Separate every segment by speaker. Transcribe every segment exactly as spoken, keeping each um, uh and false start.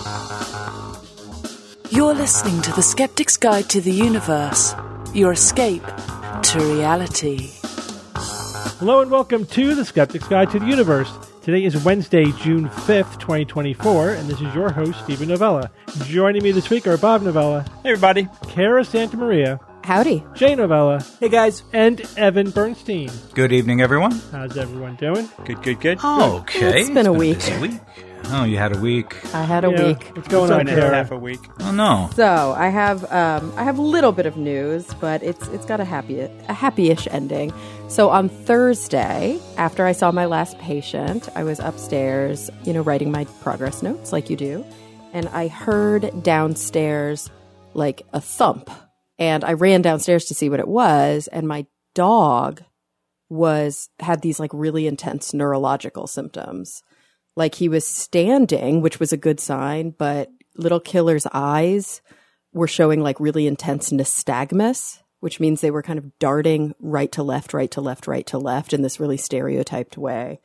Speaker 1: You're listening to The Skeptic's Guide to the Universe, your escape to reality.
Speaker 2: Hello and welcome to The Skeptic's Guide to the Universe. Today is Wednesday, June fifth, twenty twenty-four, and this is your host, Stephen Novella. Joining me this week are Bob Novella.
Speaker 3: Hey, everybody.
Speaker 2: Kara Santa Maria.
Speaker 4: Howdy.
Speaker 2: Jay Novella.
Speaker 3: Hey, guys.
Speaker 2: And Evan Bernstein.
Speaker 5: Good evening, everyone.
Speaker 2: How's everyone doing?
Speaker 3: Good, good, good.
Speaker 5: Oh, okay.
Speaker 4: It's been a week.
Speaker 5: busy week. Oh, you had a week.
Speaker 4: I had a
Speaker 2: Yeah,
Speaker 4: week.
Speaker 2: What's going
Speaker 3: Two
Speaker 2: on,
Speaker 3: and a
Speaker 2: Kara?
Speaker 3: half a week.
Speaker 5: Oh, no.
Speaker 4: So I have um, I have a little bit of news, but it's it's got a happy a happy-ish ending. So on Thursday, after I saw my last patient, I was upstairs, you know, writing my progress notes like you do, and I heard downstairs like a thump, and I ran downstairs to see what it was, and my dog was had these like really intense neurological symptoms. Like he was standing, which was a good sign, but little Killer's eyes were showing like really intense nystagmus, which means they were kind of darting right to left, right to left, right to left in this really stereotyped way.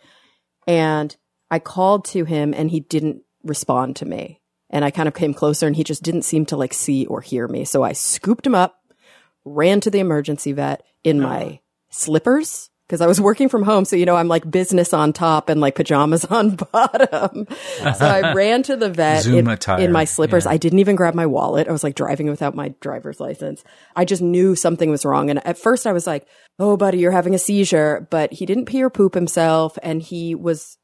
Speaker 4: And I called to him and he didn't respond to me. And I kind of came closer and he just didn't seem to like see or hear me. So I scooped him up, ran to the emergency vet in my slippers, because I was working from home. So, you know, I'm like business on top and like pajamas on bottom. So I ran to the vet
Speaker 5: Zoom
Speaker 4: in,
Speaker 5: attire.
Speaker 4: in my slippers.
Speaker 5: Yeah.
Speaker 4: I didn't even grab my wallet. I was like driving without my driver's license. I just knew something was wrong. And at first I was like, oh, buddy, you're having a seizure. But he didn't pee or poop himself. And he was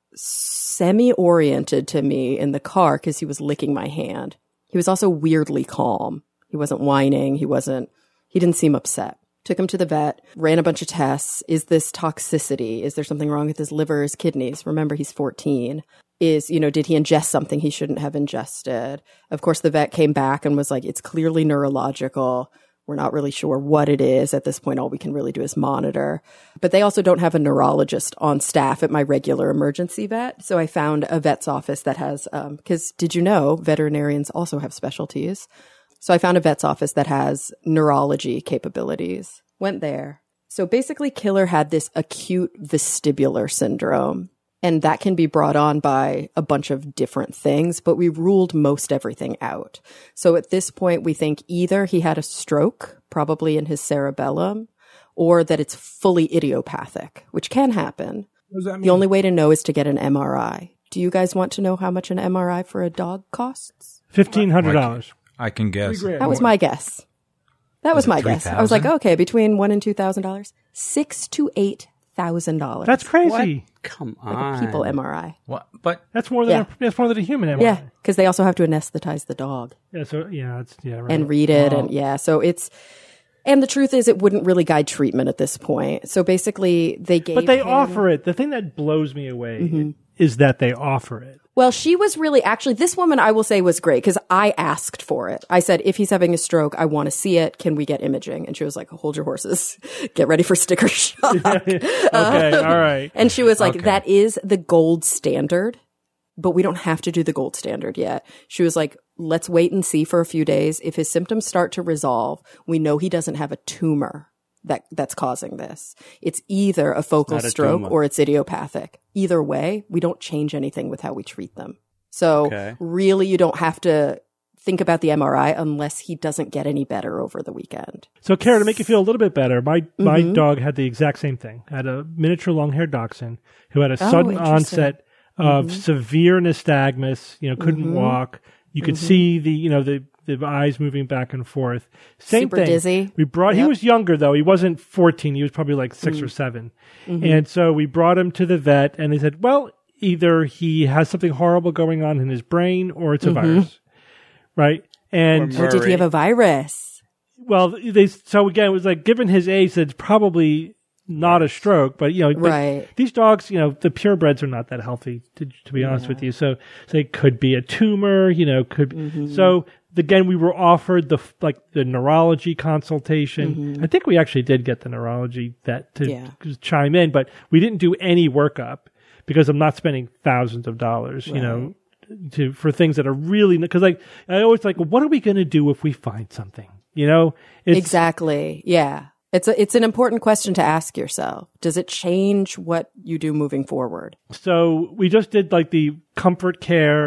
Speaker 4: semi-oriented to me in the car because he was licking my hand. He was also weirdly calm. He wasn't whining. He wasn't, he didn't seem upset. Took him to the vet, ran a bunch of tests. Is this toxicity? Is there something wrong with his liver, his kidneys? Remember, he's fourteen. Is, you know, did he ingest something he shouldn't have ingested? Of course, the vet came back and was like, it's clearly neurological. We're not really sure what it is. At this point, all we can really do is monitor. But they also don't have a neurologist on staff at my regular emergency vet. So I found a vet's office that has, um, because did you know veterinarians also have specialties? So I found a vet's office that has neurology capabilities. Went there. So basically, Killer had this acute vestibular syndrome, and that can be brought on by a bunch of different things, but we ruled most everything out. So at this point, we think either he had a stroke, probably in his cerebellum, or that it's fully idiopathic, which can happen.
Speaker 2: What does that mean?
Speaker 4: The only way to know is to get an M R I. Do you guys want to know how much an M R I for a dog costs?
Speaker 2: fifteen hundred dollars.
Speaker 5: I can guess.
Speaker 4: That was my guess. That was,
Speaker 5: Was it
Speaker 4: my guess. I was like,
Speaker 5: three thousand?
Speaker 4: okay, between one and two thousand dollars, six to eight thousand dollars.
Speaker 2: That's crazy.
Speaker 3: Come
Speaker 4: like
Speaker 3: on.
Speaker 4: a people M R I.
Speaker 5: What? But
Speaker 2: That's more than
Speaker 4: Yeah.
Speaker 2: a, that's more than a human M R I.
Speaker 4: Yeah, because they also have to anesthetize the dog
Speaker 2: Yeah. So yeah, it's yeah. Right.
Speaker 4: and read it, and yeah, so it's. And the truth is, it wouldn't really guide treatment at this point. So basically, they gave.
Speaker 2: But they
Speaker 4: him-
Speaker 2: offer it. The thing that blows me away
Speaker 4: Mm-hmm.
Speaker 2: is that they offer it.
Speaker 4: Well, she was really actually, this woman I will say was great because I asked for it. I said, if he's having a stroke, I want to see it. Can we get imaging? And she was like, hold your horses. Get ready for sticker shock.
Speaker 2: Okay. All right.
Speaker 4: And she was like,
Speaker 5: Okay.
Speaker 4: that is the gold standard, but we don't have to do the gold standard yet. She was like, let's wait and see for a few days. If his symptoms start to resolve, we know he doesn't have a tumor that that's causing this. It's either a focal
Speaker 3: not a
Speaker 4: stroke
Speaker 3: tumor.
Speaker 4: or it's idiopathic. Either way, we don't change anything with how we treat them. So
Speaker 3: Okay.
Speaker 4: really, you don't have to think about the M R I unless he doesn't get any better over the weekend.
Speaker 2: So, Kara, to make you feel a little bit better, my my
Speaker 4: Mm-hmm.
Speaker 2: dog had the exact same thing. I had a miniature long-haired dachshund who had a
Speaker 4: Oh,
Speaker 2: sudden
Speaker 4: interesting.
Speaker 2: onset of severe nystagmus. You know, couldn't
Speaker 4: Mm-hmm.
Speaker 2: walk. You could see the you know the the eyes moving back and forth. Same
Speaker 4: Super
Speaker 2: thing.
Speaker 4: dizzy.
Speaker 2: We brought. He
Speaker 4: Yep.
Speaker 2: was younger though. He wasn't fourteen. He was probably like six or seven. And so we brought him to the vet, and they said, "Well, either he has something horrible going on in his brain, or it's a virus, right?" And
Speaker 3: Or
Speaker 4: Or did he have a virus?
Speaker 2: well, they so again, it was like given his age, it's probably not a stroke, but you know, but
Speaker 4: Right.
Speaker 2: these dogs, you know, the purebreds are not that healthy, to to be honest with you. So, so it could be a tumor, you know, could
Speaker 4: Mm-hmm.
Speaker 2: so. Again, we were offered the f- like the neurology consultation. I think we actually did get the neurology vet to
Speaker 4: Mm-hmm. Yeah.
Speaker 2: to chime in, but we didn't do any workup because I'm not spending thousands of dollars, you know, to for things that are really because like I always like, well, what are we going to do if we find something? You know, it's,
Speaker 4: Exactly. Yeah. It's a, it's an important question to ask yourself. Does it change what you do moving forward?
Speaker 2: So we just did like the comfort care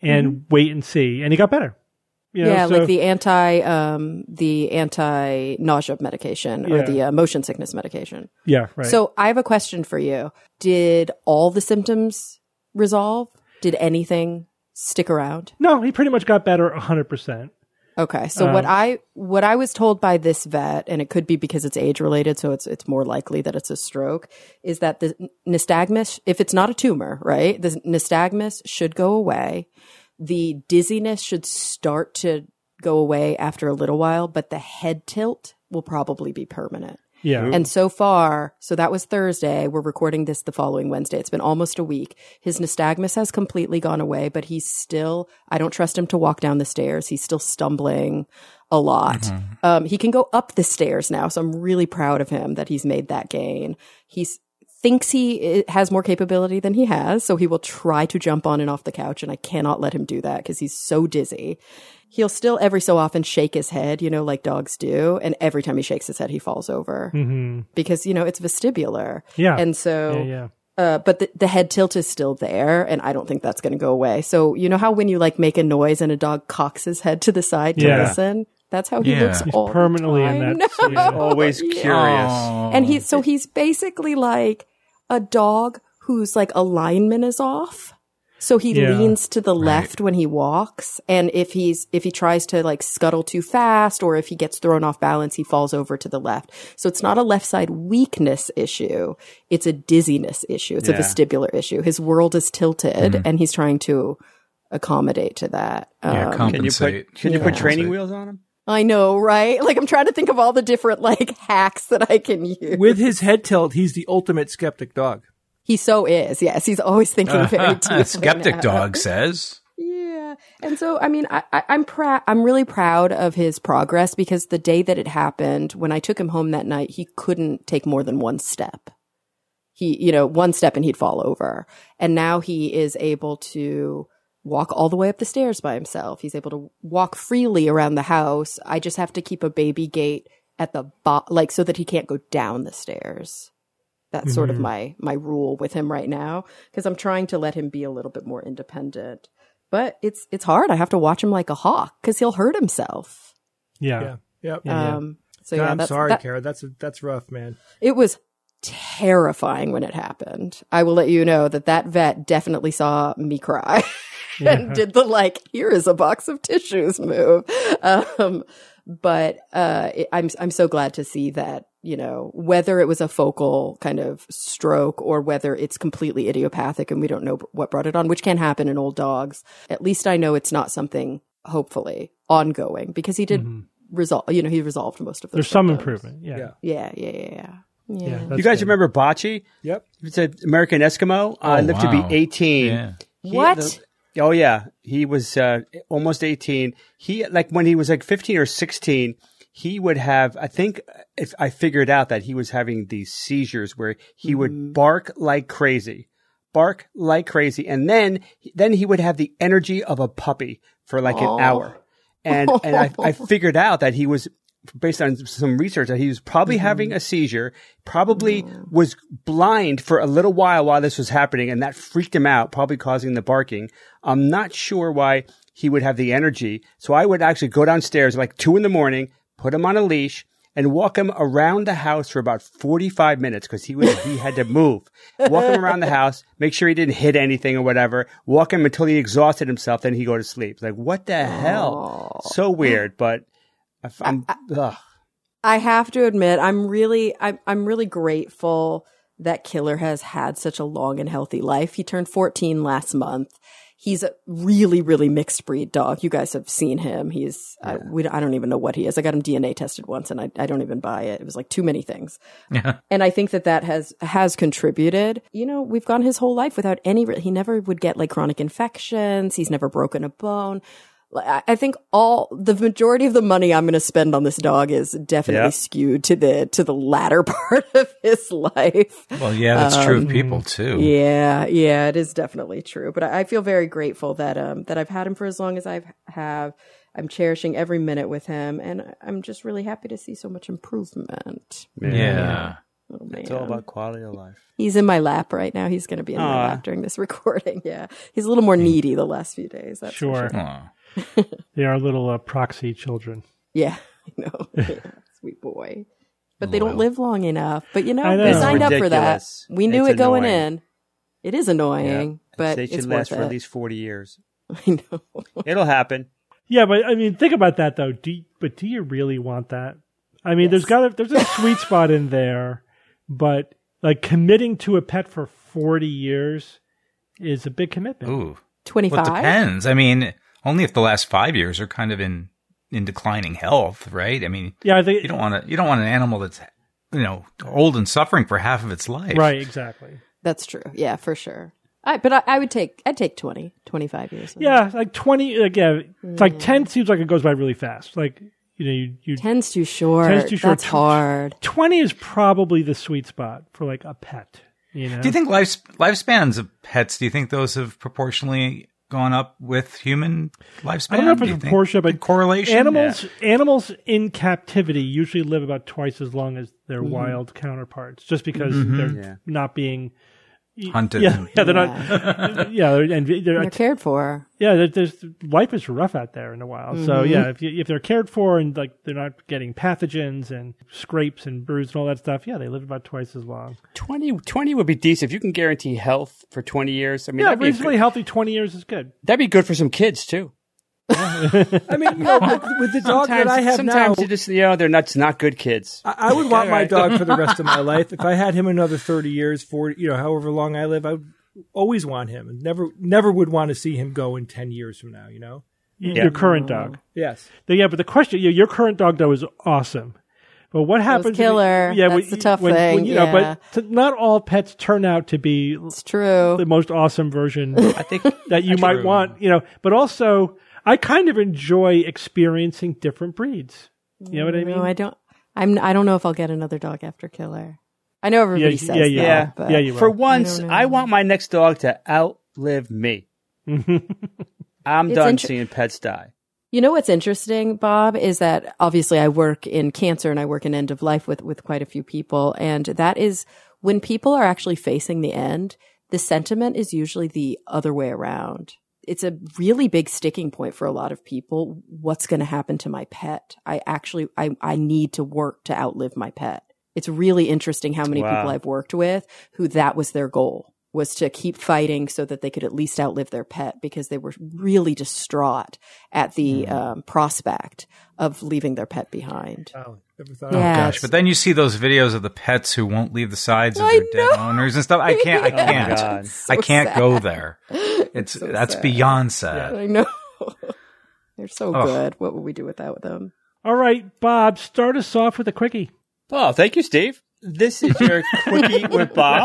Speaker 2: and
Speaker 4: Mm-hmm.
Speaker 2: wait and see. And he got better. You know,
Speaker 4: yeah,
Speaker 2: so-
Speaker 4: like the anti, um, the anti nausea medication or
Speaker 2: Yeah.
Speaker 4: the uh, motion sickness medication.
Speaker 2: Yeah, right.
Speaker 4: So I have a question for you. Did all the symptoms resolve? Did anything stick around?
Speaker 2: no, he pretty much got better one hundred percent.
Speaker 4: Okay. So what I what I was told by this vet, and it could be because it's age related, so it's it's more likely that it's a stroke, is that the nystagmus, if it's not a tumor, right, the nystagmus should go away. The dizziness should start to go away after a little while, but the head tilt will probably be permanent.
Speaker 2: Yeah.
Speaker 4: And so far, so that was Thursday. We're recording this the following Wednesday. It's been almost a week. His nystagmus has completely gone away, but he's still, I don't trust him to walk down the stairs. He's still stumbling a lot.
Speaker 2: Mm-hmm.
Speaker 4: Um, he can go up the stairs now. So I'm really proud of him that he's made that gain. He's thinks he has more capability than he has. So he will try to jump on and off the couch. And I cannot let him do that because he's so dizzy. He'll still every so often shake his head, you know, like dogs do. And every time he shakes his head, he falls over
Speaker 2: Mm-hmm.
Speaker 4: because, you know, it's vestibular.
Speaker 2: Yeah.
Speaker 4: And so,
Speaker 2: Yeah, yeah.
Speaker 4: Uh, but the, the head tilt is still there. And I don't think that's going to go away. So, you know how when you like make a noise and a dog cocks his head to the side to
Speaker 2: Yeah.
Speaker 4: listen? That's how he
Speaker 5: Yeah.
Speaker 4: looks
Speaker 5: He's
Speaker 4: all the
Speaker 2: permanently in
Speaker 4: time.
Speaker 2: that
Speaker 4: No.
Speaker 2: state.
Speaker 3: Always
Speaker 4: Yeah.
Speaker 3: curious.
Speaker 4: And he, so he's basically like a dog whose like alignment is off. So he
Speaker 2: Yeah.
Speaker 4: leans to the left when he walks. And if he's, if he tries to like scuttle too fast or if he gets thrown off balance, he falls over to the left. So it's not a left side weakness issue. It's a dizziness issue. It's
Speaker 3: Yeah.
Speaker 4: a vestibular issue. His world is tilted and he's trying to accommodate to that.
Speaker 5: Yeah,
Speaker 4: Um,
Speaker 3: Can you
Speaker 5: compensate.
Speaker 3: put Can you put
Speaker 4: Yeah.
Speaker 3: training wheels on him?
Speaker 4: I know, right? Like I'm trying to think of all the different like hacks that I can use.
Speaker 6: With his head tilt, he's the ultimate skeptic dog.
Speaker 4: He so is. Yes. He's always thinking very deeply.
Speaker 5: Skeptic
Speaker 4: now.
Speaker 5: dog says.
Speaker 4: Yeah. And so, I mean, I, I, I'm proud, I'm really proud of his progress because the day that it happened, when I took him home that night, he couldn't take more than one step. He, you know, one step and he'd fall over. And now he is able to walk all the way up the stairs by himself. He's able to walk freely around the house. I just have to keep a baby gate at the bottom, like so that he can't go down the stairs. That's sort of my, my rule with him right now because I'm trying to let him be a little bit more independent. But it's it's hard. I have to watch him like a hawk because he'll hurt himself.
Speaker 2: Yeah.
Speaker 6: Yeah. Yep.
Speaker 2: Yeah.
Speaker 4: Um, so
Speaker 6: God,
Speaker 4: yeah,
Speaker 6: I'm
Speaker 4: that's,
Speaker 6: sorry,
Speaker 4: that,
Speaker 6: Kara. That's that's rough, man.
Speaker 4: it was terrifying when it happened. I will let you know that that vet definitely saw me cry and did the like, here is a box of tissues move. Um, but uh, it, I'm I'm so glad to see that, you know, whether it was a focal kind of stroke or whether it's completely idiopathic and we don't know what brought it on, which can happen in old dogs. At least I know it's not something, hopefully, ongoing because he did resolve, you know, he resolved most of those
Speaker 2: There's some
Speaker 4: symptoms.
Speaker 2: improvement. Yeah.
Speaker 6: Yeah.
Speaker 4: Yeah, yeah, yeah, yeah. Yeah.
Speaker 2: Yeah, that's
Speaker 3: You guys
Speaker 2: good.
Speaker 3: remember Bocce?
Speaker 6: Yep.
Speaker 3: It's an American Eskimo. Uh,
Speaker 5: Oh,
Speaker 3: lived
Speaker 5: wow.
Speaker 3: to be eighteen.
Speaker 5: Yeah.
Speaker 3: He-
Speaker 4: What?
Speaker 3: the- oh yeah, he was uh, almost eighteen. He like when he was like fifteen or sixteen, he would have. I think if I figured out that he was having these seizures where he would bark like crazy, bark like crazy, and then then he would have the energy of a puppy for like an hour. And and I, I figured out that he was, based on some research, that he was probably having a seizure, probably was blind for a little while while this was happening, and that freaked him out, probably causing the barking. I'm not sure why he would have the energy. So I would actually go downstairs like two in the morning, put him on a leash, and walk him around the house for about forty-five minutes because he was, he had to move. Walk him around the house, make sure he didn't hit anything or whatever. Walk him until he exhausted himself, then he go to sleep. Like, what the hell? So weird, but I f- I'm, ugh.
Speaker 4: I have to admit, I'm really, I'm, I'm really grateful that Killer has had such a long and healthy life. He turned fourteen last month. He's a really, really mixed breed dog. You guys have seen him. He's, I, we, I don't even know what he is. I got him D N A tested once and I, I don't even buy it. It was like too many things.
Speaker 5: Yeah.
Speaker 4: And I think that that has, has contributed. You know, we've gone his whole life without any, re- he never would get like chronic infections. He's never broken a bone. I I think all the majority of the money I'm going to spend on this dog is definitely
Speaker 3: Yeah.
Speaker 4: skewed to the to the latter part of his life.
Speaker 5: Well, yeah, that's true of people too.
Speaker 4: Yeah, yeah, it is definitely true. But I, I feel very grateful that um that I've had him for as long as I have. I'm cherishing every minute with him, and I'm just really happy to see so much improvement.
Speaker 5: Yeah.
Speaker 4: Oh, man.
Speaker 3: It's all about quality of life.
Speaker 4: He's in my lap right now. He's going to be in my
Speaker 3: Aw.
Speaker 4: lap during this recording. Yeah. He's a little more needy the last few days. That's for
Speaker 2: Sure.
Speaker 4: sure.
Speaker 5: Aw.
Speaker 2: They are little uh, proxy children.
Speaker 4: Yeah. I know. Yeah, sweet boy. But they don't
Speaker 5: Loyal.
Speaker 4: live long enough. But you know,
Speaker 2: I know.
Speaker 4: they
Speaker 2: It's
Speaker 4: signed up for that.
Speaker 3: ridiculous.
Speaker 4: We knew
Speaker 3: It's
Speaker 4: it going
Speaker 3: annoying.
Speaker 4: in. It is annoying, but
Speaker 3: they
Speaker 4: it's
Speaker 3: should
Speaker 4: worth
Speaker 3: last
Speaker 4: it.
Speaker 3: for at least forty years.
Speaker 4: I know.
Speaker 3: It'll happen.
Speaker 2: Yeah, but I mean, think about that though. Do you, but do you really want that? I mean, there's
Speaker 4: Yes.
Speaker 2: got there's a sweet spot in there, but like committing to a pet for forty years is a big commitment.
Speaker 5: Ooh.
Speaker 4: twenty-five?
Speaker 5: Well, it depends. I mean, only if the last five years are kind of in, in declining health, right? I mean,
Speaker 2: Yeah, I think
Speaker 5: you don't want to, you don't want an animal that's, you know, old and suffering for half of its life.
Speaker 2: right, exactly.
Speaker 4: That's true. Yeah, for sure. I, but I, I would take, I'd take twenty, twenty-five years.
Speaker 2: Yeah, like twenty. Like yeah, it's like ten seems like it goes by really fast. Like you know, you, you
Speaker 4: Ten's too short.
Speaker 2: Ten's too short.
Speaker 4: That's hard.
Speaker 2: twenty is probably the sweet spot for like a pet. You know,
Speaker 5: Do you think life, lifespans of pets, do you think those have proportionally gone up with human lifespan?
Speaker 2: I don't know if
Speaker 5: Do
Speaker 2: it's
Speaker 5: you think?
Speaker 2: proportional, but
Speaker 5: correlation?
Speaker 2: Animals, animals in captivity usually live about twice as long as their
Speaker 4: Mm-hmm.
Speaker 2: wild counterparts, just because
Speaker 5: Mm-hmm.
Speaker 2: they're
Speaker 3: Yeah.
Speaker 2: not being
Speaker 5: Hunted.
Speaker 2: Yeah, yeah, they're not. Yeah, and they're,
Speaker 4: They're cared for.
Speaker 2: yeah, there- there's life is rough out there in the wild. So
Speaker 4: Mm-hmm.
Speaker 2: yeah, if you, if they're cared for and like they're not getting pathogens and scrapes and bruises and all that stuff, yeah, they live about twice as long.
Speaker 3: twenty, twenty would be decent. If you can guarantee health for twenty years, I mean,
Speaker 2: Yeah,
Speaker 3: that'd, be a
Speaker 2: reasonably
Speaker 3: good,
Speaker 2: healthy twenty years is good.
Speaker 3: that'd be good for some kids, too.
Speaker 6: I mean, you know, with, with the dog that I have now,
Speaker 3: sometimes you just, you know, they're not, not good kids.
Speaker 6: I, I would want my
Speaker 3: Alright.
Speaker 6: dog for the rest of my life. If I had him another thirty years, forty, you know, however long I live, I would always want him, and never, never would want to see him go in ten years from now. You know?
Speaker 2: Y-
Speaker 3: Yeah.
Speaker 2: Your current dog.
Speaker 6: Yes.
Speaker 2: But yeah, but the question, yeah, your current dog though is awesome. But what happens?
Speaker 4: killer.
Speaker 2: Yeah,
Speaker 4: That's the tough
Speaker 2: when,
Speaker 4: thing,
Speaker 2: When, you know,
Speaker 4: yeah.
Speaker 2: but t- not all pets turn out to be
Speaker 4: It's true.
Speaker 2: the most awesome version
Speaker 3: I think
Speaker 2: that you might
Speaker 5: True.
Speaker 2: want. You know, but also I kind of enjoy experiencing different breeds. You know what I mean?
Speaker 4: No, I don't. I'm. I don't know if I'll get another dog after Killer. I know everybody
Speaker 2: Yeah,
Speaker 4: says
Speaker 2: yeah, yeah.
Speaker 4: that,
Speaker 3: Yeah.
Speaker 4: but
Speaker 2: Yeah, you will.
Speaker 3: for once,
Speaker 4: I don't know.
Speaker 3: I want my next dog to outlive me. I'm
Speaker 4: It's
Speaker 3: done
Speaker 4: inter-
Speaker 3: seeing pets die.
Speaker 4: You know what's interesting, Bob, is that obviously I work in cancer and I work in end of life with, with quite a few people. And that is when people are actually facing the end, the sentiment is usually the other way around. It's a really big sticking point for a lot of people. What's going to happen to my pet? I actually, I, I need to work to outlive my pet. It's really interesting how many
Speaker 3: Wow.
Speaker 4: people I've worked with who that was their goal, was to keep fighting so that they could at least outlive their pet because they were really distraught at the um, prospect of leaving their pet behind.
Speaker 6: Oh, never thought.
Speaker 5: Oh
Speaker 4: Yeah.
Speaker 5: gosh!
Speaker 4: Yes.
Speaker 5: But then you see those videos of the pets who won't leave the sides of
Speaker 4: I
Speaker 5: their dead owners and stuff. I can't. I
Speaker 3: Oh my
Speaker 5: can't.
Speaker 3: God.
Speaker 4: So
Speaker 5: I can't
Speaker 4: sad.
Speaker 5: go there. It's
Speaker 4: so
Speaker 5: that's
Speaker 4: sad.
Speaker 5: beyond sad.
Speaker 4: I know. They're so
Speaker 5: Ugh.
Speaker 4: good. What would we do without them?
Speaker 2: All right, Bob, start us off with a quickie.
Speaker 3: Oh, thank you, Steve. This is your quickie with Bob.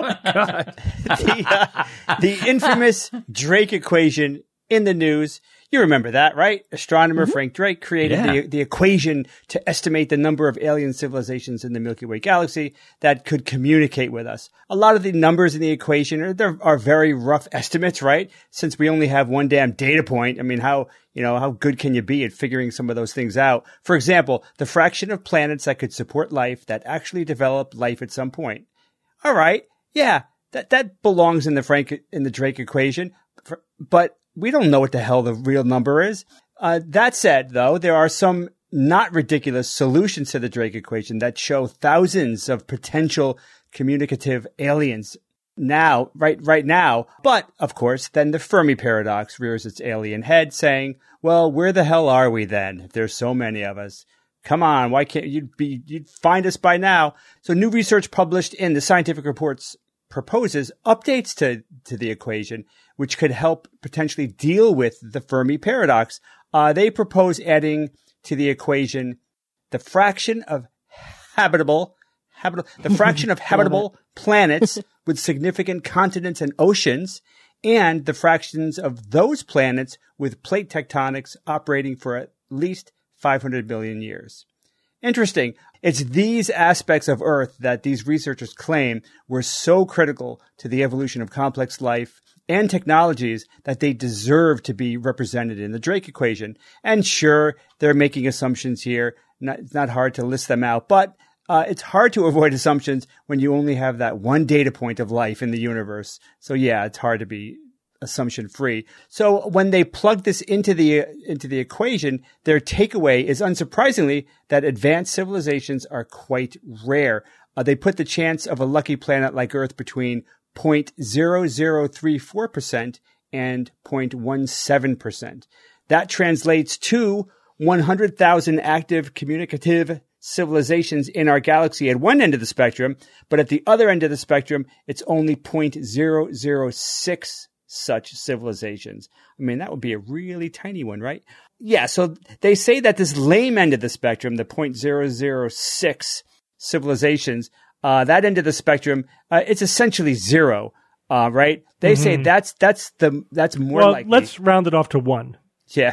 Speaker 3: the, uh, the infamous Drake equation in the news. You remember that, right? Astronomer Frank Drake created
Speaker 5: Yeah.
Speaker 3: the, the equation to estimate the number of alien civilizations in the Milky Way galaxy that could communicate with us. A lot of the numbers in the equation are, there are very rough estimates, right? Since we only have one damn data point. I mean, how, you know, how good can you be at figuring some of those things out? For example, the fraction of planets that could support life that actually developed life at some point. All right. Yeah. That, that belongs in the Frank, in the Drake equation, but we don't know what the hell the real number is. Uh, that said, though, there are some not ridiculous solutions to the Drake equation that show thousands of potential communicative aliens now, right, right now. But of course, then the Fermi paradox rears its alien head saying, well, where the hell are we then? If there's so many of us. Come on. Why can't you be, you'd find us by now? So new research published in the Scientific Reports proposes updates to, to the equation, which could help potentially deal with the Fermi paradox. Uh, they propose adding to the equation the fraction of habitable, habitable, the fraction of habitable planets with significant continents and oceans, and the fractions of those planets with plate tectonics operating for at least five hundred billion years. Interesting. It's these aspects of Earth that these researchers claim were so critical to the evolution of complex life and technologies that they deserve to be represented in the Drake equation. And sure, they're making assumptions here. Not, it's not hard to list them out, but uh, it's hard to avoid assumptions when you only have that one data point of life in the universe. So yeah, it's hard to be assumption free. So when they plug this into the into the equation, their takeaway is unsurprisingly that advanced civilizations are quite rare. Uh, they put the chance of a lucky planet like Earth between zero point zero zero three four percent and zero point one seven percent. That translates to one hundred thousand active communicative civilizations in our galaxy at one end of the spectrum, but at the other end of the spectrum, it's only zero point zero zero six such civilizations. I mean, that would be a really tiny one, right? Yeah, so they say that this lame end of the spectrum, the zero point zero zero six civilizations, uh, that end of the spectrum, uh, it's essentially zero, uh, right? They mm-hmm. say that's that's the that's more
Speaker 2: well,
Speaker 3: likely.
Speaker 2: Let's round it off to one.
Speaker 3: Yeah.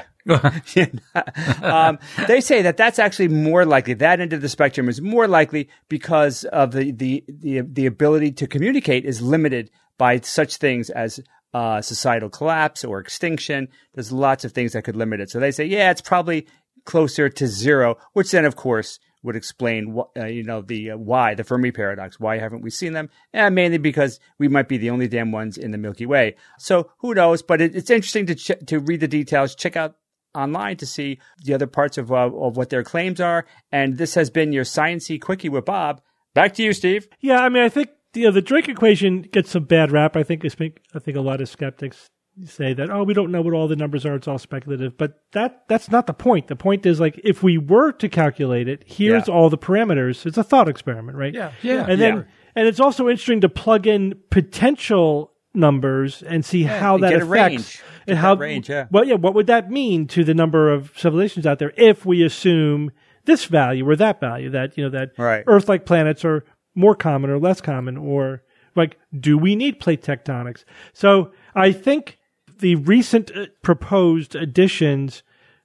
Speaker 3: um, they say that that's actually more likely. That end of the spectrum is more likely because of the, the, the, the ability to communicate is limited by such things as uh, societal collapse or extinction. There's lots of things that could limit it. So they say, yeah, it's probably closer to zero, which then, of course, would explain, uh, you know, the uh, why, the Fermi paradox. Why haven't we seen them? And mainly because we might be the only damn ones in the Milky Way. So who knows? But it, it's interesting to ch- to read the details. Check out online to see the other parts of uh, of what their claims are. And this has been your Science-y Quickie with Bob. Back to you, Steve.
Speaker 2: Yeah, I mean, I think you know, the Drake equation gets some bad rap. I think I think I think a lot of skeptics say that, oh, we don't know what all the numbers are. It's all speculative. But that that's not the point. The point is, like, if we were to calculate it, here's yeah. all the parameters. It's a thought experiment, right?
Speaker 6: Yeah. Yeah.
Speaker 2: And then,
Speaker 6: yeah.
Speaker 2: and it's also interesting to plug in potential numbers and see
Speaker 3: yeah,
Speaker 2: how
Speaker 3: and
Speaker 2: that
Speaker 3: get
Speaker 2: affects.
Speaker 3: A range.
Speaker 2: And how,
Speaker 3: range, yeah.
Speaker 2: Well, yeah, what would that mean to the number of civilizations out there if we assume this value or that value, that, you know, that
Speaker 3: right.
Speaker 2: Earth-like planets are more common or less common, or like, do we need plate tectonics? So I think the recent uh, proposed additions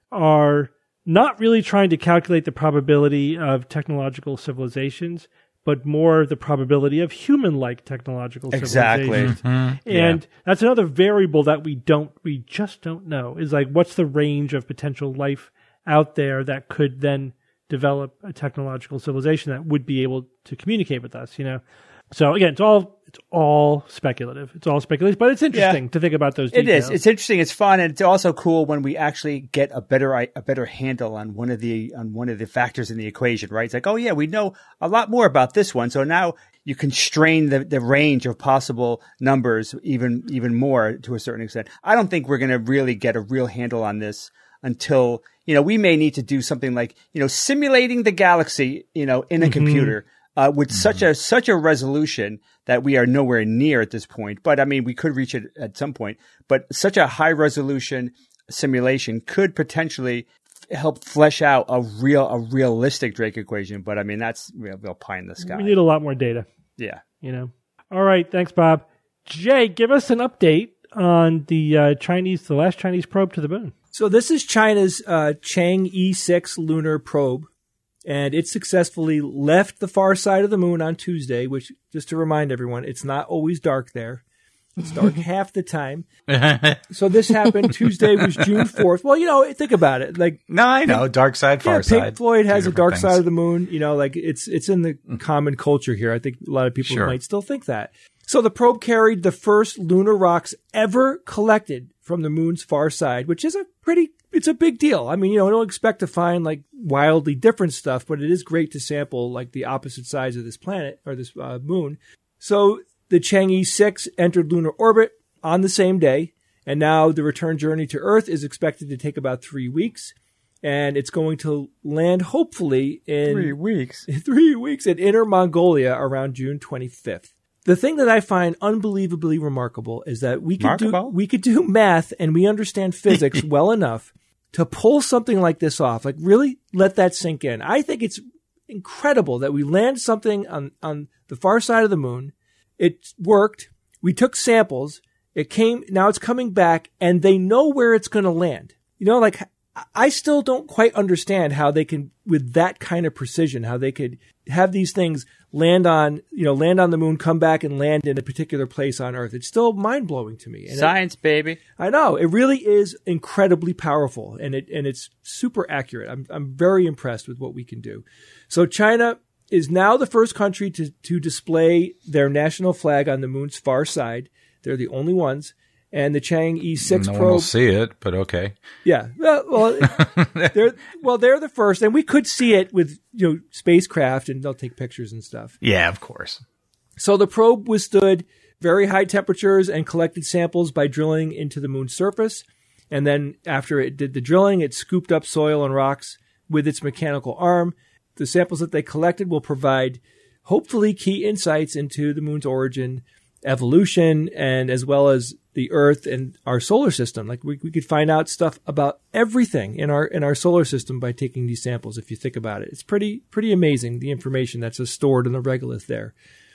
Speaker 2: are not really trying to calculate the probability of technological civilizations, but more the probability of human-like technological
Speaker 3: exactly.
Speaker 2: civilizations.
Speaker 5: Mm-hmm.
Speaker 2: And
Speaker 5: yeah.
Speaker 2: that's another variable that we don't, we just don't know, is like, what's the range of potential life out there that could then develop a technological civilization that would be able to communicate with us, you know? So again, it's all it's all speculative. It's all speculative, but it's interesting yeah. to think about those details.
Speaker 3: It is. It's interesting. It's fun, and it's also cool when we actually get a better a better handle on one of the on one of the factors in the equation. Right? It's like, oh yeah, we know a lot more about this one. So now you constrain the the range of possible numbers even even more to a certain extent. I don't think we're going to really get a real handle on this until, you know, we may need to do something like, you know, simulating the galaxy, you know, in a mm-hmm. computer. Uh, with mm-hmm. such a such a resolution that we are nowhere near at this point. But I mean, we could reach it at some point. But such a high resolution simulation could potentially f- help flesh out a real a realistic Drake equation. But I mean, that's real, real pie in the sky.
Speaker 2: We need a lot more data.
Speaker 3: Yeah.
Speaker 2: You know. All right. Thanks, Bob. Jay, give us an update on the uh, Chinese, the last Chinese probe to the moon.
Speaker 6: So this is China's uh, Chang'e six lunar probe. And it successfully left the far side of the moon on Tuesday, which, just to remind everyone, it's not always dark there. It's dark half the time. So this happened. Tuesday was June fourth. Well, you know, think about it. Like,
Speaker 5: no, I know. Dark side, far
Speaker 6: yeah,
Speaker 5: side.
Speaker 6: Pink Floyd has a dark
Speaker 5: things.
Speaker 6: side of the moon. You know, like it's it's in the common culture here. I think a lot of people
Speaker 5: sure.
Speaker 6: might still think that. So the probe carried the first lunar rocks ever collected from the moon's far side, which is a pretty, it's a big deal. I mean, you know, don't expect to find like wildly different stuff, but it is great to sample like the opposite sides of this planet or this uh, moon. So the Chang'e six entered lunar orbit on the same day, and now the return journey to Earth is expected to take about three weeks, and it's going to land hopefully in
Speaker 3: three weeks,
Speaker 6: three weeks in Inner Mongolia around June twenty-fifth. The thing that I find unbelievably remarkable is that we could do we could do math and we understand physics well enough to pull something like this off. Like, really let that sink in. I think it's incredible that we land something on, on the far side of the moon. It worked. We took samples. It came, now it's coming back, and they know where it's going to land. You know, like, I still don't quite understand how they can, with that kind of precision, how they could have these things land on, you know, land on the moon, come back and land in a particular place on Earth. It's still mind-blowing to me. And
Speaker 3: Science,
Speaker 6: it,
Speaker 3: baby.
Speaker 6: I know. It really is incredibly powerful, and it and it's super accurate. I'm I'm very impressed with what we can do. So China is now the first country to, to display their national flag on the moon's far side. They're the only ones. And the Chang'e six
Speaker 5: no
Speaker 6: probe.
Speaker 5: one will see it, but okay.
Speaker 6: Yeah. Well, well, they're, well, they're the first. And we could see it with, you know, spacecraft, and they'll take pictures and stuff.
Speaker 5: Yeah, of course.
Speaker 6: So the probe withstood very high temperatures and collected samples by drilling into the moon's surface. And then after it did the drilling, it scooped up soil and rocks with its mechanical arm. The samples that they collected will provide hopefully key insights into the moon's origin, evolution, and as well as the Earth and our solar system. Like we, we could find out stuff about everything in our in our solar system by taking these samples. If you think about it, it's pretty pretty amazing, the information that's stored in the regolith there.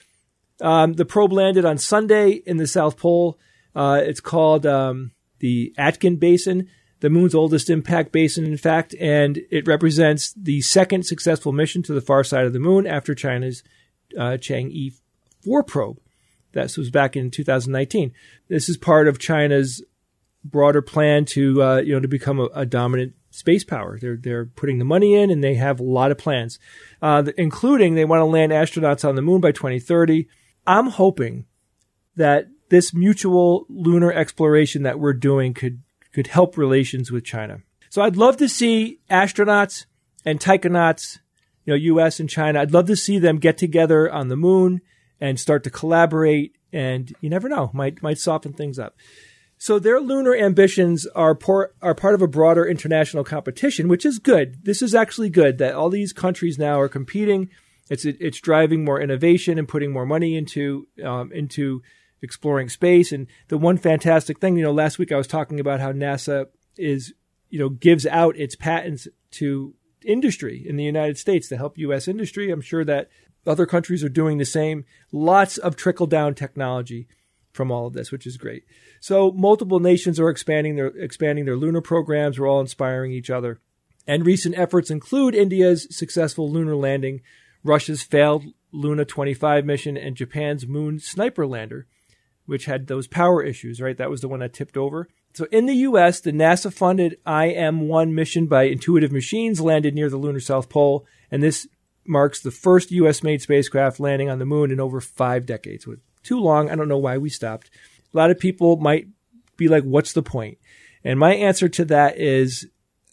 Speaker 6: Um, the probe landed on Sunday in the South Pole. Uh, it's called um, the Aitken Basin, the moon's oldest impact basin, in fact, and it represents the second successful mission to the far side of the moon after China's uh, Chang'e four probe. That was back in two thousand nineteen. This is part of China's broader plan to, uh, you know, to become a, a dominant space power. They're they're putting the money in, and they have a lot of plans, uh, including they want to land astronauts on the moon by twenty thirty. I'm hoping that this mutual lunar exploration that we're doing could could help relations with China. So I'd love to see astronauts and taikonauts, you know, U S and China. I'd love to see them get together on the moon and start to collaborate, and you never know, might might soften things up. So their lunar ambitions are por- are part of a broader international competition, which is good. This is actually good that all these countries now are competing. It's it's driving more innovation and putting more money into um, into exploring space. And the one fantastic thing, you know, last week I was talking about how NASA is, you know, gives out its patents to industry in the United States to help U S industry. I'm sure that other countries are doing the same. Lots of trickle-down technology from all of this, which is great. So multiple nations are expanding their expanding their lunar programs. We're all inspiring each other. And recent efforts include India's successful lunar landing, Russia's failed Luna twenty-five mission, and Japan's Moon Sniper lander, which had those power issues, right? That was the one that tipped over. So in the U S, the NASA-funded I M one mission by Intuitive Machines landed near the lunar South Pole, and this marks the first U S-made spacecraft landing on the moon in over five decades. Too long. I don't know why we stopped. A lot of people might be like, what's the point? And my answer to that is,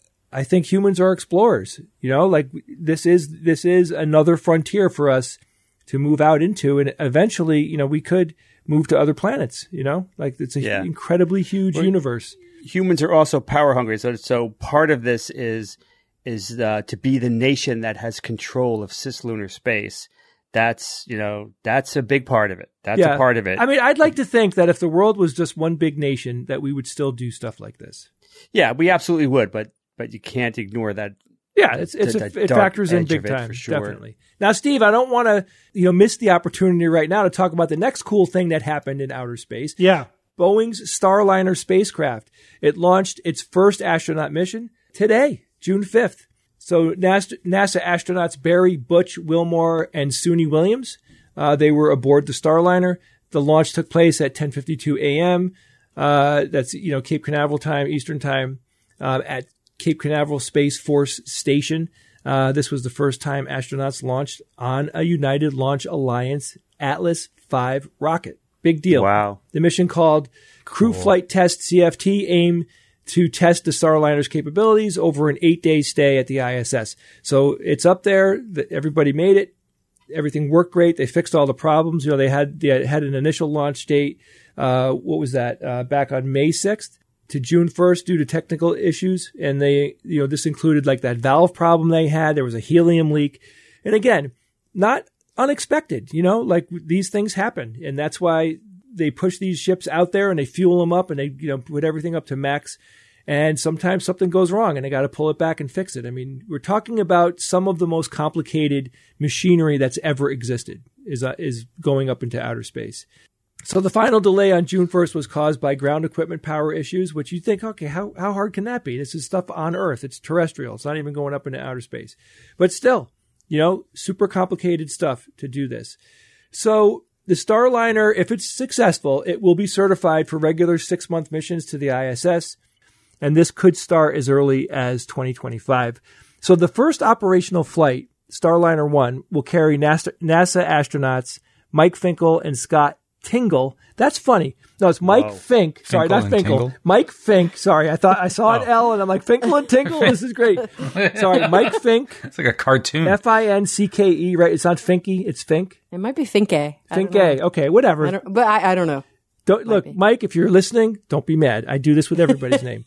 Speaker 6: I think humans are explorers. You know, like this is this is another frontier for us to move out into, and eventually, you know, we could move to other planets. You know, like it's an yeah. incredibly huge We're, universe.
Speaker 3: Humans are also power hungry, so so part of this is. is uh, to be the nation that has control of cislunar space. That's, you know, that's a big part of it. That's yeah. a part of it.
Speaker 6: I mean, I'd like to think that if the world was just one big nation, that we would still do stuff like this.
Speaker 3: Yeah, we absolutely would, but but you can't ignore that.
Speaker 6: Yeah, it's, it's the, a, the it factors in big time, sure. Definitely. Now, Steve, I don't want to, you know, miss the opportunity right now to talk about the next cool thing that happened in outer space.
Speaker 2: Yeah.
Speaker 6: Boeing's Starliner spacecraft. It launched its first astronaut mission today, June fifth. So NASA, NASA astronauts Barry, Butch, Wilmore, and Suni Williams, uh, they were aboard the Starliner. The launch took place at ten fifty-two a.m. Uh, that's, you know, Cape Canaveral time, Eastern time, uh, at Cape Canaveral Space Force Station. Uh, this was the first time astronauts launched on a United Launch Alliance Atlas five rocket. Big deal.
Speaker 3: Wow.
Speaker 6: The mission, called Crew cool. Flight Test C F T, aimed to test the Starliner's capabilities over an eight-day stay at the I S S. So it's up there. Everybody made it. Everything worked great. They fixed all the problems. You know, they had they had an initial launch date. Uh, what was that? Uh, back on May sixth to June first due to technical issues. And they, you know, this included like that valve problem they had. There was a helium leak. And again, not unexpected, you know, like these things happen. And that's why they push these ships out there and they fuel them up and they, you know, put everything up to max. And sometimes something goes wrong and they got to pull it back and fix it. I mean, we're talking about some of the most complicated machinery that's ever existed is uh, is going up into outer space. So the final delay on June first was caused by ground equipment power issues, which you think, okay, how, how hard can that be? This is stuff on Earth. It's terrestrial. It's not even going up into outer space. But still, you know, super complicated stuff to do this. So the Starliner, if it's successful, it will be certified for regular six-month missions to the I S S, and this could start as early as twenty twenty-five. So the first operational flight Starliner one will carry NASA, NASA astronauts Mike Finkel and Scott Tingle. That's funny. No, it's Mike
Speaker 3: Whoa.
Speaker 6: Fink. Sorry,
Speaker 5: Finkel
Speaker 6: not
Speaker 5: and
Speaker 6: Finkel.
Speaker 5: Tingle?
Speaker 6: Mike Fink. Sorry, I thought I saw an
Speaker 5: Oh.
Speaker 6: L and I'm like, Finkel and Tingle? This is great. Sorry, Mike Fink.
Speaker 5: It's like a cartoon.
Speaker 6: F I N C K E, right? It's not Finky, it's Fink.
Speaker 4: It might be Finke. I don't
Speaker 6: Finke.
Speaker 4: know.
Speaker 6: Okay, whatever.
Speaker 4: I don't, but I, I don't know.
Speaker 6: Don't, look,
Speaker 4: be.
Speaker 6: Mike, if you're listening, don't be mad. I do this with everybody's name.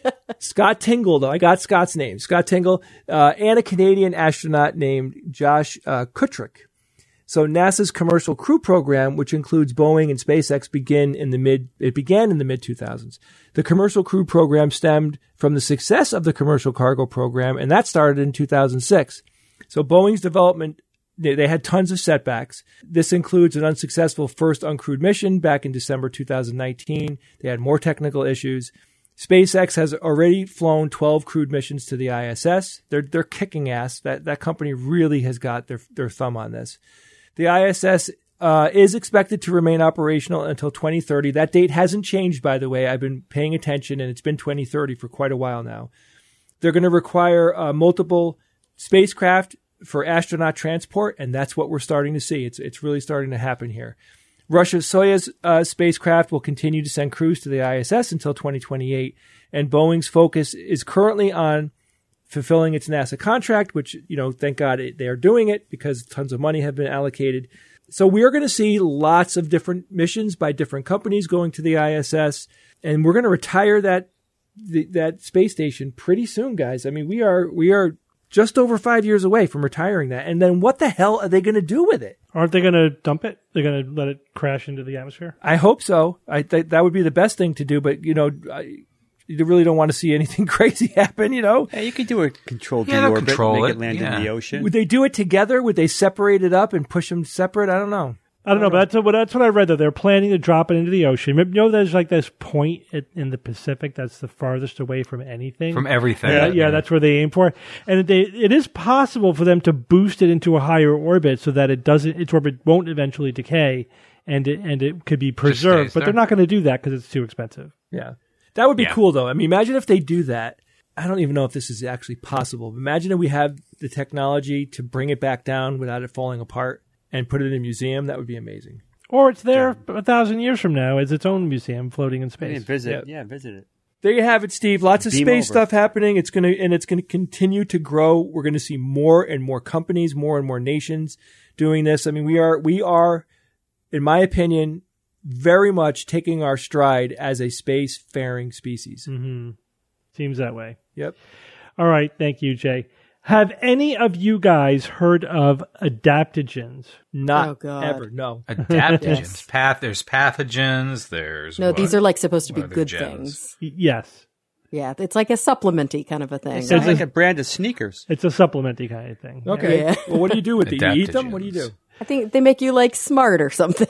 Speaker 6: Scott Tingle, though. I got Scott's name. Scott Tingle, uh, and a Canadian astronaut named Josh uh, Kutrick. So NASA's Commercial Crew Program, which includes Boeing and SpaceX, begin in the mid, it began in the mid two thousands. The Commercial Crew Program stemmed from the success of the Commercial Cargo Program, and that started in two thousand six. So Boeing's development, they, they had tons of setbacks. This includes an unsuccessful first uncrewed mission back in December two thousand nineteen. They had more technical issues. SpaceX has already flown twelve crewed missions to the I S S. They're they're kicking ass. That that company really has got their their thumb on this. The I S S uh, is expected to remain operational until twenty thirty. That date hasn't changed, by the way. I've been paying attention, and it's been twenty thirty for quite a while now. They're going to require uh, multiple spacecraft for astronaut transport, and that's what we're starting to see. It's it's really starting to happen here. Russia's Soyuz uh, spacecraft will continue to send crews to the I S S until twenty twenty-eight, and Boeing's focus is currently on fulfilling its NASA contract, which, you know, thank God it, they are doing it because tons of money have been allocated. So we are going to see lots of different missions by different companies going to the I S S, and we're going to retire that the, that space station pretty soon, guys. I mean, we are we are just over five years away from retiring that. And then what the hell are they going to do with it?
Speaker 2: Aren't they going to dump it? They're going to let it crash into the atmosphere?
Speaker 6: I hope so. I think that would be the best thing to do. But, you know, I, you really don't want to see anything crazy happen, you know?
Speaker 3: Yeah, you could do a controlled
Speaker 5: Yeah, they'll
Speaker 3: deorbit,
Speaker 5: control
Speaker 3: make
Speaker 5: it,
Speaker 3: it land
Speaker 5: yeah.
Speaker 3: in the ocean.
Speaker 6: Would they do it together? Would they separate it up and push them separate? I don't know.
Speaker 2: I don't know, but that's what that's what I read. Though they're planning to drop it into the ocean. You know, there's like this point in- in the Pacific that's the farthest away from anything.
Speaker 5: From everything.
Speaker 2: Yeah, yeah, that's where they aim for. And they, it is possible for them to boost it into a higher orbit so that it doesn't, its orbit won't eventually decay, and it and it could be preserved.
Speaker 5: stays
Speaker 2: But
Speaker 5: there.
Speaker 2: they're not going to do that because it's too expensive.
Speaker 6: Yeah. That would be
Speaker 5: Yeah.
Speaker 6: cool, though. I mean, imagine if they do that. I don't even know if this is actually possible. But imagine if we have the technology to bring it back down without it falling apart and put it in a museum. That would be amazing.
Speaker 2: Or it's there a thousand years from now as its own museum floating in
Speaker 3: Yeah,
Speaker 2: space.
Speaker 3: visit,
Speaker 6: Yep.
Speaker 3: yeah, visit it.
Speaker 6: There you have it, Steve. Lots of
Speaker 3: Beam
Speaker 6: space
Speaker 3: over.
Speaker 6: stuff happening. It's going to, and it's going to continue to grow. We're going to see more and more companies, more and more nations doing this. I mean, we are, we are, in my opinion, very much taking our stride as a space-faring species.
Speaker 2: Mm-hmm. Seems that way.
Speaker 6: Yep.
Speaker 2: All right. Thank you, Jay. Have any of you guys heard of adaptogens?
Speaker 6: Not
Speaker 4: Oh, God.
Speaker 6: ever. No.
Speaker 5: Adaptogens.
Speaker 4: Yes.
Speaker 5: Path. There's pathogens. There's
Speaker 4: No,
Speaker 5: what?
Speaker 4: these are like supposed to be
Speaker 5: What are the
Speaker 4: good
Speaker 5: gens?
Speaker 4: things.
Speaker 2: Y- yes.
Speaker 4: Yeah, it's like a supplementy kind of a thing.
Speaker 3: It sounds
Speaker 4: right?
Speaker 3: like a brand of sneakers.
Speaker 2: It's a supplementy kind of thing.
Speaker 6: Okay.
Speaker 4: Yeah.
Speaker 6: Well, what do you do with it? You eat them?
Speaker 5: Adaptogens.
Speaker 6: What do you do?
Speaker 4: I think they make you like smart or something.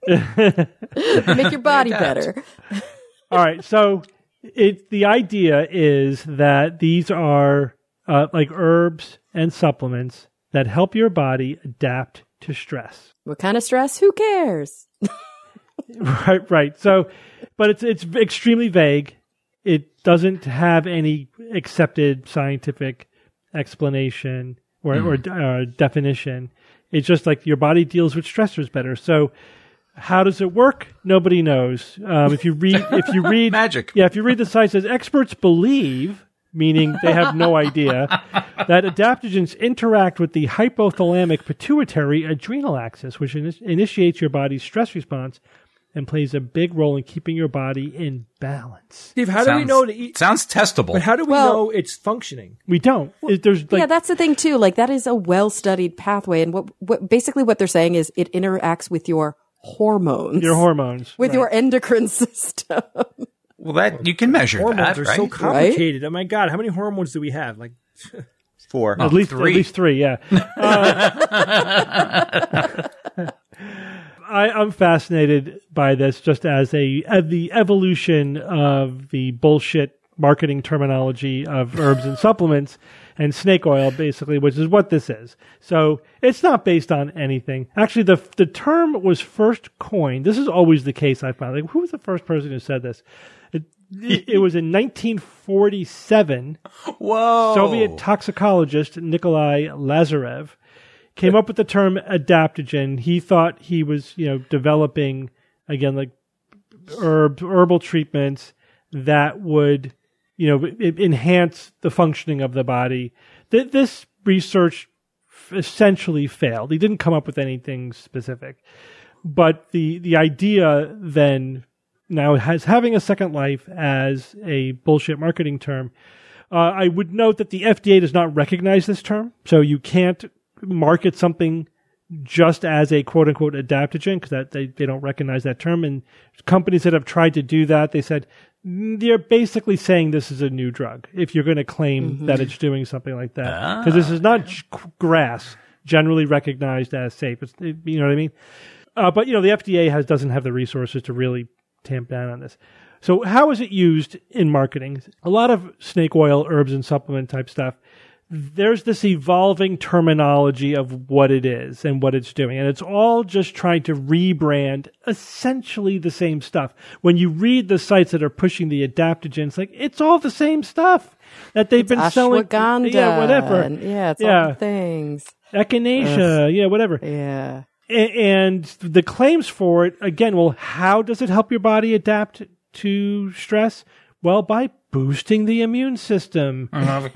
Speaker 4: They make your body
Speaker 5: Adapt.
Speaker 4: better.
Speaker 2: All right. So it the idea is that these are uh, like herbs and supplements that help your body adapt to stress.
Speaker 4: What kind of stress? Who cares?
Speaker 2: Right, right. So, but it's it's extremely vague. It doesn't have any accepted scientific explanation or, or uh, definition. It's just like your body deals with stressors better. So, how does it work? Nobody knows. Um, if you read, if you read
Speaker 5: Magic.
Speaker 2: yeah, if you read the site, it says experts believe, meaning they have no idea, that adaptogens interact with the hypothalamic pituitary adrenal axis, which in- initiates your body's stress response and plays a big role in keeping your body in balance.
Speaker 6: Steve, how do we
Speaker 5: Sounds-
Speaker 6: know to eat?
Speaker 5: Sounds testable.
Speaker 6: But how do we
Speaker 4: Well-
Speaker 6: know it's functioning?
Speaker 2: We don't. It- There's like
Speaker 4: yeah, that's the thing too. Like that is a well-studied pathway, and what, what basically what they're saying is it interacts with your hormones,
Speaker 2: your hormones.
Speaker 4: with
Speaker 2: right.
Speaker 4: your endocrine system.
Speaker 5: well, that you can measure
Speaker 6: Hormones
Speaker 5: that,
Speaker 6: are
Speaker 5: right?
Speaker 6: so complicated. Oh my God, how many hormones do we have? Like,
Speaker 3: Four.
Speaker 2: At least
Speaker 5: three.
Speaker 2: At least three, yeah. Uh, I, I'm fascinated by this just as a uh, the evolution of the bullshit marketing terminology of herbs and supplements and snake oil, basically, which is what this is. So it's not based on anything. Actually, the the term was first coined. This is always the case. I found. Like, who was the first person who said this? It, it was in nineteen forty-seven.
Speaker 5: Whoa.
Speaker 2: Soviet toxicologist Nikolai Lazarev came up with the term adaptogen. He thought he was, you know, developing, again, like herb, herbal treatments that would, you know, enhance the functioning of the body. Th- this research essentially failed. He didn't come up with anything specific. But the, the idea then now has having a second life as a bullshit marketing term. Uh, I would note that the F D A does not recognize this term. So you can't market something just as a quote unquote adaptogen because that they, they don't recognize that term. And companies that have tried to do that, they said, they're basically saying this is a new drug if you're going to claim mm-hmm. that it's doing something like that. Because ah. this is not grass generally recognized as safe. It's, it, you know what I mean? Uh, but, you know, the F D A has doesn't have the resources to really tamp down on this. So how is it used in marketing? A lot of snake oil, herbs, and supplement type stuff. There's this evolving terminology of what it is and what it's doing. And it's all just trying to rebrand essentially the same stuff. When you read the sites that are pushing the adaptogens, like it's all the same stuff that they've
Speaker 4: it's
Speaker 2: been selling.
Speaker 4: Ashwagandha.
Speaker 2: Yeah, whatever.
Speaker 4: And, yeah, it's
Speaker 2: yeah.
Speaker 4: all the things.
Speaker 2: Echinacea. Ugh. Yeah, whatever.
Speaker 4: Yeah.
Speaker 2: And the claims for it, again, well, how does it help your body adapt to stress? Well, by boosting the immune system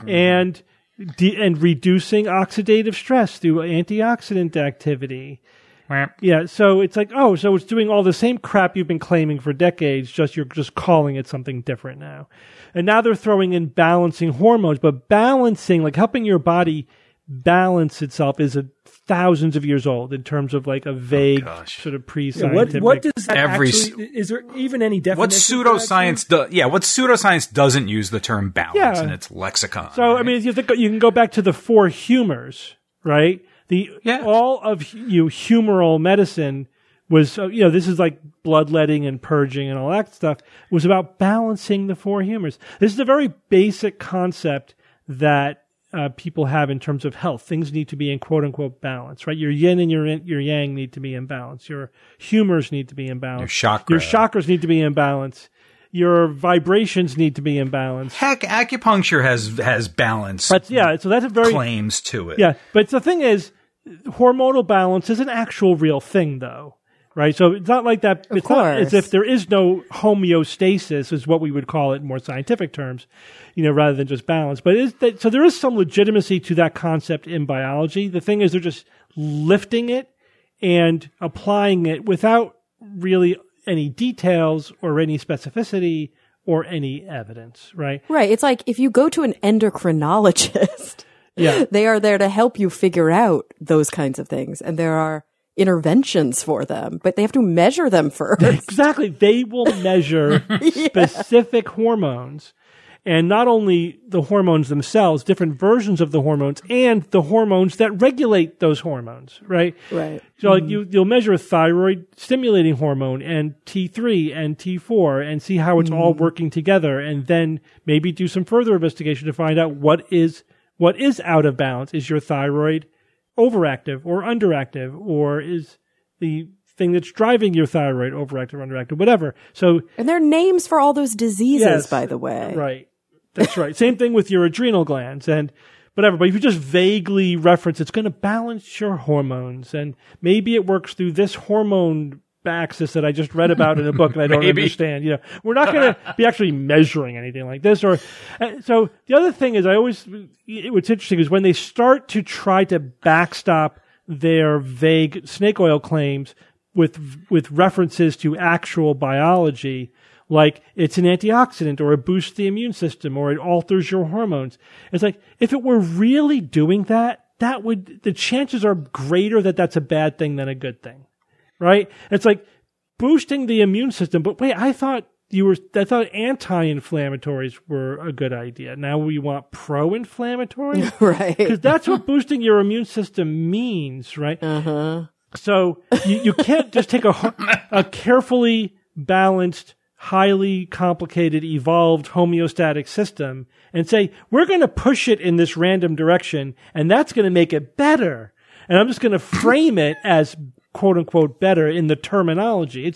Speaker 2: and de- and reducing oxidative stress through antioxidant activity. Yeah, so it's like, oh, so it's doing all the same crap you've been claiming for decades, just you're just calling it something different now. And now they're throwing in balancing hormones, but balancing, like helping your body balance itself is a thousands of years old in terms of like a vague
Speaker 5: oh,
Speaker 2: sort of pre-scientific.
Speaker 6: Yeah, what, what does that
Speaker 5: Every,
Speaker 6: actually, is there even any definition?
Speaker 5: What pseudoscience does, yeah, what pseudoscience doesn't use the term balance
Speaker 2: yeah.
Speaker 5: in its lexicon.
Speaker 2: So,
Speaker 5: right?
Speaker 2: I mean, if you think, you can go back to the four humors, right? The,
Speaker 5: yeah.
Speaker 2: all of you humoral medicine was, uh, you know, this is like bloodletting and purging and all that stuff, was about balancing the four humors. This is a very basic concept that Uh, people have in terms of health. Things need to be in quote unquote balance, right? Your yin and your your yang need to be in balance. Your humors need to be in balance.
Speaker 5: Your chakra.
Speaker 2: Your chakras need to be in balance. Your vibrations need to be in balance.
Speaker 5: Heck, acupuncture has has balance.
Speaker 2: But yeah, so that's a very
Speaker 5: claims to it.
Speaker 2: Yeah, but the thing is, hormonal balance is an actual real thing, though. Right, so it's not like that.
Speaker 4: Of
Speaker 2: it's
Speaker 4: course.
Speaker 2: not as if there is no homeostasis, is what we would call it in more scientific terms, you know, rather than just balance. But is that, so there is some legitimacy to that concept in biology. The thing is, they're just lifting it and applying it without really any details or any specificity or any evidence. Right.
Speaker 4: Right. It's like if you go to an endocrinologist,
Speaker 2: yeah,
Speaker 4: they are there to help you figure out those kinds of things, and there are interventions for them, but they have to measure them first.
Speaker 2: Exactly. They will measure yeah. specific hormones, and not only the hormones themselves, different versions of the hormones, and the hormones that regulate those hormones, right?
Speaker 4: Right.
Speaker 2: So mm-hmm. like you, you'll measure a thyroid stimulating hormone and T three and T four and see how it's mm-hmm. all working together, and then maybe do some further investigation to find out what is what is out of balance. Is your thyroid overactive or underactive, or is the thing that's driving your thyroid overactive or underactive, whatever. So,
Speaker 4: and there are names for all those diseases,
Speaker 2: yes,
Speaker 4: by the way.
Speaker 2: Right. That's right. Same thing with your adrenal glands and whatever. But if you just vaguely reference, it's going to balance your hormones, and maybe it works through this hormone axis that I just read about in a book and I don't understand. You know, we're not going to be actually measuring anything like this. Or uh, so the other thing is, I always what's interesting is when they start to try to backstop their vague snake oil claims with with references to actual biology, like it's an antioxidant or it boosts the immune system or it alters your hormones. It's like if it were really doing that, that would the chances are greater that that's a bad thing than a good thing. Right? It's like boosting the immune system. But wait, I thought you were, I thought anti-inflammatories were a good idea. Now we want pro-inflammatory?
Speaker 4: Right.
Speaker 2: Because that's what boosting your immune system means, right?
Speaker 4: Uh-huh.
Speaker 2: So you, you can't just take a, a carefully balanced, highly complicated, evolved homeostatic system and say, we're going to push it in this random direction and that's going to make it better. And I'm just going to frame it as quote unquote better in the terminology. It's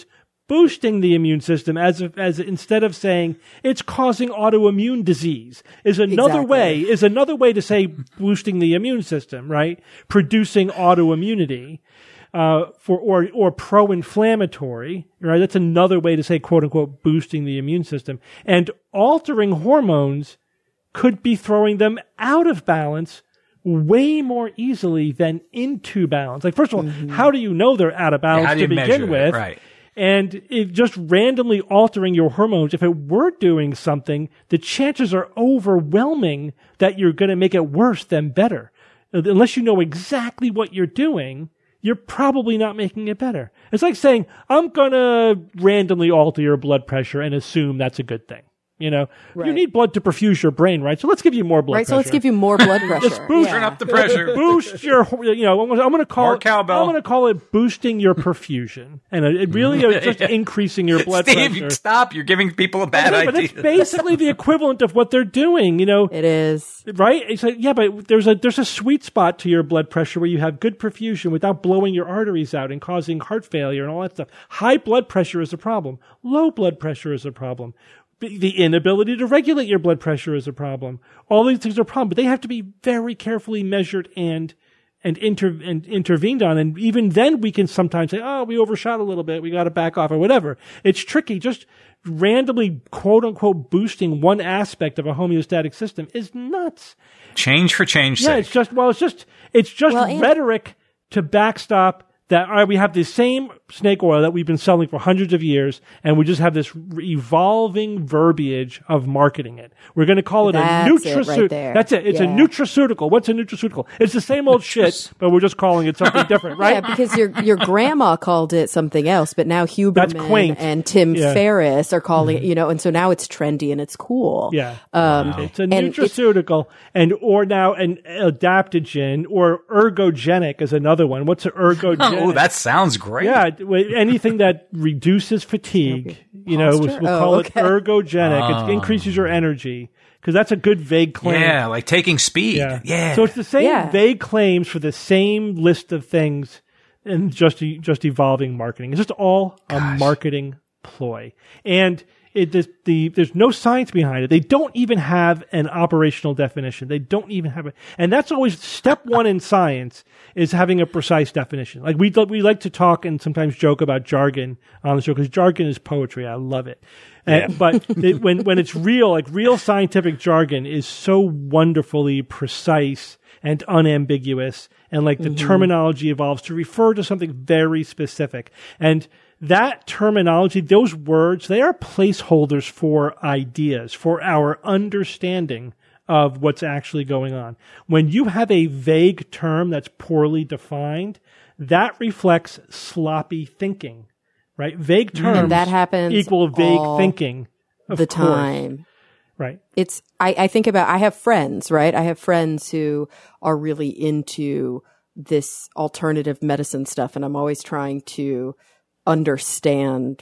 Speaker 2: boosting the immune system as if, as instead of saying it's causing autoimmune disease is another
Speaker 4: Exactly.
Speaker 2: way is another way to say boosting the immune system, right? Producing autoimmunity. Uh, for or or pro-inflammatory, right? That's another way to say "quote unquote" boosting the immune system. And altering hormones could be throwing them out of balance way more easily than into balance. Like, first of all, mm-hmm. how do you know they're out of balance
Speaker 5: yeah,
Speaker 2: to begin with?
Speaker 5: It? Right.
Speaker 2: And if just randomly altering your hormones, if it were doing something, the chances are overwhelming that you're going to make it worse than better. Unless you know exactly what you're doing, you're probably not making it better. It's like saying, I'm going to randomly alter your blood pressure and assume that's a good thing. You know, right. You need blood to perfuse your brain, right? So let's give you more blood
Speaker 4: right,
Speaker 2: pressure.
Speaker 4: Right, so let's give you more blood pressure.
Speaker 2: Just boost,
Speaker 5: Turn up the pressure.
Speaker 2: Boost your, you know, I'm going to call
Speaker 5: more
Speaker 2: it,
Speaker 5: cowbell.
Speaker 2: I'm going to call it boosting your perfusion. And it really is just increasing your blood
Speaker 5: Steve,
Speaker 2: pressure.
Speaker 5: Stop. You're giving people a bad
Speaker 2: okay,
Speaker 5: idea.
Speaker 2: But it's basically the equivalent of what they're doing, you know.
Speaker 4: It is.
Speaker 2: Right? It's like, yeah, but there's a, there's a sweet spot to your blood pressure where you have good perfusion without blowing your arteries out and causing heart failure and all that stuff. High blood pressure is a problem. Low blood pressure is a problem. The inability to regulate your blood pressure is a problem. All these things are a problem, but they have to be very carefully measured and and, inter, and intervened on. And even then, we can sometimes say, "Oh, we overshot a little bit. We got to back off," or whatever. It's tricky. Just randomly, quote unquote, boosting one aspect of a homeostatic system is nuts.
Speaker 5: Change for change
Speaker 2: yeah,
Speaker 5: sake.
Speaker 2: it's just well, it's just it's just
Speaker 4: well, and-
Speaker 2: rhetoric to backstop. That all right, we have the same snake oil that we've been selling for hundreds of years, and we just have this evolving verbiage of marketing it. We're going to call it
Speaker 4: That's
Speaker 2: a nutraceutical.
Speaker 4: It right
Speaker 2: That's it. It's
Speaker 4: yeah.
Speaker 2: a nutraceutical. What's a nutraceutical? It's the same old shit, but we're just calling it something different, right?
Speaker 4: Yeah, because your your grandma called it something else, but now Huberman and Tim
Speaker 2: yeah.
Speaker 4: Ferriss are calling mm-hmm. it, you know, and so now it's trendy and it's cool.
Speaker 2: Yeah,
Speaker 4: um,
Speaker 2: wow. It's a nutraceutical, and, and or now an adaptogen or ergogenic is another one. What's an ergogenic?
Speaker 5: Oh, that sounds great.
Speaker 2: Yeah, anything that reduces fatigue, you know, we'll, we'll
Speaker 4: oh,
Speaker 2: call
Speaker 4: okay.
Speaker 2: it ergogenic.
Speaker 5: Oh.
Speaker 2: It increases your energy because that's a good vague claim.
Speaker 5: Yeah, like taking speed.
Speaker 2: Yeah.
Speaker 5: yeah.
Speaker 2: So it's the same
Speaker 4: yeah.
Speaker 2: vague claims for the same list of things and just just evolving marketing. It's just all
Speaker 5: Gosh.
Speaker 2: a marketing ploy. And it the, the there's no science behind it. They don't even have an operational definition. They don't even have it. And that's always step one in science is having a precise definition. Like we we like to talk and sometimes joke about jargon on the show because jargon is poetry. I love it. Yeah. And, but it, when when it's real, like real scientific jargon is so wonderfully precise and unambiguous, and like the mm-hmm. terminology evolves to refer to something very specific. And that terminology, those words, they are placeholders for ideas, for our understanding of what's actually going on. When you have a vague term that's poorly defined, that reflects sloppy thinking, right? Vague terms
Speaker 4: and that happens
Speaker 2: equal vague thinking. Of
Speaker 4: the
Speaker 2: course.
Speaker 4: time.
Speaker 2: Right.
Speaker 4: It's, I, I think about, I have friends, right? I have friends who are really into this alternative medicine stuff, and I'm always trying to understand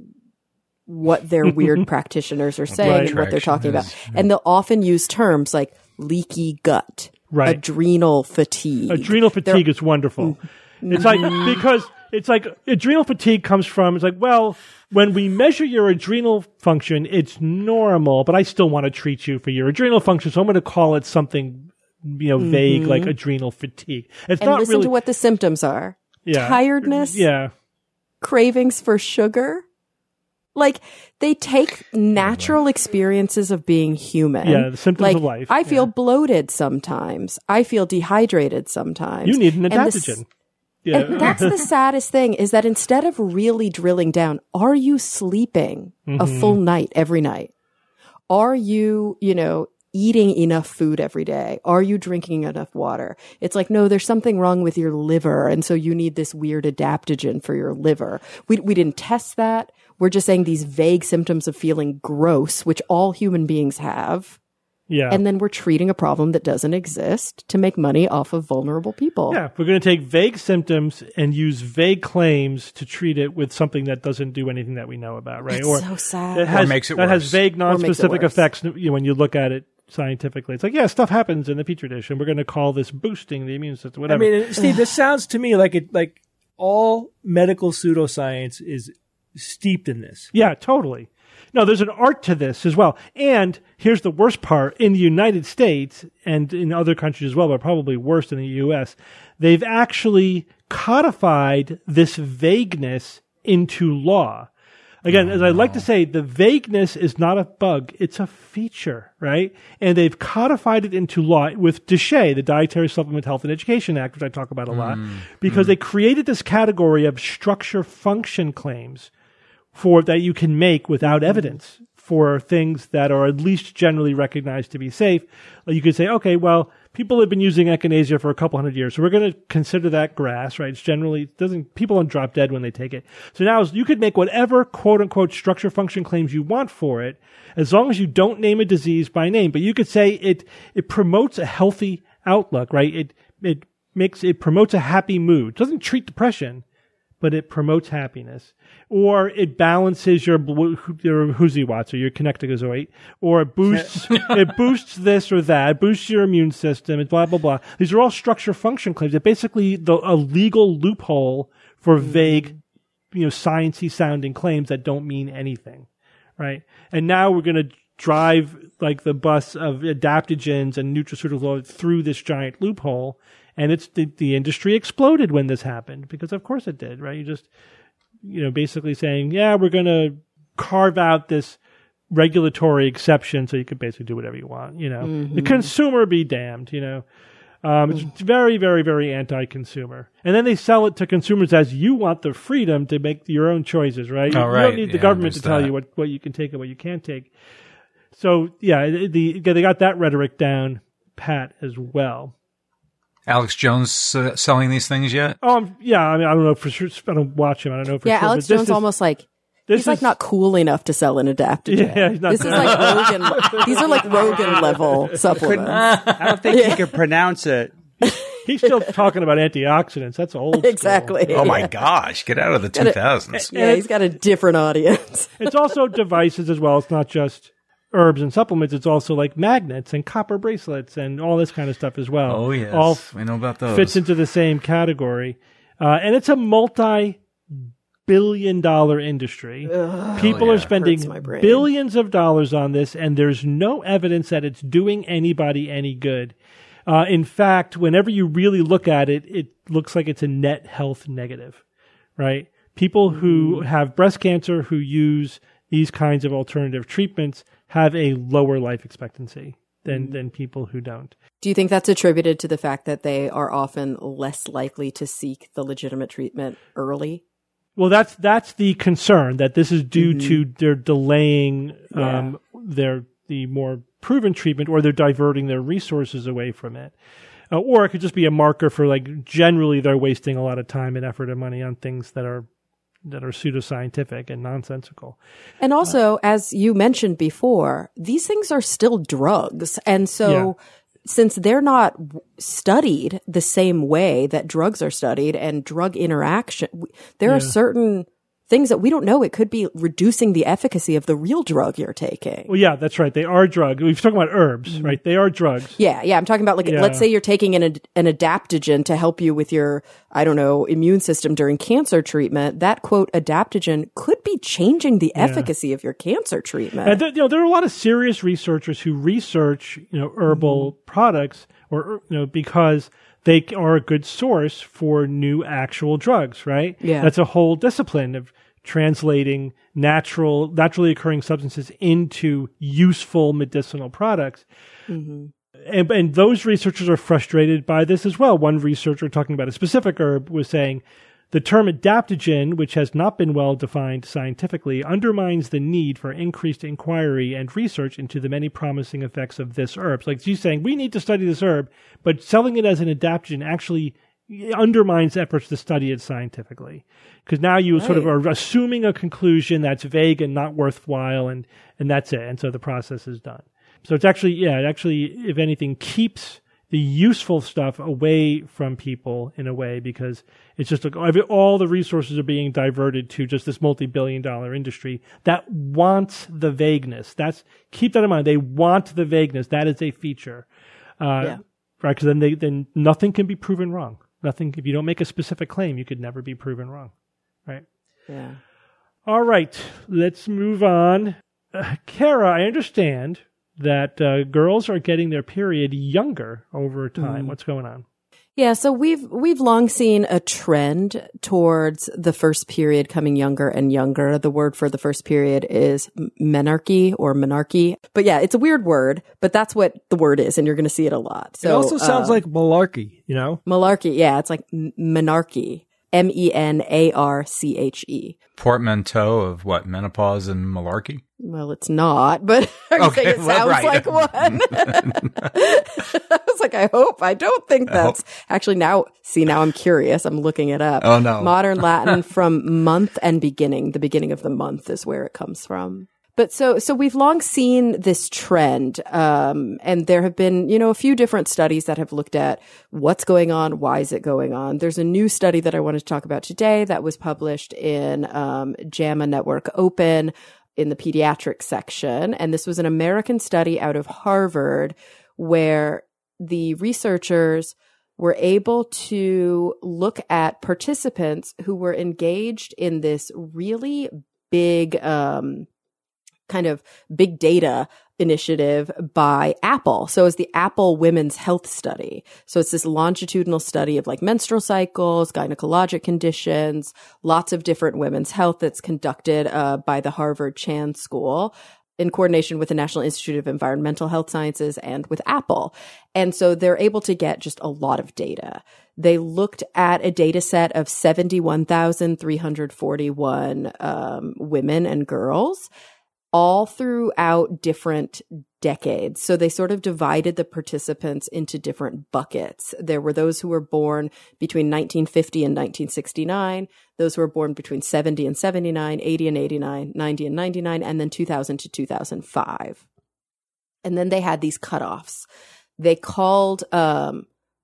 Speaker 4: what their weird practitioners are saying
Speaker 2: right.
Speaker 4: and what they're talking about. And they'll often use terms like leaky gut,
Speaker 2: right.
Speaker 4: adrenal fatigue.
Speaker 2: Adrenal fatigue they're, is wonderful. Mm-hmm. It's like, because it's like adrenal fatigue comes from, it's like, well, when we measure your adrenal function, it's normal, but I still want to treat you for your adrenal function, so I'm going to call it something, you know, vague, mm-hmm. like adrenal fatigue. It's
Speaker 4: and
Speaker 2: not
Speaker 4: listen
Speaker 2: really,
Speaker 4: to what the symptoms are.
Speaker 2: Yeah.
Speaker 4: Tiredness.
Speaker 2: Yeah.
Speaker 4: Cravings for sugar. Like, they take natural experiences of being human.
Speaker 2: Yeah, the symptoms
Speaker 4: like,
Speaker 2: of life.
Speaker 4: I feel
Speaker 2: yeah.
Speaker 4: bloated sometimes. I feel dehydrated sometimes.
Speaker 2: You need an
Speaker 4: and
Speaker 2: adaptogen.
Speaker 4: The,
Speaker 2: yeah.
Speaker 4: And that's the saddest thing, is that instead of really drilling down, are you sleeping mm-hmm. a full night every night? Are you, you know, eating enough food every day? Are you drinking enough water? It's like, no, there's something wrong with your liver, and so you need this weird adaptogen for your liver. We we didn't test that. We're just saying these vague symptoms of feeling gross, which all human beings have.
Speaker 2: Yeah.
Speaker 4: And then we're treating a problem that doesn't exist to make money off of vulnerable people.
Speaker 2: Yeah. We're going to take vague symptoms and use vague claims to treat it with something that doesn't do anything that we know about, right?
Speaker 4: It's
Speaker 2: or
Speaker 4: so sad.
Speaker 2: That has,
Speaker 5: or makes it
Speaker 2: that
Speaker 5: worse.
Speaker 2: has vague, non-specific
Speaker 4: worse.
Speaker 2: effects you know, when you look at it scientifically. It's like, yeah, stuff happens in the petri dish, and we're going to call this boosting the immune system, whatever.
Speaker 6: I mean, Steve, this sounds to me like it, like all medical pseudoscience is steeped in this.
Speaker 2: Yeah, totally. No, there's an art to this as well. And here's the worst part. In the United States and in other countries as well, but probably worse in the U S, they've actually codified this vagueness into law. Again, as I like to say, the vagueness is not a bug. It's a feature, right? And they've codified it into law with DSHEA, the Dietary Supplement Health and Education Act, which I talk about a lot, mm. because mm. they created this category of structure function claims for that you can make without evidence for things that are at least generally recognized to be safe. You could say, okay, well, people have been using echinacea for a couple hundred years, so we're going to consider that grass, right? It's generally doesn't people don't drop dead when they take it. So now you could make whatever quote unquote structure function claims you want for it, as long as you don't name a disease by name. But you could say it it promotes a healthy outlook, right? It it makes it promotes a happy mood. It doesn't treat depression, but it promotes happiness. Or it balances your your Huziwatts or your connecticozoid, or it boosts it boosts this or that, it boosts your immune system, and blah blah blah. These are all structure function claims. They're basically the, a legal loophole for vague, you know, sciencey sounding claims that don't mean anything, right? And now we're going to drive like the bus of adaptogens and nutraceuticals through this giant loophole. And it's the, the industry exploded when this happened, because of course it did, right? You just, you know, basically saying, yeah, we're going to carve out this regulatory exception so you could basically do whatever you want, you know. Mm-hmm. The consumer be damned, you know. Um, it's very, very, very anti-consumer. And then they sell it to consumers as you want the freedom to make your own choices, right?
Speaker 5: Oh,
Speaker 2: you
Speaker 5: right.
Speaker 2: don't need the
Speaker 5: yeah,
Speaker 2: government to tell
Speaker 5: that.
Speaker 2: you what, what you can take and what you can't take. So, yeah, the, they got that rhetoric down pat as well.
Speaker 5: Alex Jones uh, selling these things yet?
Speaker 2: Oh, um, yeah. I mean, I don't know for sure. I don't watch him. I don't know for
Speaker 4: yeah,
Speaker 2: sure.
Speaker 4: Yeah, Alex
Speaker 2: but
Speaker 4: Jones
Speaker 2: is,
Speaker 4: almost like he's
Speaker 2: is,
Speaker 4: like not cool enough to sell an adaptogen.
Speaker 2: Yeah, he's not
Speaker 4: this is like Rogan. These are like Rogan level supplements.
Speaker 3: I don't think yeah. he could pronounce it.
Speaker 2: He's still talking about antioxidants. That's old.
Speaker 4: Exactly.
Speaker 2: School.
Speaker 5: Oh my gosh! Get out of the two thousands.
Speaker 4: Yeah, he's got a different audience.
Speaker 2: It's also devices as well. It's not just herbs and supplements. It's also like magnets and copper bracelets and all this kind of stuff as well.
Speaker 5: Oh yes,
Speaker 2: all
Speaker 5: we know about those.
Speaker 2: Fits into the same category, uh, and it's a multi-billion-dollar industry.
Speaker 4: Ugh,
Speaker 2: People
Speaker 5: yeah.
Speaker 2: are spending billions of dollars on this, and there's no evidence that it's doing anybody any good. Uh, in fact, whenever you really look at it, it looks like it's a net health negative, right? People who have breast cancer who use these kinds of alternative treatments have a lower life expectancy than, than people who don't.
Speaker 4: Do you think that's attributed to the fact that they are often less likely to seek the legitimate treatment early?
Speaker 2: Well, that's that's the concern, that this is due mm-hmm. to their delaying um, yeah. their the more proven treatment, or they're diverting their resources away from it. Uh, or it could just be a marker for, like, generally they're wasting a lot of time and effort and money on things that are that are pseudoscientific and nonsensical. And
Speaker 4: also, uh, as you mentioned before, these things are still drugs. And so yeah. since they're not studied the same way that drugs are studied and drug interaction, there yeah. are certain things that we don't know. It could be reducing the efficacy of the real drug you're taking.
Speaker 2: Well, yeah, that's right. They are drugs. We've talking about herbs, mm-hmm. right? They are drugs.
Speaker 4: Yeah, yeah. I'm talking about, like, yeah. let's say you're taking an an adaptogen to help you with your, I don't know, immune system during cancer treatment. That, quote, adaptogen could be changing the yeah. efficacy of your cancer treatment.
Speaker 2: And there, you know, there are a lot of serious researchers who research, you know, herbal mm-hmm. products, or, you know, because they are a good source for new actual drugs, right?
Speaker 4: Yeah.
Speaker 2: That's a whole discipline of translating natural, naturally occurring substances into useful medicinal products. Mm-hmm. And, and those researchers are frustrated by this as well. One researcher talking about a specific herb was saying, the term adaptogen, which has not been well defined scientifically, undermines the need for increased inquiry and research into the many promising effects of this herb. Like she's saying, we need to study this herb, but selling it as an adaptogen actually undermines efforts to study it scientifically. Because now you right. sort of are assuming a conclusion that's vague and not worthwhile, and, and that's it. And so the process is done. So it's actually, yeah, it actually, if anything, keeps the useful stuff away from people in a way, because it's just like all the resources are being diverted to just this multi-billion dollar industry that wants the vagueness. That's, keep that in mind. They want the vagueness. That is a feature. Uh, yeah. Right. Cause then they, then nothing can be proven wrong. Nothing, if you don't make a specific claim, you could never be proven wrong. Right.
Speaker 4: Yeah.
Speaker 2: All right, let's move on. Uh, Kara, I understand that uh, girls are getting their period younger over time. Mm. What's going on?
Speaker 4: Yeah, so we've we've long seen a trend towards the first period coming younger and younger. The word for the first period is menarche or menarche. But yeah, it's a weird word, but that's what the word is, and you're going to see it a lot. So,
Speaker 6: it also sounds
Speaker 4: uh,
Speaker 6: like malarkey, you know?
Speaker 4: Malarkey, yeah, it's like menarche. M E N A R C H E.
Speaker 5: Portmanteau of what, menopause and malarkey?
Speaker 4: Well, it's not, but I'm
Speaker 5: okay,
Speaker 4: saying it
Speaker 5: well,
Speaker 4: sounds
Speaker 5: right.
Speaker 4: like one. I was like, I hope. I don't think that's actually now. See, now I'm curious. I'm looking it up.
Speaker 5: Oh, no.
Speaker 4: Modern Latin from month and beginning. The beginning of the month is where it comes from. But so, so we've long seen this trend, um, and there have been, you know, a few different studies that have looked at what's going on, why is it going on. There's a new study that I wanted to talk about today that was published in um, JAMA Network Open in the pediatric section, and this was an American study out of Harvard where the researchers were able to look at participants who were engaged in this really big, um, kind of big data initiative by Apple. So it's the Apple Women's Health Study. So it's this longitudinal study of like menstrual cycles, gynecologic conditions, lots of different women's health that's conducted uh, by the Harvard Chan School in coordination with the National Institute of Environmental Health Sciences and with Apple. And so they're able to get just a lot of data. They looked at a data set of seventy-one thousand three hundred forty-one um, women and girls, all throughout different decades. So they sort of divided the participants into different buckets. There were those who were born between nineteen fifty and nineteen sixty-nine, those who were born between seventy and seventy-nine, eighty and eighty-nine, ninety and ninety-nine, and then two thousand to two thousand five. And then they had these cutoffs. They called um,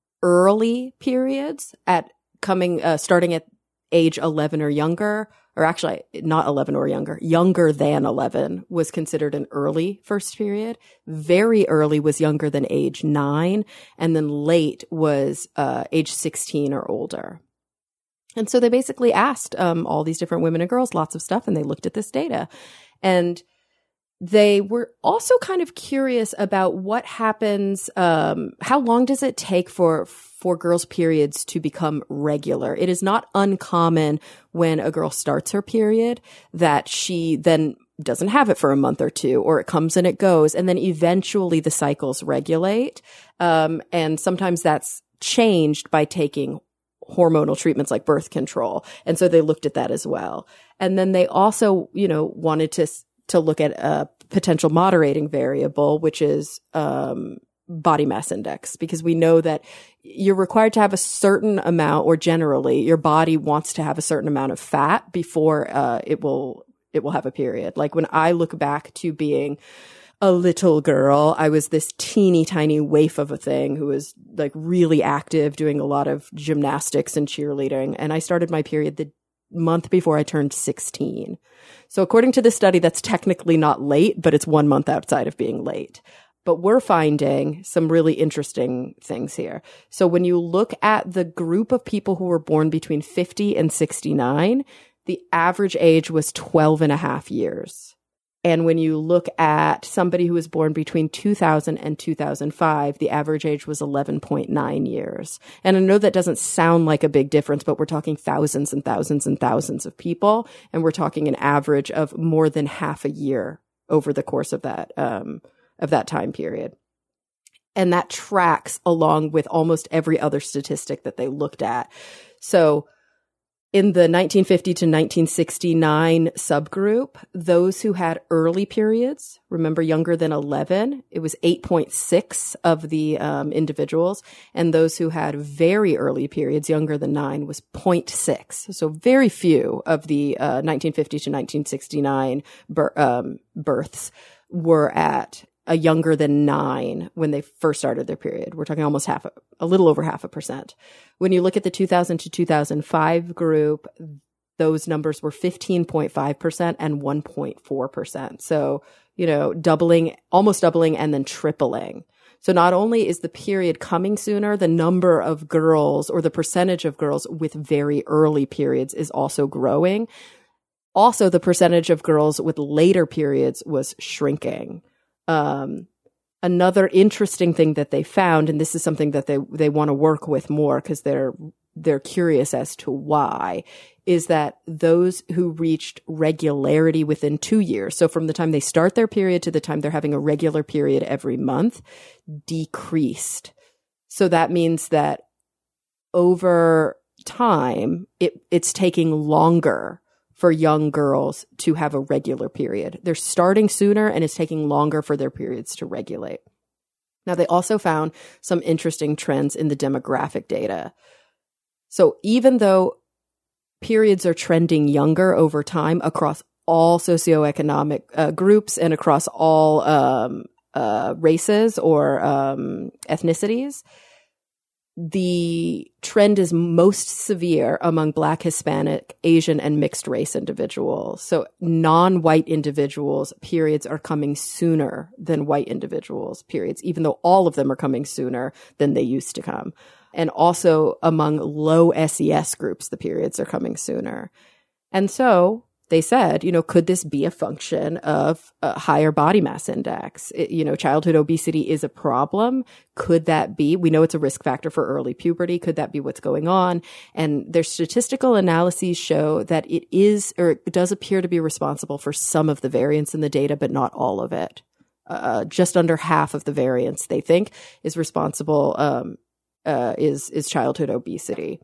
Speaker 4: early periods at coming, uh, starting at age eleven or younger, or actually not eleven or younger, younger than eleven was considered an early first period. Very early was younger than age nine, and then late was uh, age sixteen or older. And so they basically asked um, all these different women and girls lots of stuff, and they looked at this data. And they were also kind of curious about what happens, um, how long does it take for for girls' periods to become regular? It is not uncommon when a girl starts her period that she then doesn't have it for a month or two, or it comes and it goes, and then eventually the cycles regulate. Um, and sometimes that's changed by taking hormonal treatments like birth control. And so they looked at that as well. And then they also, you know, wanted to to look at a potential moderating variable, which is um, body mass index, because we know that you're required to have a certain amount, or generally your body wants to have a certain amount of fat before uh, it will it will have a period. Like when I look back to being a little girl, I was this teeny tiny waif of a thing who was like really active, doing a lot of gymnastics and cheerleading, and I started my period the month before I turned sixteen. So according to this study, that's technically not late, but it's one month outside of being late. But we're finding some really interesting things here. So when you look at the group of people who were born between fifty and sixty-nine, the average age was twelve and a half years. And when you look at somebody who was born between two thousand and two thousand five, the average age was eleven point nine years. And I know that doesn't sound like a big difference, but we're talking thousands and thousands and thousands of people. And we're talking an average of more than half a year over the course of that, um, of that time period. And that tracks along with almost every other statistic that they looked at. So in the nineteen fifty to nineteen sixty-nine subgroup, those who had early periods, remember younger than eleven, it was eight point six of the um, individuals. And those who had very early periods, younger than nine, was zero point six. So very few of the uh, nineteen fifty to nineteen sixty-nine bir- um, births were at a younger than nine when they first started their period. We're talking almost half, a, a little over half a percent. When you look at the two thousand to two thousand five group, those numbers were fifteen point five percent and one point four percent. So, you know, doubling, almost doubling and then tripling. So not only is the period coming sooner, the number of girls or the percentage of girls with very early periods is also growing. Also, the percentage of girls with later periods was shrinking. Um, another interesting thing that they found, and this is something that they, they want to work with more because they're, they're curious as to why, is that those who reached regularity within two years, so from the time they start their period to the time they're having a regular period every month, decreased. So that means that over time, it, it's taking longer for young girls to have a regular period. They're starting sooner and it's taking longer for their periods to regulate. Now, they also found some interesting trends in the demographic data. So even though periods are trending younger over time across all socioeconomic uh, groups and across all um, uh, races or um, ethnicities, the trend is most severe among Black, Hispanic, Asian, and mixed race individuals. So non-white individuals' periods are coming sooner than white individuals' periods, even though all of them are coming sooner than they used to come. And also among low S E S groups, the periods are coming sooner. And so they said, you know, could this be a function of a higher body mass index? It, you know, childhood obesity is a problem. Could that be? We know it's a risk factor for early puberty. Could that be what's going on? And their statistical analyses show that it is, or it does appear to be responsible for some of the variance in the data, but not all of it. Uh, just under half of the variance they think is responsible, um, uh, is, is childhood obesity.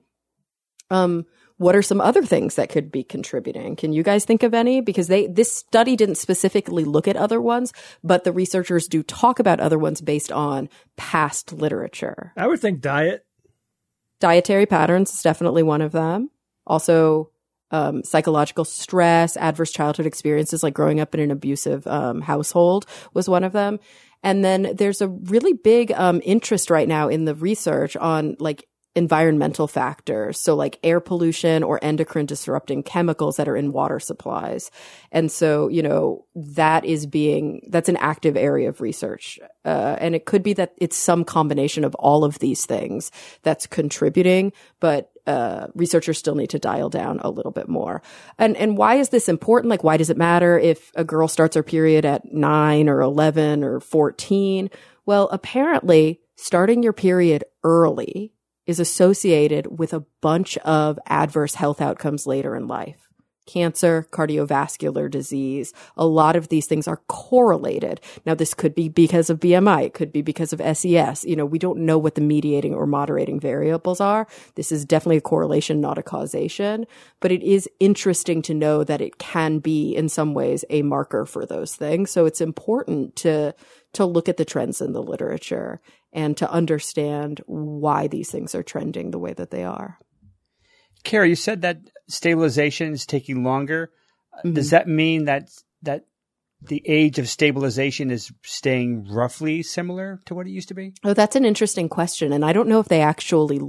Speaker 4: Um, What are some other things that could be contributing? Can you guys think of any? Because they, this study didn't specifically look at other ones, but the researchers do talk about other ones based on past literature.
Speaker 6: I would think diet.
Speaker 4: Dietary patterns is definitely one of them. Also, um, psychological stress, adverse childhood experiences like growing up in an abusive um, household was one of them. And then there's a really big um, interest right now in the research on like environmental factors. So like air pollution or endocrine disrupting chemicals that are in water supplies. And so, you know, that is being, that's an active area of research. Uh, and it could be that it's some combination of all of these things that's contributing, but uh, researchers still need to dial down a little bit more. And, and why is this important? Like, why does it matter if a girl starts her period at nine or eleven or fourteen? Well, apparently starting your period early is associated with a bunch of adverse health outcomes later in life. Cancer, cardiovascular disease, a lot of these things are correlated. Now, this could be because of B M I. It could be because of S E S. You know, we don't know what the mediating or moderating variables are. This is definitely a correlation, not a causation. But it is interesting to know that it can be, in some ways, a marker for those things. So it's important to to look at the trends in the literature and to understand why these things are trending the way that they are.
Speaker 3: Kara, you said that stabilization is taking longer. Mm-hmm. Does that mean that that the age of stabilization is staying roughly similar to what it used to be?
Speaker 4: Oh, that's an interesting question. And I don't know if they actually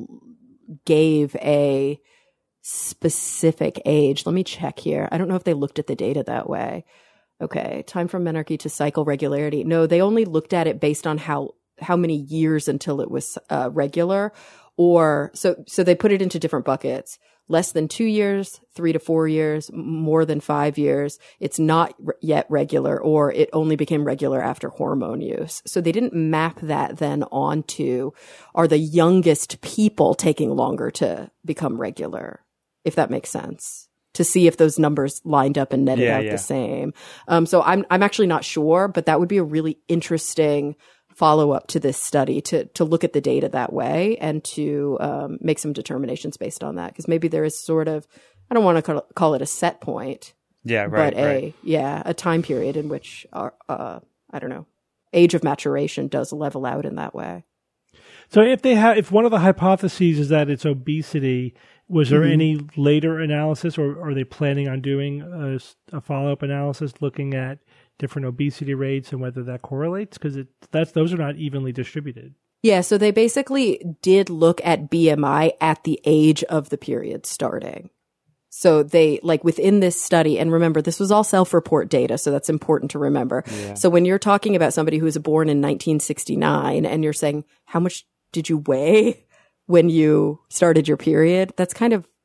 Speaker 4: gave a specific age. Let me check here. I don't know if they looked at the data that way. Okay, time from menarche to cycle regularity. No, they only looked at it based on how how many years until it was uh, regular, or so so they put it into different buckets. Less than two years, three to four years, more than five years. It's not re- yet regular, or it only became regular after hormone use. So they didn't map that then onto, are the youngest people taking longer to become regular, if that makes sense, to see if those numbers lined up and netted
Speaker 3: yeah,
Speaker 4: out
Speaker 3: yeah.
Speaker 4: the same. Um, so I'm I'm actually not sure, but that would be a really interesting follow up to this study to to look at the data that way and to um, make some determinations based on that, because maybe there is sort of, I don't want to call, call it a set point,
Speaker 3: yeah, right,
Speaker 4: but a
Speaker 3: right.
Speaker 4: yeah a time period in which our uh, I don't know age of maturation does level out in that way.
Speaker 2: So if they have, if one of the hypotheses is that it's obesity, was there mm-hmm. any later analysis, or are they planning on doing a, a follow up analysis looking at different obesity rates and whether that correlates? Because it that's those are not evenly distributed.
Speaker 4: Yeah, so they basically did look at B M I at the age of the period starting. So they, like within this study, and remember, this was all self-report data, so that's important to remember. Yeah. So when you're talking about somebody who was born in nineteen sixty-nine and you're saying, how much did you weigh when you started your period? That's kind of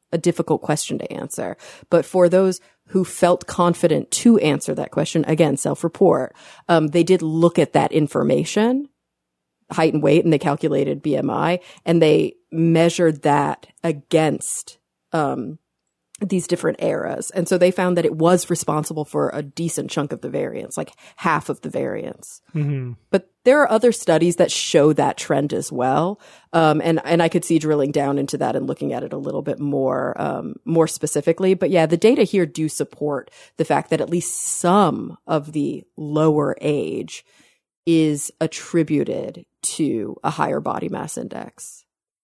Speaker 4: a difficult question to answer. But for those who felt confident to answer that question, again, self-report, um, they did look at that information, height and weight, and they calculated B M I, and they measured that against um, these different eras. And so they found that it was responsible for a decent chunk of the variance, like half of the variance. Mm-hmm. But there are other studies that show that trend as well. Um, and, and I could see drilling down into that and looking at it a little bit more, um, more specifically. But yeah, the data here do support the fact that at least some of the lower age is attributed to a higher body mass index.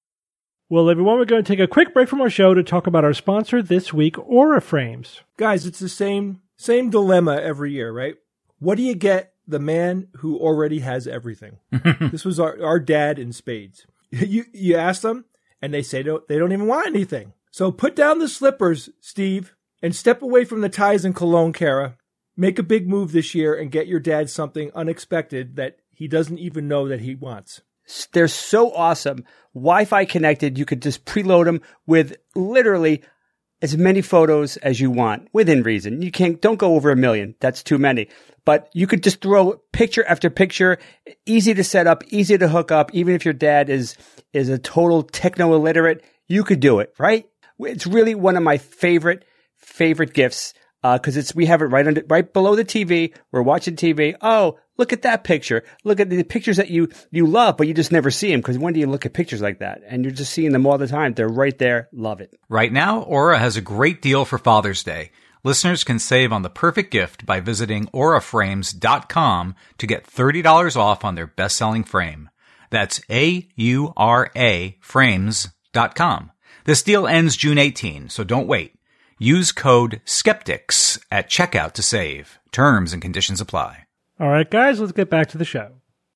Speaker 2: Well, everyone, we're going to take a quick break from our show to talk about our sponsor this week, Aura Frames.
Speaker 6: Guys, it's the same same dilemma every year, right? What do you get the man who already has everything? This was our, our dad in spades. You you ask them, and they say don't, they don't even want anything. So put down the slippers, Steve, and step away from the ties and cologne, Kara. Make a big move this year and get your dad something unexpected that he doesn't even know that he wants.
Speaker 3: They're so awesome. Wi-Fi connected. You could just preload them with literally as many photos as you want within reason. You can't, don't go over a million. That's too many. But you could just throw picture after picture, easy to set up, easy to hook up. Even if your dad is, is a total techno illiterate, you could do it, right? It's really one of my favorite, favorite gifts. Uh, cause it's, we have it right under, right below the T V. We're watching T V. Oh, look at that picture. Look at the pictures that you, you love, but you just never see them. Cause when do you look at pictures like that? And you're just seeing them all the time. They're right there. Love it.
Speaker 5: Right now, Aura has a great deal for Father's Day. Listeners can save on the perfect gift by visiting aura frames dot com to get thirty dollars off on their best-selling frame. That's A U R A frames dot com. This deal ends June eighteenth, so don't wait. Use code SKEPTICS at checkout to save. Terms and conditions apply.
Speaker 2: All right, guys, let's get back to the show.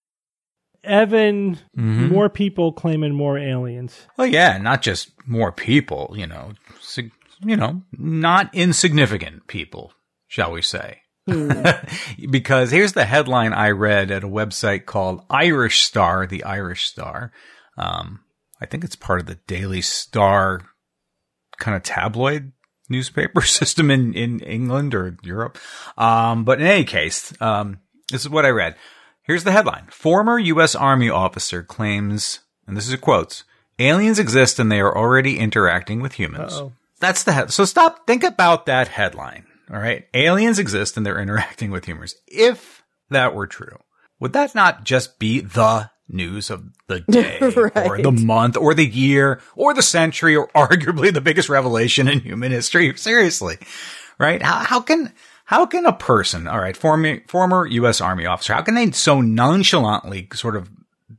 Speaker 2: Evan, mm-hmm. More people claiming more aliens.
Speaker 5: Well, yeah, not just more people, you know, sig- you know, not insignificant people, shall we say. Mm. Because here's the headline I read at a website called Irish Star, the Irish Star. Um, I think it's part of the Daily Star kind of tabloid newspaper system in, in England or Europe. Um, but in any case, um, this is what I read. Here's the headline. Former U S Army officer claims, and this is a quote, aliens exist and they are already interacting with humans. Uh-oh. That's the head. So stop, think about that headline. All right. Aliens exist and they're interacting with humans. If that were true, would that not just be the news of the day right. or the month or the year or the century or arguably the biggest revelation in human history? Seriously, right? How, how can, how can a person, all right, former, former U S Army officer, how can they so nonchalantly sort of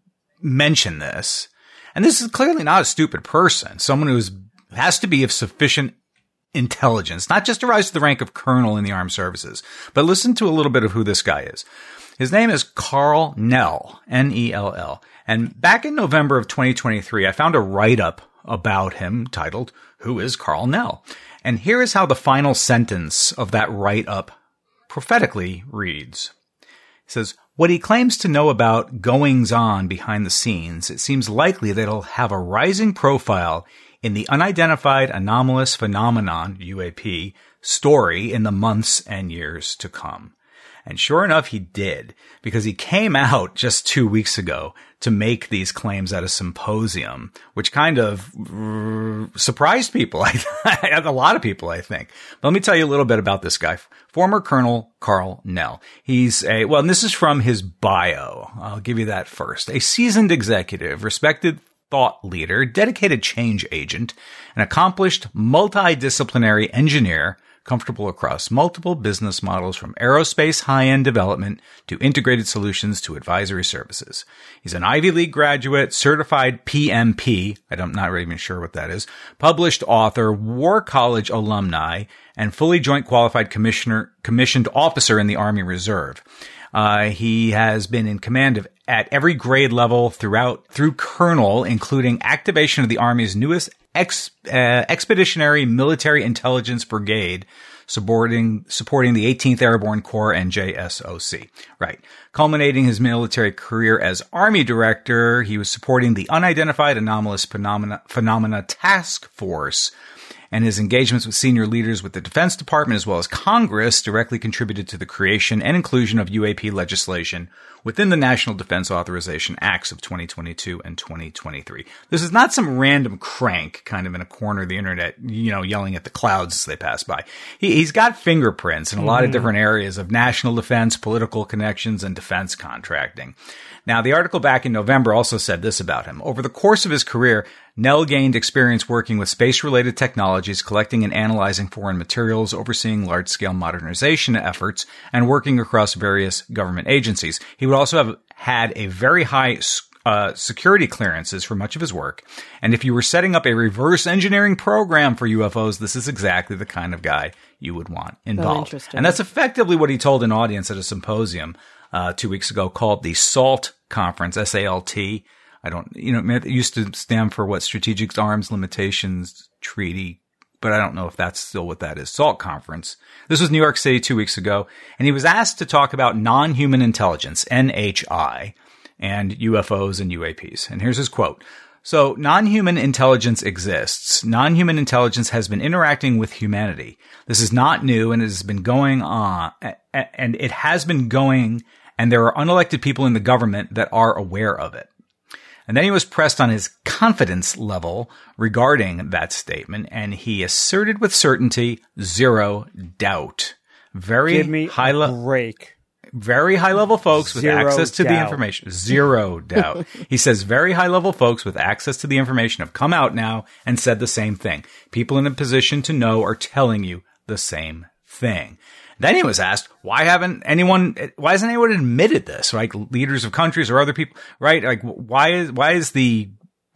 Speaker 5: mention this? And this is clearly not a stupid person, someone who's has to be of sufficient intelligence, not just to rise to the rank of colonel in the armed services, but listen to a little bit of who this guy is. His name is Carl Nell, N E L L. And back in November of twenty twenty-three, I found a write-up about him titled, Who is Carl Nell? And here is how the final sentence of that write-up prophetically reads. It says, what he claims to know about goings-on behind the scenes, it seems likely that he'll have a rising profile in the unidentified anomalous phenomenon, U A P, story in the months and years to come. And sure enough, he did, because he came out just two weeks ago to make these claims at a symposium, which kind of r- surprised people, a lot of people, I think. But let me tell you a little bit about this guy. Former Colonel Carl Nell. He's a, well, and this is from his bio. I'll give you that first. A seasoned executive, respected thought leader, dedicated change agent, an accomplished multidisciplinary engineer, comfortable across multiple business models from aerospace high-end development to integrated solutions to advisory services. He's an Ivy League graduate, certified P M P, I'm not really even sure what that is, published author, War College alumni, and fully joint qualified commissioner, commissioned officer in the Army Reserve. Uh, he has been in command of at every grade level throughout through colonel, including activation of the Army's newest ex, uh, expeditionary military intelligence brigade, supporting supporting the eighteenth Airborne Corps and J S O C. Right, culminating his military career as Army director, he was supporting the Unidentified Anomalous Phenomena, Phenomena Task Force. and his engagements with senior leaders with the Defense Department as well as Congress directly contributed to the creation and inclusion of U A P legislation within the National Defense Authorization Acts of twenty twenty-two and twenty twenty-three. This is not some random crank kind of in a corner of the internet, you know, yelling at the clouds as they pass by. He, he's got fingerprints in a lot mm. of different areas of national defense, political connections, and defense contracting. Now, the article back in November also said this about him. Over the course of his career, Nell gained experience working with space-related technologies, collecting and analyzing foreign materials, overseeing large-scale modernization efforts, and working across various government agencies. He would also have had a very high uh, security clearances for much of his work. And if you were setting up a reverse engineering program for U F Os, this is exactly the kind of guy you would want involved.
Speaker 4: Oh,
Speaker 5: and that's effectively what he told an audience at a symposium uh, two weeks ago called the SALT Conference, S A L T. I don't, you know, it used to stand for what? Strategic Arms Limitations Treaty, but I don't know if that's still what that is. SALT Conference. This was New York City two weeks ago, and he was asked to talk about non-human intelligence, N H I, and U F Os and U A Ps. And here's his quote. So, non-human intelligence exists. Non-human intelligence has been interacting with humanity. This is not new, and it has been going on, and it has been going, and there are unelected people in the government that are aware of it. And then he was pressed on his confidence level regarding that statement, and he asserted with certainty, zero doubt. Very
Speaker 3: Give me
Speaker 5: high
Speaker 3: level break.
Speaker 5: Very high level folks with
Speaker 3: Zero
Speaker 5: access to
Speaker 3: doubt.
Speaker 5: the information. Zero doubt. He says very high level folks with access to the information have come out now and said the same thing. People in a position to know are telling you the same thing. Then he was asked, why haven't anyone, why hasn't anyone admitted this, right? Leaders of countries or other people, right? Like, why is, why is the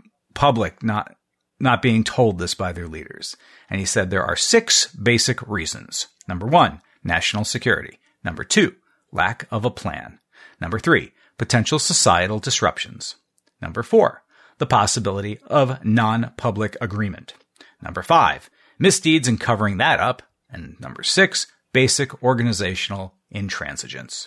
Speaker 5: public not, not being told this by their leaders? And he said there are six basic reasons. Number one, national security. Number two, lack of a plan. Number three, potential societal disruptions. Number four, the possibility of non-public agreement. Number five, misdeeds in covering that up. And number six, basic organizational intransigence.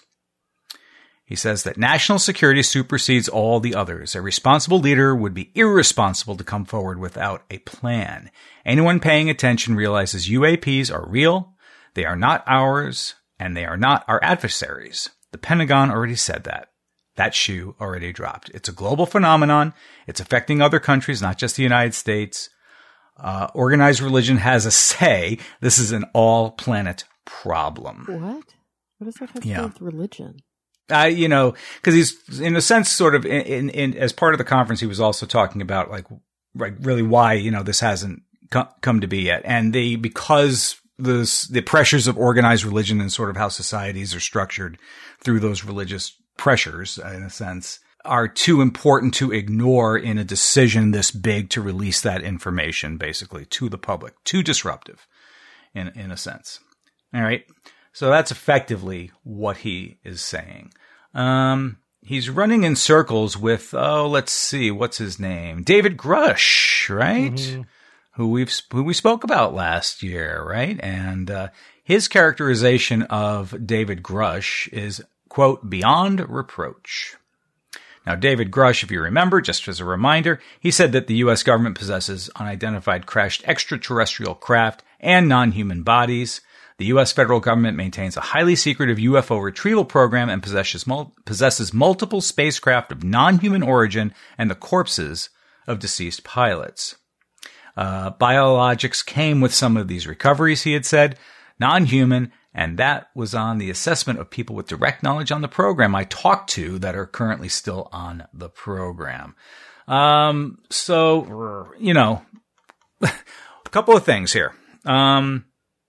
Speaker 5: He says that national security supersedes all the others. A responsible leader would be irresponsible to come forward without a plan. Anyone paying attention realizes U A Ps are real, they are not ours, and they are not our adversaries. The Pentagon already said that. That shoe already dropped. It's a global phenomenon. It's affecting other countries, not just the United States. Uh, organized religion has a say. This is an all-planet problem.
Speaker 4: What? What does that have to
Speaker 5: Yeah.
Speaker 4: do with religion?
Speaker 5: Uh, you know, because he's, in a sense, sort of, in, in, in, as part of the conference, he was also talking about, like, like really why, you know, this hasn't co- come to be yet. And the, because the, the pressures of organized religion and sort of how societies are structured through those religious pressures, in a sense, are too important to ignore in a decision this big to release that information, basically, to the public. Too disruptive, in, in a sense. All right. So that's effectively what he is saying. Um, he's running in circles with, oh, let's see, what's his name? David Grush, right? Mm-hmm. Who we've, who we spoke about last year, right? And, uh, his characterization of David Grush is, quote, beyond reproach. Now, David Grush, if you remember, just as a reminder, he said that the U S government possesses unidentified crashed extraterrestrial craft and non-human bodies. The U S federal government maintains a highly secretive U F O retrieval program and possesses, mul- possesses multiple spacecraft of non-human origin and the corpses of deceased pilots. Uh, biologics came with some of these recoveries, he had said, non-human, and that was on the assessment of people with direct knowledge on the program I talked to that are currently still on the program. Um, so, you know, a couple of things here. Um,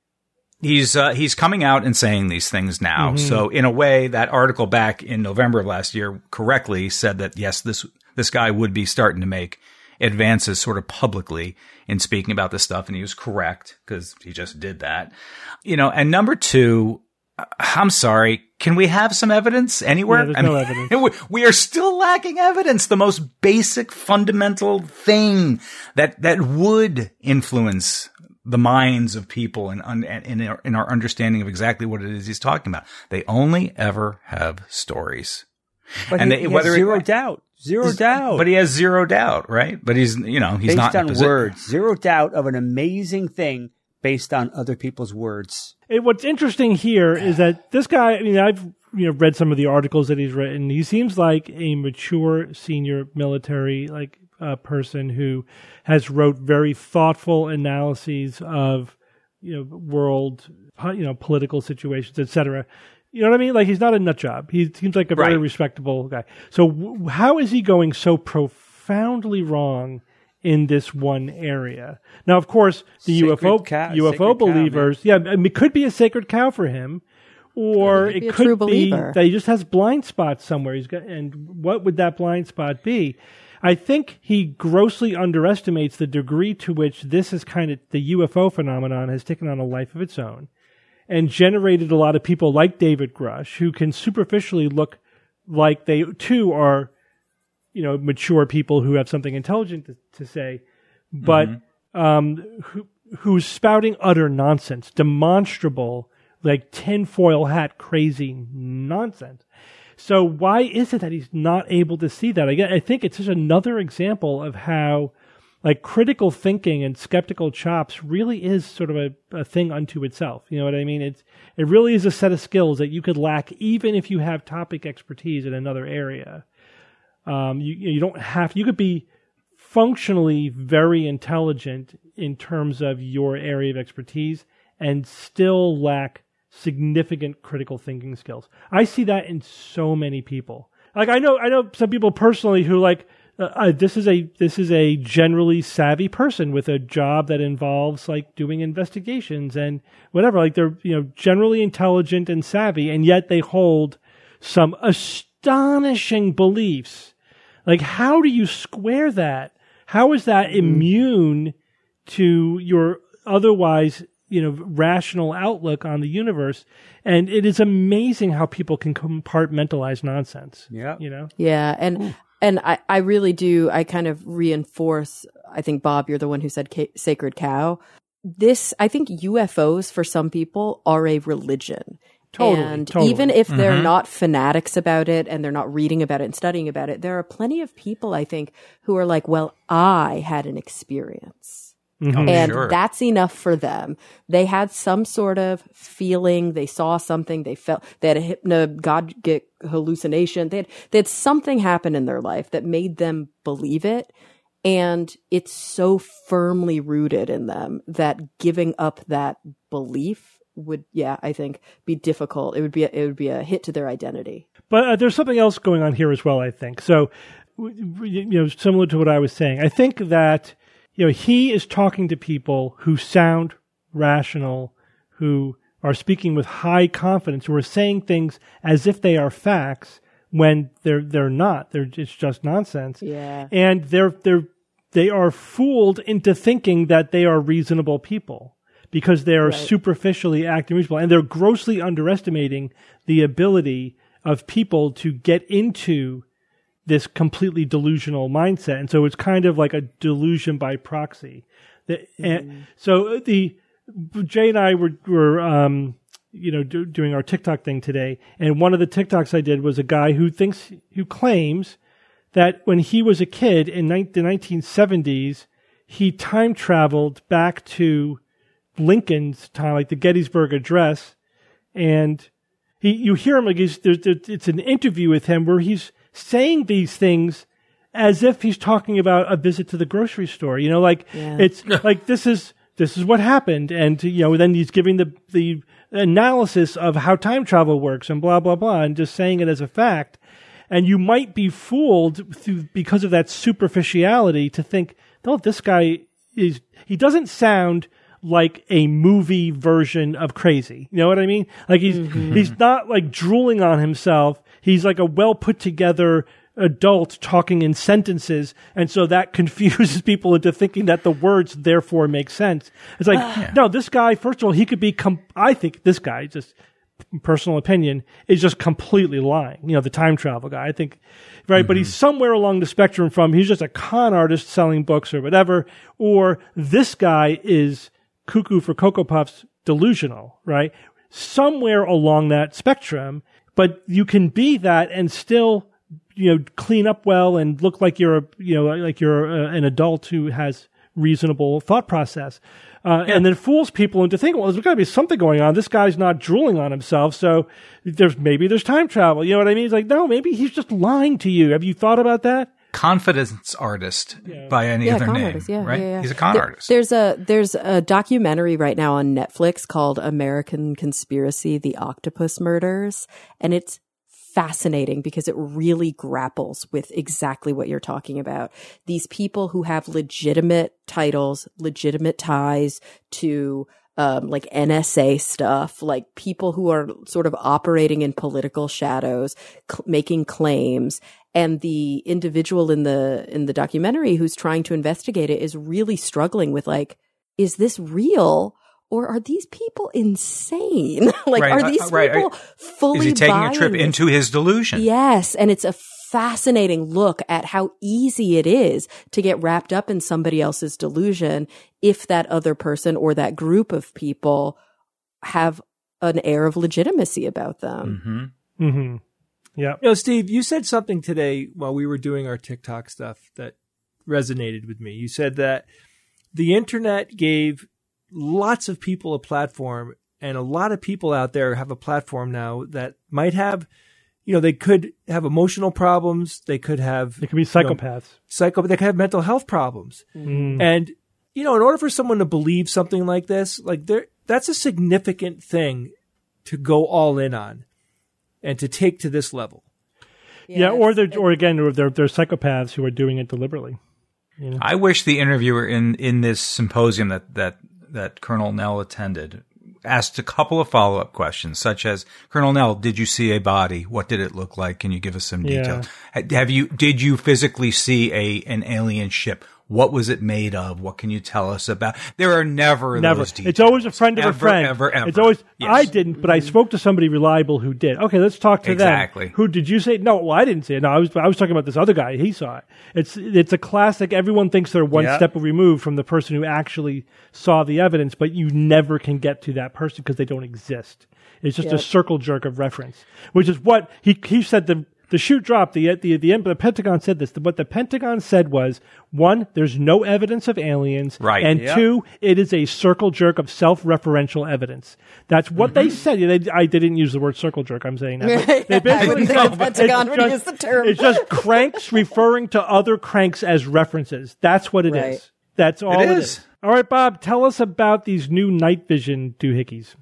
Speaker 5: He's uh, he's coming out and saying these things now. Mm-hmm. So in a way, that article back in November of last year correctly said that, yes, this this guy would be starting to make advances sort of publicly in speaking about this stuff. And he was correct because he just did that. You know, and number two, I'm sorry, can we have some evidence anywhere?
Speaker 2: Yeah, there's
Speaker 5: I
Speaker 2: no
Speaker 5: mean,
Speaker 2: evidence.
Speaker 5: We are still lacking evidence, the most basic fundamental thing that that would influence the minds of people and un- in, our, in our understanding of exactly what it is he's talking about. They only ever have stories.
Speaker 3: But
Speaker 5: and
Speaker 3: he,
Speaker 5: they,
Speaker 3: he
Speaker 5: whether
Speaker 3: has zero
Speaker 5: it,
Speaker 3: doubt, Zero doubt.
Speaker 5: But he has zero doubt, right? But he's, you know, he's
Speaker 3: based
Speaker 5: not
Speaker 3: on
Speaker 5: in a posi-
Speaker 3: words. Zero doubt of an amazing thing based on other people's words.
Speaker 2: And what's interesting here is that this guy, I mean, I've you know read some of the articles that he's written. He seems like a mature senior military like uh, person who has wrote very thoughtful analyses of you know world, you know, political situations, et cetera. You know what I mean? Like, he's not a nut job. He seems like a very
Speaker 5: Right.
Speaker 2: respectable guy. So w- how is he going so profoundly wrong in this one area? Now, of course, the
Speaker 3: Sacred
Speaker 2: U F O
Speaker 3: cow-
Speaker 2: U F O
Speaker 3: sacred cow,
Speaker 2: believers, yeah, I mean, it could be a sacred cow for him, or
Speaker 4: Could be
Speaker 2: it
Speaker 4: a
Speaker 2: could
Speaker 4: true
Speaker 2: be
Speaker 4: believer.
Speaker 2: that he just has blind spots somewhere. He's got, and what would that blind spot be? I think he grossly underestimates the degree to which this is kind of the U F O phenomenon has taken on a life of its own and generated a lot of people like David Grush who can superficially look like they too are, you know, mature people who have something intelligent to, to say, but mm-hmm. um, who, who's spouting utter nonsense, demonstrable, like tinfoil hat crazy nonsense. So why is it that he's not able to see that? Again, I think it's just another example of how like critical thinking and skeptical chops really is sort of a, a thing unto itself. You know what I mean? It's, it really is a set of skills that you could lack even if you have topic expertise in another area. Um, you, you don't have, you could be functionally very intelligent in terms of your area of expertise and still lack significant critical thinking skills. I see that in so many people. Like I know, I know some people personally who like, Uh, uh, this is a this is a generally savvy person with a job that involves like doing investigations and whatever. Like they're you know generally intelligent and savvy, and yet they hold some astonishing beliefs. Like, how do you square that? How is that mm. immune to your otherwise you know rational outlook on the universe? And it is amazing how people can compartmentalize nonsense.
Speaker 3: Yeah,
Speaker 2: you know.
Speaker 4: Yeah, and. Ooh. And I, I really do, I kind of reinforce, I think, Bob, you're the one who said ca- sacred cow. This, I think U F Os for some people are a religion.
Speaker 2: Totally,
Speaker 4: and
Speaker 2: totally.
Speaker 4: even if they're
Speaker 5: Mm-hmm.
Speaker 4: not fanatics about it and they're not reading about it and studying about it, there are plenty of people, I think, who are like, well, I had an experience.
Speaker 2: Mm-hmm.
Speaker 4: And
Speaker 5: sure.
Speaker 4: that's enough for them. They had some sort of feeling. They saw something. They felt they had a hypnagogic hallucination. They had, they had something happen in their life that made them believe it. And it's so firmly rooted in them that giving up that belief would, yeah, I think be difficult. It would be, a, it would be a hit to their identity.
Speaker 2: But uh, there's something else going on here as well, I think. So, you know, similar to what I was saying, I think that, you know, he is talking to people who sound rational, who are speaking with high confidence, who are saying things as if they are facts when they're they're not. They're it's just nonsense.
Speaker 4: Yeah.
Speaker 2: And they're they're they are fooled into thinking that they are reasonable people because they are
Speaker 4: Right.
Speaker 2: superficially acting reasonable, and they're grossly underestimating the ability of people to get into this completely delusional mindset. And so it's kind of like a delusion by proxy. The, mm-hmm. And so the, Jay and I were, were, um, you know, do, doing our TikTok thing today. And one of the TikToks I did was a guy who thinks, who claims that when he was a kid in ni- the nineteen seventies, he time traveled back to Lincoln's time, like the Gettysburg Address. And he, you hear him like he's, there's, there's, it's an interview with him where he's saying these things as if he's talking about a visit to the grocery store. You know, like
Speaker 4: Yeah.
Speaker 2: it's like this is this is what happened, and you know, then he's giving the the analysis of how time travel works and blah blah blah, and just saying it as a fact. And you might be fooled through because of that superficiality to think, oh, this guy is he doesn't sound like a movie version of crazy. You know what I mean? Like he's mm-hmm. he's not like drooling on himself. He's like a well put together adult talking in sentences, and so that confuses people into thinking that the words therefore make sense. It's like, uh, no, this guy, first of all, he could be, com- I think this guy, just personal opinion, is just completely lying. You know, the time travel guy, I think, right? Mm-hmm. But he's somewhere along the spectrum from, he's just a con artist selling books or whatever, or this guy is cuckoo for Cocoa Puffs delusional, right? Somewhere along that spectrum. But you can be that and still you know, clean up well and look like you're, a, you know, like you're a, an adult who has reasonable thought process. Uh, yeah. And then fools people into thinking, well, there's got to be something going on. This guy's not drooling on himself. So there's, maybe there's time travel. You know what I mean? It's like, no, maybe he's just lying to you. Have you thought about that?
Speaker 5: Confidence artist yeah. by any
Speaker 4: yeah,
Speaker 5: other name,
Speaker 4: artist, yeah,
Speaker 5: right?
Speaker 4: Yeah, yeah.
Speaker 5: He's a con
Speaker 4: there,
Speaker 5: artist.
Speaker 4: There's a there's a documentary right now on Netflix called American Conspiracy: The Octopus Murders, and it's fascinating because it really grapples with exactly what you're talking about. These people who have legitimate titles, legitimate ties to Um, like N S A stuff, like people who are sort of operating in political shadows, cl- making claims. And the individual in the, in the documentary who's trying to investigate it is really struggling with like, is this real? Or are these people insane? like,
Speaker 5: right.
Speaker 4: are these
Speaker 5: uh, right.
Speaker 4: people fully
Speaker 5: Is he taking
Speaker 4: buying
Speaker 5: a trip
Speaker 4: this?
Speaker 5: into his delusion?
Speaker 4: Yes. And it's a fascinating look at how easy it is to get wrapped up in somebody else's delusion if that other person or that group of people have an air of legitimacy about them.
Speaker 5: Mm-hmm.
Speaker 2: Mm-hmm. Yeah.
Speaker 6: You know, Steve, you said something today while we were doing our TikTok stuff that resonated with me. You said that the internet gave lots of people a platform, and a lot of people out there have a platform now that might have, you know, they could have emotional problems. They could have,
Speaker 2: they could be psychopaths, you know,
Speaker 6: psycho, they could have mental health problems.
Speaker 2: Mm.
Speaker 6: And, you know, in order for someone to believe something like this, like there, that's a significant thing to go all in on and to take to this level.
Speaker 2: Yeah. yeah or they're, or again, or they're, they're psychopaths who are doing it deliberately. You know?
Speaker 5: I wish the interviewer in, in this symposium that, that, that Colonel Nell attended asked a couple of follow-up questions, such as, Colonel Nell, did you see a body? What did it look like? Can you give us some details? Yeah. Have you, did you physically see a, an alien ship? What was it made of? What can you tell us about? There are never,
Speaker 2: never.
Speaker 5: those details.
Speaker 2: It's always a friend of
Speaker 5: ever,
Speaker 2: a friend.
Speaker 5: Ever, ever.
Speaker 2: It's always,
Speaker 5: yes.
Speaker 2: I didn't, but I spoke to somebody reliable who did. Okay, let's talk to
Speaker 5: exactly.
Speaker 2: them. Who did you say? No, well, I didn't see it. No, I was, I was talking about this other guy. He saw it. It's, it's a classic. Everyone thinks they're one
Speaker 3: yep.
Speaker 2: step removed from the person who actually saw the evidence, but you never can get to that person because they don't exist. It's just yep. a circle jerk of reference, which is what he, he said the, The shoot dropped. The, the the the Pentagon said this. What the Pentagon said was, one, there's no evidence of aliens,
Speaker 5: right?
Speaker 2: And
Speaker 3: yep.
Speaker 2: two, it is a circle jerk of self-referential evidence. That's what mm-hmm. they said. They, I didn't use the word circle jerk. I'm saying that. But they basically said
Speaker 4: the Pentagon would use the term.
Speaker 2: It's just cranks referring to other cranks as references. That's what it
Speaker 4: right.
Speaker 2: is. That's all
Speaker 5: it
Speaker 2: it
Speaker 5: is.
Speaker 2: is. All right, Bob, tell us about these new night vision doohickeys.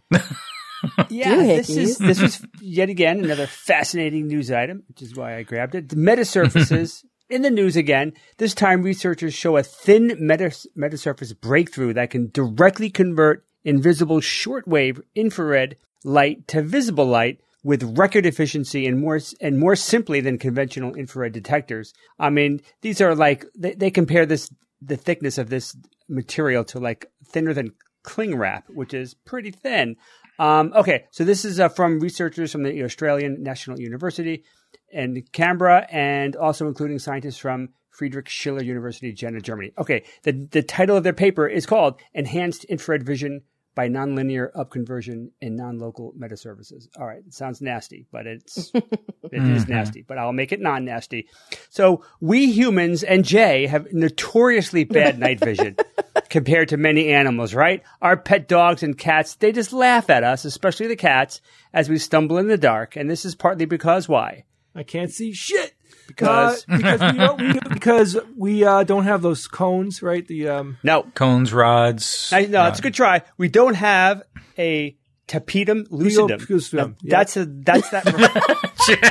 Speaker 3: Yeah, this is this was yet again another fascinating news item, which is why I grabbed it. The metasurfaces in the news again. This time, researchers show a thin meta, metasurface breakthrough that can directly convert invisible shortwave infrared light to visible light with record efficiency and more and more simply than conventional infrared detectors. I mean, these are like they, they compare this the thickness of this material to like thinner than cling wrap, which is pretty thin. Um, okay, so this is uh, from researchers from the Australian National University in Canberra, and also including scientists from Friedrich Schiller University, Jena, Germany. Okay, the the title of their paper is called "Enhanced Infrared Vision by Nonlinear Upconversion in Non-Local Metasurfaces." All right, it sounds nasty, but it's it mm-hmm. is nasty. But I'll make it non-nasty. So we humans and Jay have notoriously bad night vision. Compared to many animals, right? Our pet dogs and cats, they just laugh at us, especially the cats, as we stumble in the dark. And this is partly because why?
Speaker 6: I can't see shit.
Speaker 3: Because
Speaker 6: uh, because we don't, we, because we uh, don't have those cones, right? The um
Speaker 3: no
Speaker 5: cones, rods.
Speaker 3: I, no, it's a good try. We don't have a tapetum lucidum. No,
Speaker 6: yeah.
Speaker 3: That's a that's that.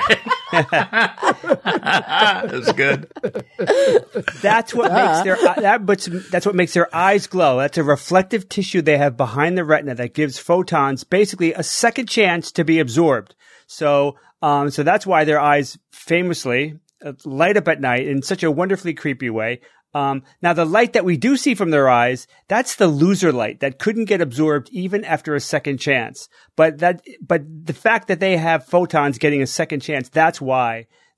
Speaker 5: That's good.
Speaker 3: That's what makes their that but that's what makes their eyes glow. That's a reflective tissue they have behind the retina that gives photons basically a second chance to be absorbed. So, um, so that's why their eyes famously uh, light up at night in such a wonderfully creepy way. Um, now the light that we do see from their eyes, that's the loser light that couldn't get absorbed even after a second chance. But that, but the fact that they have photons getting a second chance, that's why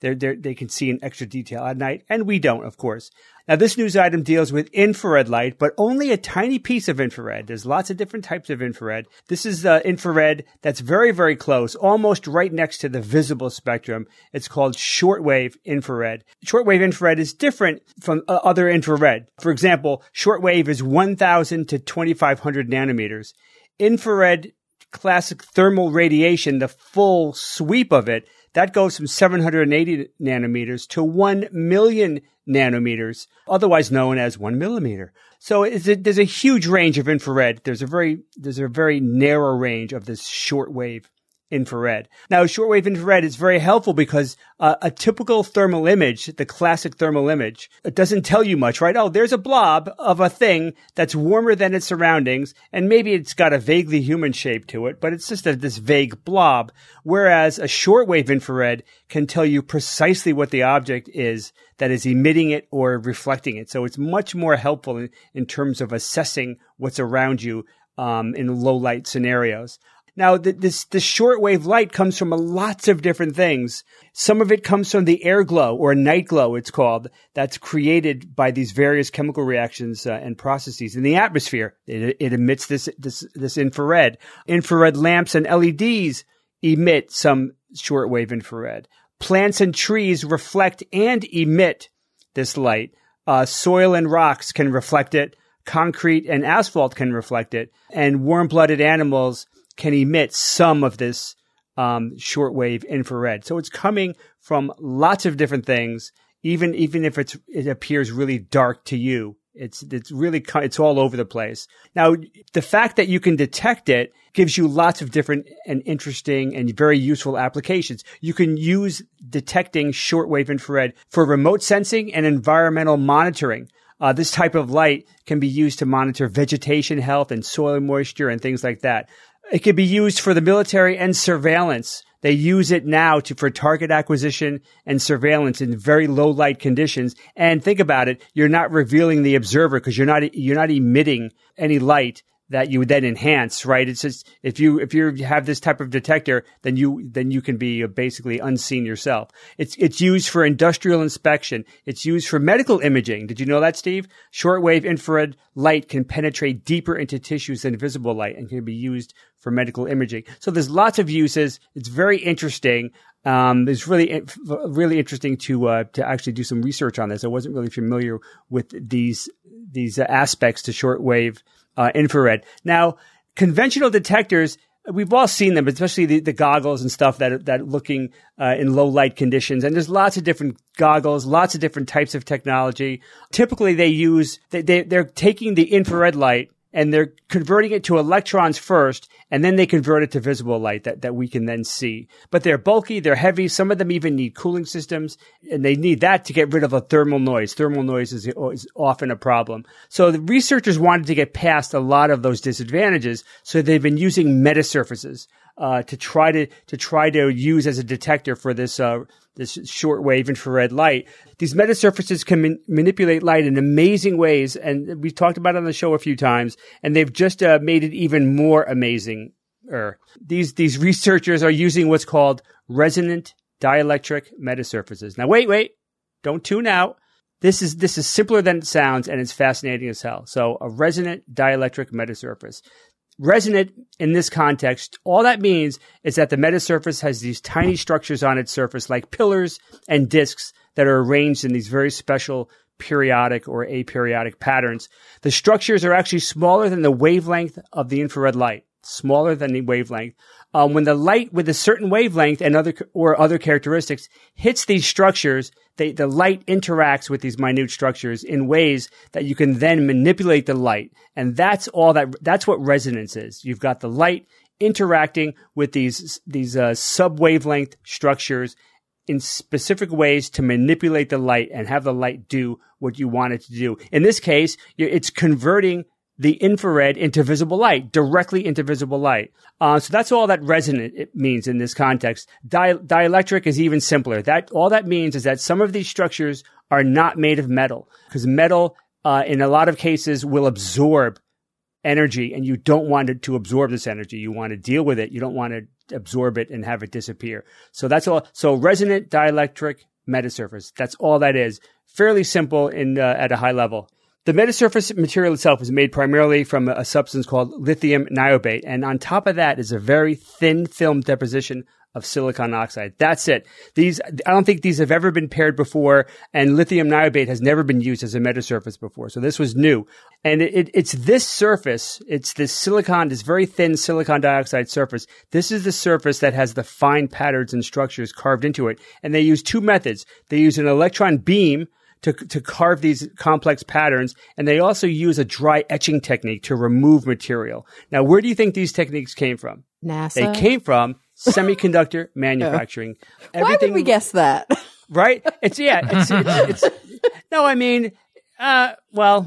Speaker 3: They're, they're, they can see in extra detail at night, and we don't, of course. Now, this news item deals with infrared light, but only a tiny piece of infrared. There's lots of different types of infrared. This is uh, infrared that's very, very close, almost right next to the visible spectrum. It's called shortwave infrared. Shortwave infrared is different from uh, other infrared. For example, shortwave is one thousand to twenty-five hundred nanometers. Infrared classic thermal radiation, the full sweep of it, that goes from seven hundred eighty nanometers to one million nanometers, otherwise known as one millimeter. So it's a, there's a huge range of infrared. There's a very, there's a very narrow range of this shortwave infrared. Now, shortwave infrared is very helpful because uh, a typical thermal image, the classic thermal image, it doesn't tell you much, right? Oh, there's a blob of a thing that's warmer than its surroundings, and maybe it's got a vaguely human shape to it, but it's just a, this vague blob. Whereas a shortwave infrared can tell you precisely what the object is that is emitting it or reflecting it. So it's much more helpful in, in terms of assessing what's around you um, in low light scenarios. Now, the, this, this shortwave light comes from lots of different things. Some of it comes from the air glow, or night glow, it's called, that's created by these various chemical reactions uh, and processes in the atmosphere. It, it emits this, this, this infrared. Infrared lamps and L E Ds emit some shortwave infrared. Plants and trees reflect and emit this light. Uh, soil and rocks can reflect it. Concrete and asphalt can reflect it. And warm-blooded animals can emit some of this um, shortwave infrared. So it's coming from lots of different things, even even if it's it appears really dark to you. It's it's really it's all over the place. Now, the fact that you can detect it gives you lots of different and interesting and very useful applications. You can use detecting shortwave infrared for remote sensing and environmental monitoring. Uh, this type of light can be used to monitor vegetation health and soil moisture and things like that. It can be used for the military and surveillance. They use it now to, for target acquisition and surveillance in very low light conditions. And think about it. You're not revealing the observer because you're not, you're not emitting any light that you would then enhance, right? It's just, if you, if you have this type of detector, then you, then you can be basically unseen yourself. It's, it's used for industrial inspection. It's used for medical imaging. Did you know that, Steve? Shortwave infrared light can penetrate deeper into tissues than visible light and can be used for medical imaging. So there's lots of uses. It's very interesting. Um, it's really, really interesting to, uh, to actually do some research on this. I wasn't really familiar with these, these aspects to shortwave Uh, infrared. Now, conventional detectors, we've all seen them, especially the, the goggles and stuff that that looking uh, in low light conditions. And there's lots of different goggles, lots of different types of technology. Typically, they use they, they they're taking the infrared light and they're converting it to electrons first, and then they convert it to visible light that, that we can then see. But they're bulky, they're heavy. Some of them even need cooling systems, and they need that to get rid of a thermal noise. Thermal noise is, is often a problem. So the researchers wanted to get past a lot of those disadvantages, so they've been using metasurfaces uh, to try to to try to use as a detector for this uh, this shortwave infrared light. These metasurfaces can man- manipulate light in amazing ways, and we've talked about it on the show a few times, and they've just uh, made it even more amazing. These these researchers are using what's called resonant dielectric metasurfaces. Now, wait, wait, don't tune out. This is this is simpler than it sounds, and it's fascinating as hell. So, a resonant dielectric metasurface. Resonant in this context, all that means is that the metasurface has these tiny structures on its surface, like pillars and disks that are arranged in these very special periodic or aperiodic patterns. The structures are actually smaller than the wavelength of the infrared light, smaller than the wavelength. Um, when the light with a certain wavelength and other or other characteristics hits these structures, they, the light interacts with these minute structures in ways that you can then manipulate the light. And that's all that, that's what resonance is. You've got the light interacting with these, these, uh, sub-wavelength structures in specific ways to manipulate the light and have the light do what you want it to do. In this case, it's converting the infrared into visible light, directly into visible light. Uh, so that's all that resonant it means in this context. Di- dielectric is even simpler. That all that means is that some of these structures are not made of metal, because metal, uh, in a lot of cases, will absorb energy, and you don't want it to absorb this energy. You want to deal with it. You don't want to absorb it and have it disappear. So that's all. So resonant dielectric metasurface. That's all that is. Fairly simple in uh, at a high level. The metasurface material itself is made primarily from a substance called lithium niobate. And on top of that is a very thin film deposition of silicon oxide. That's it. These, I don't think these have ever been paired before, and lithium niobate has never been used as a metasurface before. So this was new. And it, it, it's this surface, it's this silicon, this very thin silicon dioxide surface. This is the surface that has the fine patterns and structures carved into it. And they use two methods. They use an electron beam to, to carve these complex patterns. And they also use a dry etching technique to remove material. Now, where do you think these techniques came from?
Speaker 4: NASA.
Speaker 3: They came from semiconductor manufacturing.
Speaker 4: Why Everything, would we guess that?
Speaker 3: Right? It's, yeah, it's, it's, it's no, I mean, uh, well,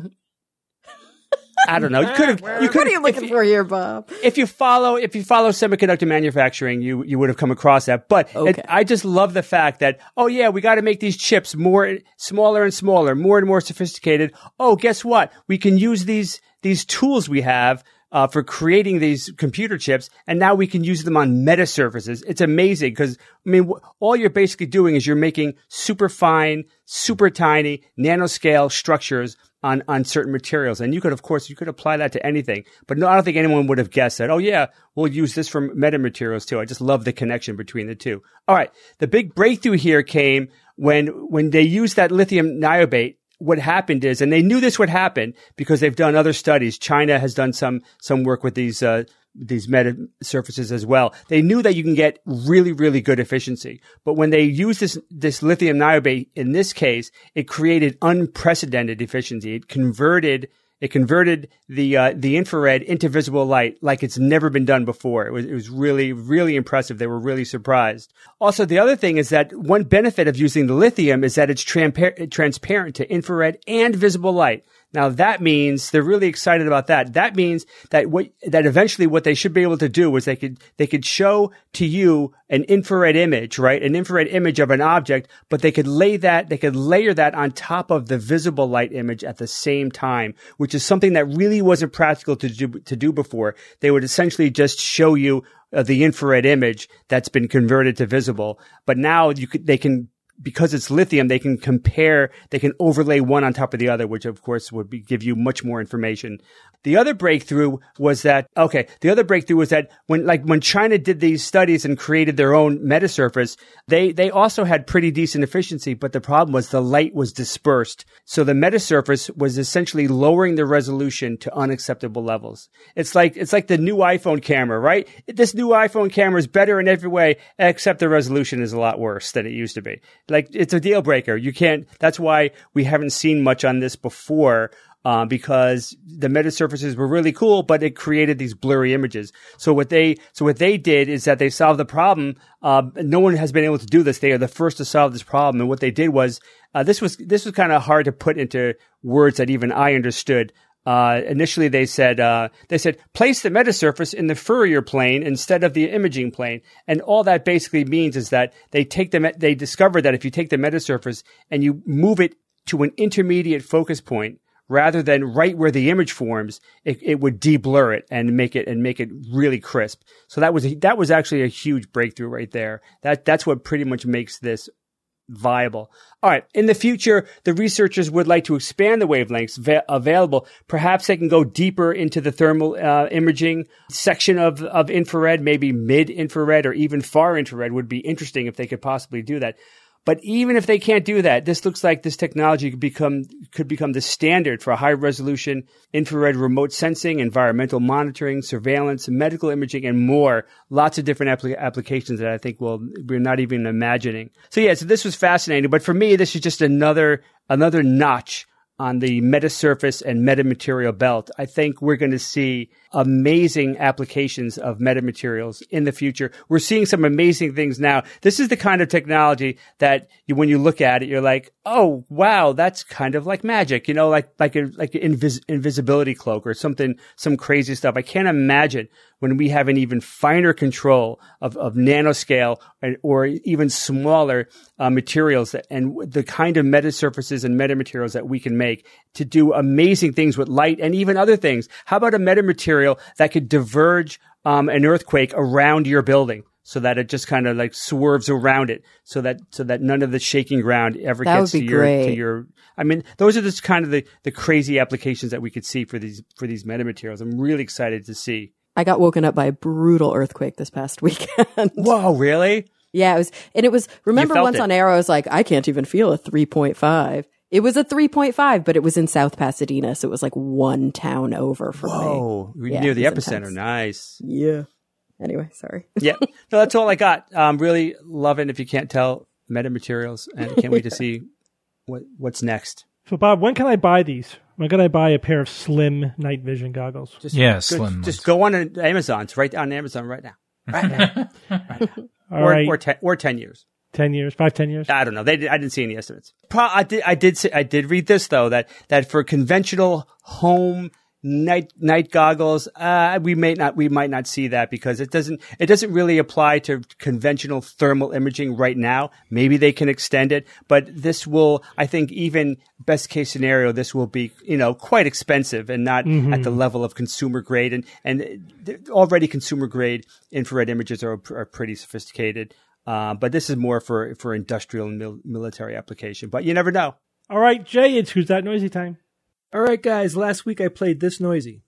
Speaker 3: I don't know. You could have, you could
Speaker 4: What are you looking for here, Bob?
Speaker 3: If you follow, if you follow semiconductor manufacturing, you, you would have come across that. But
Speaker 4: okay.
Speaker 3: it, I just love the fact that, oh yeah, we got to make these chips more, smaller and smaller, more and more sophisticated. Oh, guess what? We can use these, these tools we have Uh, for creating these computer chips, and now we can use them on metasurfaces. It's amazing because, I mean, w- all you're basically doing is you're making super fine, super tiny, nanoscale structures on, on certain materials. And you could, of course, you could apply that to anything. But no, I don't think anyone would have guessed that, oh yeah, we'll use this for metamaterials too. I just love the connection between the two. All right. The big breakthrough here came when, when they used that lithium niobate. What happened is, and they knew this would happen because they've done other studies. China has done some, some work with these, uh, these meta surfaces as well. They knew that you can get really, really good efficiency. But when they used this, this lithium niobate, in this case, it created unprecedented efficiency. It converted It converted the uh, the infrared into visible light like it's never been done before. It was it was really, really impressive. They were really surprised. Also, the other thing is that one benefit of using the lithium is that it's trampa- transparent to infrared and visible light. Now that means they're really excited about that. That means that what, that eventually what they should be able to do is they could, they could show to you an infrared image, right? An infrared image of an object, but they could lay that, they could layer that on top of the visible light image at the same time, which is something that really wasn't practical to do, to do before. They would essentially just show you uh, the infrared image that's been converted to visible. But now you could, they can, because it's lithium, they can compare, they can overlay one on top of the other, which of course would be, give you much more information. The other breakthrough was that, okay, the other breakthrough was that when, like, when China did these studies and created their own metasurface, they, they also had pretty decent efficiency, but the problem was the light was dispersed. So the metasurface was essentially lowering the resolution to unacceptable levels. It's like, it's like the new iPhone camera, right? This new iPhone camera is better in every way, except the resolution is a lot worse than it used to be. Like, it's a deal breaker. You can't, that's why we haven't seen much on this before. Uh, because the metasurfaces were really cool, but it created these blurry images. So what they, so what they did is that they solved the problem. Uh, no one has been able to do this. They are the first to solve this problem. And what they did was, uh, this was, this was kind of hard to put into words that even I understood. Uh, initially they said, uh, they said, place the metasurface in the Fourier plane instead of the imaging plane. And all that basically means is that they take the, they discovered that if you take the metasurface and you move it to an intermediate focus point, rather than right where the image forms, it, it would de-blur it and make it and make it really crisp. So that was a, that was actually a huge breakthrough right there. That that's what pretty much makes this viable. All right. In the future, the researchers would like to expand the wavelengths va- available. Perhaps they can go deeper into the thermal uh, imaging section of of infrared, maybe mid-infrared or even far infrared would be interesting if they could possibly do that. But even if they can't do that, this looks like this technology could become could become the standard for high resolution infrared remote sensing, environmental monitoring, surveillance, medical imaging, and more. Lots of different apl- applications that I think we'll, we're not even imagining. So yeah, so this was fascinating. But for me, this is just another another notch on the metasurface and metamaterial belt. I think we're going to see amazing applications of metamaterials in the future. We're seeing some amazing things now. This is the kind of technology that you, when you look at it, you're like, oh, wow, that's kind of like magic, you know, like, like a, like an invis- invisibility cloak or something, some crazy stuff. I can't imagine when we have an even finer control of, of nanoscale or, or even smaller uh, materials that, and the kind of metasurfaces and metamaterials that we can make to do amazing things with light and even other things. How about a metamaterial that could diverge um, an earthquake around your building? so that it just kind of like swerves around it, so that so that none of the shaking ground ever
Speaker 4: that
Speaker 3: gets
Speaker 4: would
Speaker 3: to
Speaker 4: be
Speaker 3: your
Speaker 4: great.
Speaker 3: to your. I mean, those are just kind of the, the crazy applications that we could see for these for these metamaterials. I'm really excited to see.
Speaker 4: I got woken up by a brutal earthquake this past weekend.
Speaker 3: Whoa, really?
Speaker 4: Yeah, it was, and it was. Remember once
Speaker 3: it.
Speaker 4: on air, I was like, I can't even feel a three point five. It was a three point five, but it was in South Pasadena, so it was like one town over from me.
Speaker 3: Whoa,
Speaker 4: Yeah,
Speaker 3: near the
Speaker 4: it was
Speaker 3: epicenter.
Speaker 4: intense.
Speaker 3: Nice.
Speaker 4: Yeah. Anyway, sorry.
Speaker 3: Yeah, no, that's all I got. Um, really loving, if you can't tell, metamaterials, and can't wait to see what what's next.
Speaker 2: So, Bob, when can I buy these? When can I buy a pair of slim night vision goggles?
Speaker 3: Just,
Speaker 5: Yeah,
Speaker 3: go,
Speaker 5: slim
Speaker 3: Just
Speaker 5: ones.
Speaker 3: go on Amazon. It's right on Amazon right now. Right now. right now.
Speaker 2: All
Speaker 3: or,
Speaker 2: right.
Speaker 3: or, ten, or ten years.
Speaker 2: ten years, five, ten years?
Speaker 3: I don't know. They did, I didn't see any estimates. Pro, I did. I did. See, I did read this though, that that for conventional home night night goggles, uh, we may not. We might not see that because it doesn't. It doesn't really apply to conventional thermal imaging right now. Maybe they can extend it, but this will. I think even best case scenario, this will be you know quite expensive and not mm-hmm. at the level of consumer grade. And and already consumer grade infrared images are are pretty sophisticated. Uh, but this is more for, for industrial and mil- military application. But you never know.
Speaker 2: All right, Jay, it's Who's That Noisy time.
Speaker 6: All right, guys. Last week I played This Noisy.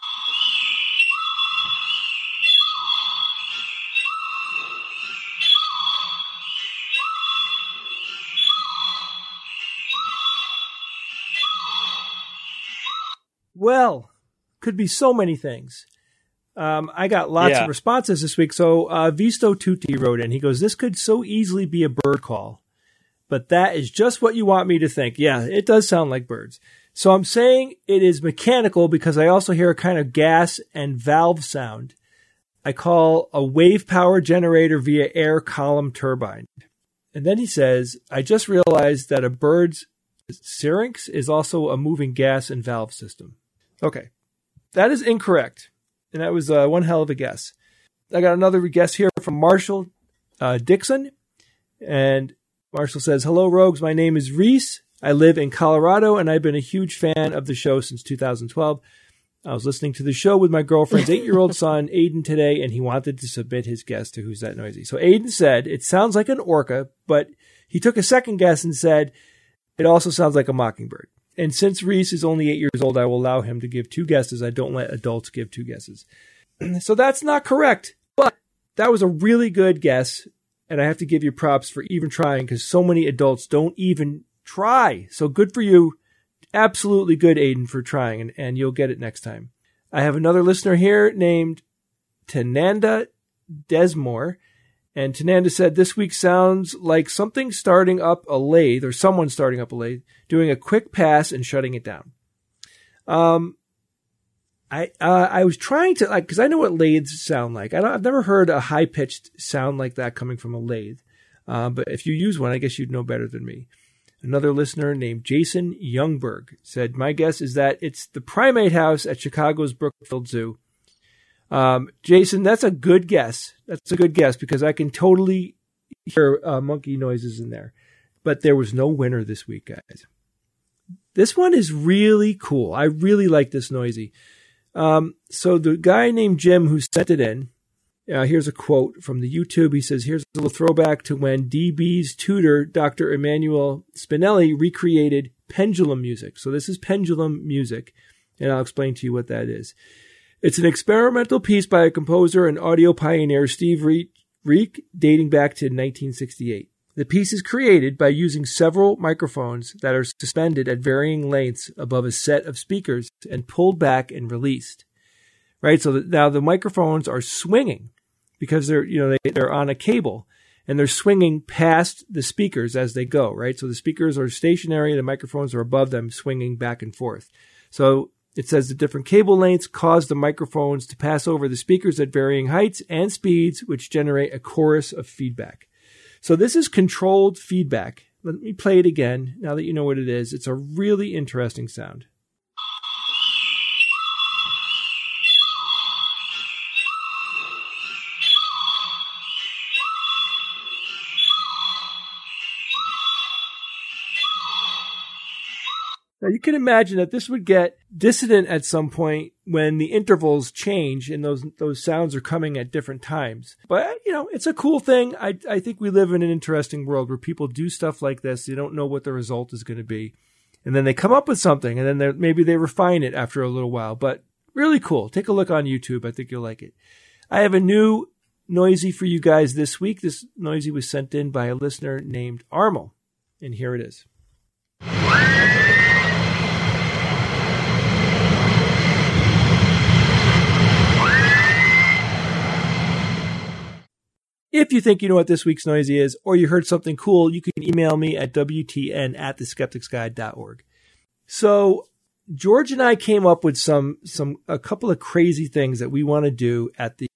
Speaker 6: Well, could be so many things. Um, I got lots
Speaker 3: yeah.
Speaker 6: of responses this week. So uh, Visto Tutti wrote in. He goes, this could so easily be a bird call, but that is just what you want me to think. Yeah, it does sound like birds. So I'm saying it is mechanical because I also hear a kind of gas and valve sound. I call a wave power generator via air column turbine. And then he says, I just realized that a bird's syrinx is also a moving gas and valve system. Okay, that is incorrect. And that was uh, one hell of a guess. I got another guess here from Marshall uh, Dixon. And Marshall says, hello, Rogues. My name is Reese. I live in Colorado, and I've been a huge fan of the show since two thousand twelve. I was listening to the show with my girlfriend's eight-year-old son, Aiden, today, and he wanted to submit his guess to Who's That Noisy. So Aiden said, it sounds like an orca, but he took a second guess and said, it also sounds like a mockingbird. And since Reese is only eight years old, I will allow him to give two guesses. I don't let adults give two guesses. So that's not correct, but that was a really good guess. And I have to give you props for even trying because so many adults don't even try. So good for you. Absolutely good, Aiden, for trying, and, and you'll get it next time. I have another listener here named Tananda Desmore. And Tananda said, this week sounds like something starting up a lathe, or someone starting up a lathe, doing a quick pass and shutting it down. Um, I uh, I was trying to, like, because I know what lathes sound like. I don't, I've never heard a high-pitched sound like that coming from a lathe. Uh, but if you use one, I guess you'd know better than me. Another listener named Jason Youngberg said, my guess is that it's the primate house at Chicago's Brookfield Zoo. Um, Jason, that's a good guess. That's a good guess because I can totally hear uh, monkey noises in there. But there was no winner this week, guys. This one is really cool. I really like this noisy. Um, so the guy named Jim who sent it in, uh, here's a quote from the YouTube. He says, here's a little throwback to when D B's tutor, Doctor Emanuele Spinelli, recreated pendulum music. So this is pendulum music, and I'll explain to you what that is. It's an experimental piece by a composer and audio pioneer, Steve Reich, dating back to nineteen sixty-eight. The piece is created by using several microphones that are suspended at varying lengths above a set of speakers and pulled back and released. Right? So that now the microphones are swinging because they're, you know, they, they're on a cable and they're swinging past the speakers as they go, right? So the speakers are stationary, the microphones are above them swinging back and forth. So it says the different cable lengths cause the microphones to pass over the speakers at varying heights and speeds, which generate a chorus of feedback. So this is controlled feedback. Let me play it again now that you know what it is. It's a really interesting sound. Now Now you can imagine that this would get dissonant at some point when the intervals change and those those sounds are coming at different times. But, you know, it's a cool thing. I, I think we live in an interesting world where people do stuff like this. They don't know what the result is going to be. And then they come up with something, and then maybe they refine it after a little while. But really cool. Take a look on YouTube. I think you'll like it. I have a new Noisy for you guys this week. This Noisy was sent in by a listener named Armel. And here it is. If you think you know what this week's Noisy is, or you heard something cool, you can email me at W T N at the skeptics guide dot org. So George and I came up with some, some, a couple of crazy things that we want to do at the,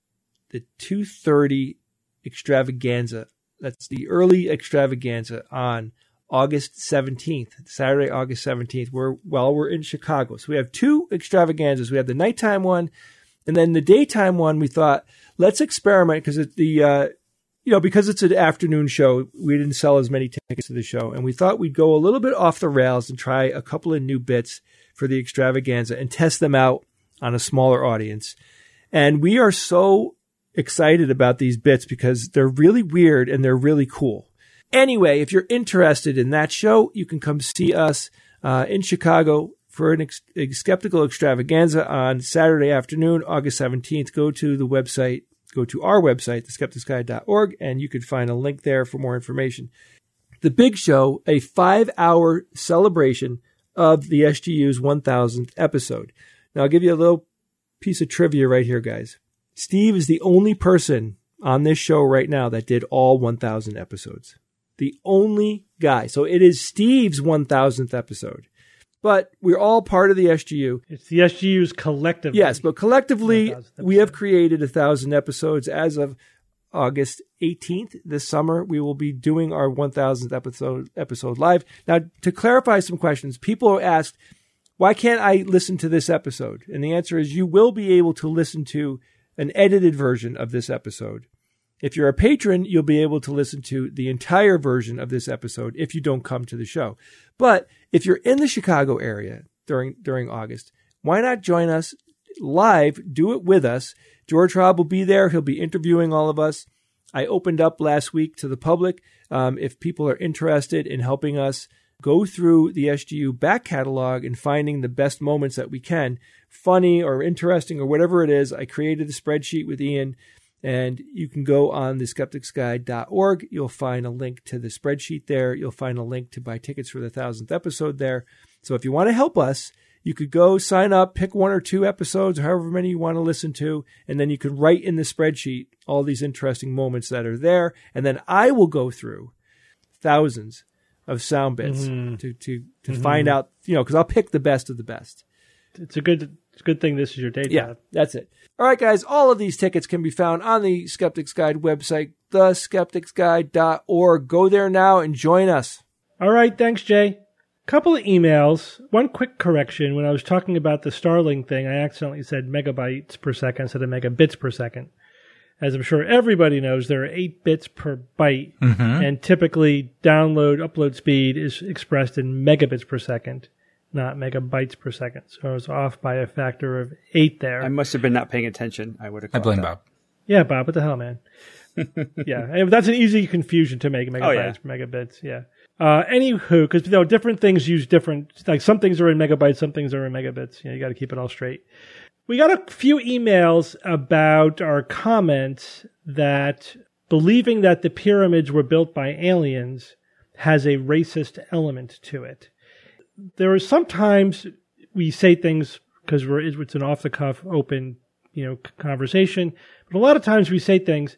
Speaker 6: the two thirty extravaganza. That's the early extravaganza on August seventeenth, Saturday, August seventeenth. We're, well, we're in Chicago. So we have two extravaganzas. We have the nighttime one, and then the daytime one. We thought, let's experiment because it's the, uh, you know, because it's an afternoon show, we didn't sell as many tickets to the show. And we thought we'd go a little bit off the rails and try a couple of new bits for the extravaganza and test them out on a smaller audience. And we are so excited about these bits because they're really weird and they're really cool. Anyway, if you're interested in that show, you can come see us uh, in Chicago for an ex- skeptical extravaganza on Saturday afternoon, August seventeenth. Go to the website, go to our website, the skeptics guide dot org, and you can find a link there for more information. The big show, a five-hour celebration of the S G U's one thousandth episode. Now, I'll give you a little piece of trivia right here, guys. Steve is the only person on this show right now that did all one thousand episodes. The only guy. So it is Steve's one thousandth episode. But we're all part of the S G U.
Speaker 2: It's the S G U's collective.
Speaker 6: Yes, but collectively, we have created one thousand episodes. As of August eighteenth, this summer, we will be doing our one thousandth episode, episode live. Now, to clarify some questions, people asked, why can't I listen to this episode? And the answer is you will be able to listen to an edited version of this episode. If you're a patron, you'll be able to listen to the entire version of this episode if you don't come to the show. But if you're in the Chicago area during during August, why not join us live? Do it with us. George Hrab will be there. He'll be interviewing all of us. I opened up last week to the public. Um, if people are interested in helping us go through the S G U back catalog and finding the best moments that we can, funny or interesting or whatever it is, I created a spreadsheet with Ian. And you can go on the skeptics guide dot org. You'll find a link to the spreadsheet there. You'll find a link to buy tickets for the thousandth episode there. So if you want to help us, you could go sign up, pick one or two episodes, or however many you want to listen to, and then you can write in the spreadsheet all these interesting moments that are there. And then I will go through thousands of sound bits mm-hmm. to to to mm-hmm. find out, you know, because I'll pick the best of the best.
Speaker 2: It's a good it's a good thing this is your day job.
Speaker 6: Yeah, that's it. All right, guys, all of these tickets can be found on the Skeptics Guide website, the skeptics guide dot org. Go there now and join us.
Speaker 2: All right, thanks, Jay. Couple of emails. One quick correction. When I was talking about the Starlink thing, I accidentally said megabytes per second instead of megabits per second. As I'm sure everybody knows, there are eight bits per byte, mm-hmm. and typically download, upload speed is expressed in megabits per second, not megabytes per second. So I was off by a factor of eight there.
Speaker 3: I must have been not paying attention. I would have.
Speaker 5: I blame
Speaker 3: that.
Speaker 5: Bob.
Speaker 2: Yeah, Bob, what the hell, man? Yeah, and that's an easy confusion to make, megabytes, oh, yeah. megabits, yeah. Uh, anywho, because you know, different things use different, like some things are in megabytes, some things are in megabits. You know, you got to keep it all straight. We got a few emails about our comments that believing that the pyramids were built by aliens has a racist element to it. There are sometimes we say things because we're it's an off the cuff, open, you know, conversation. But a lot of times we say things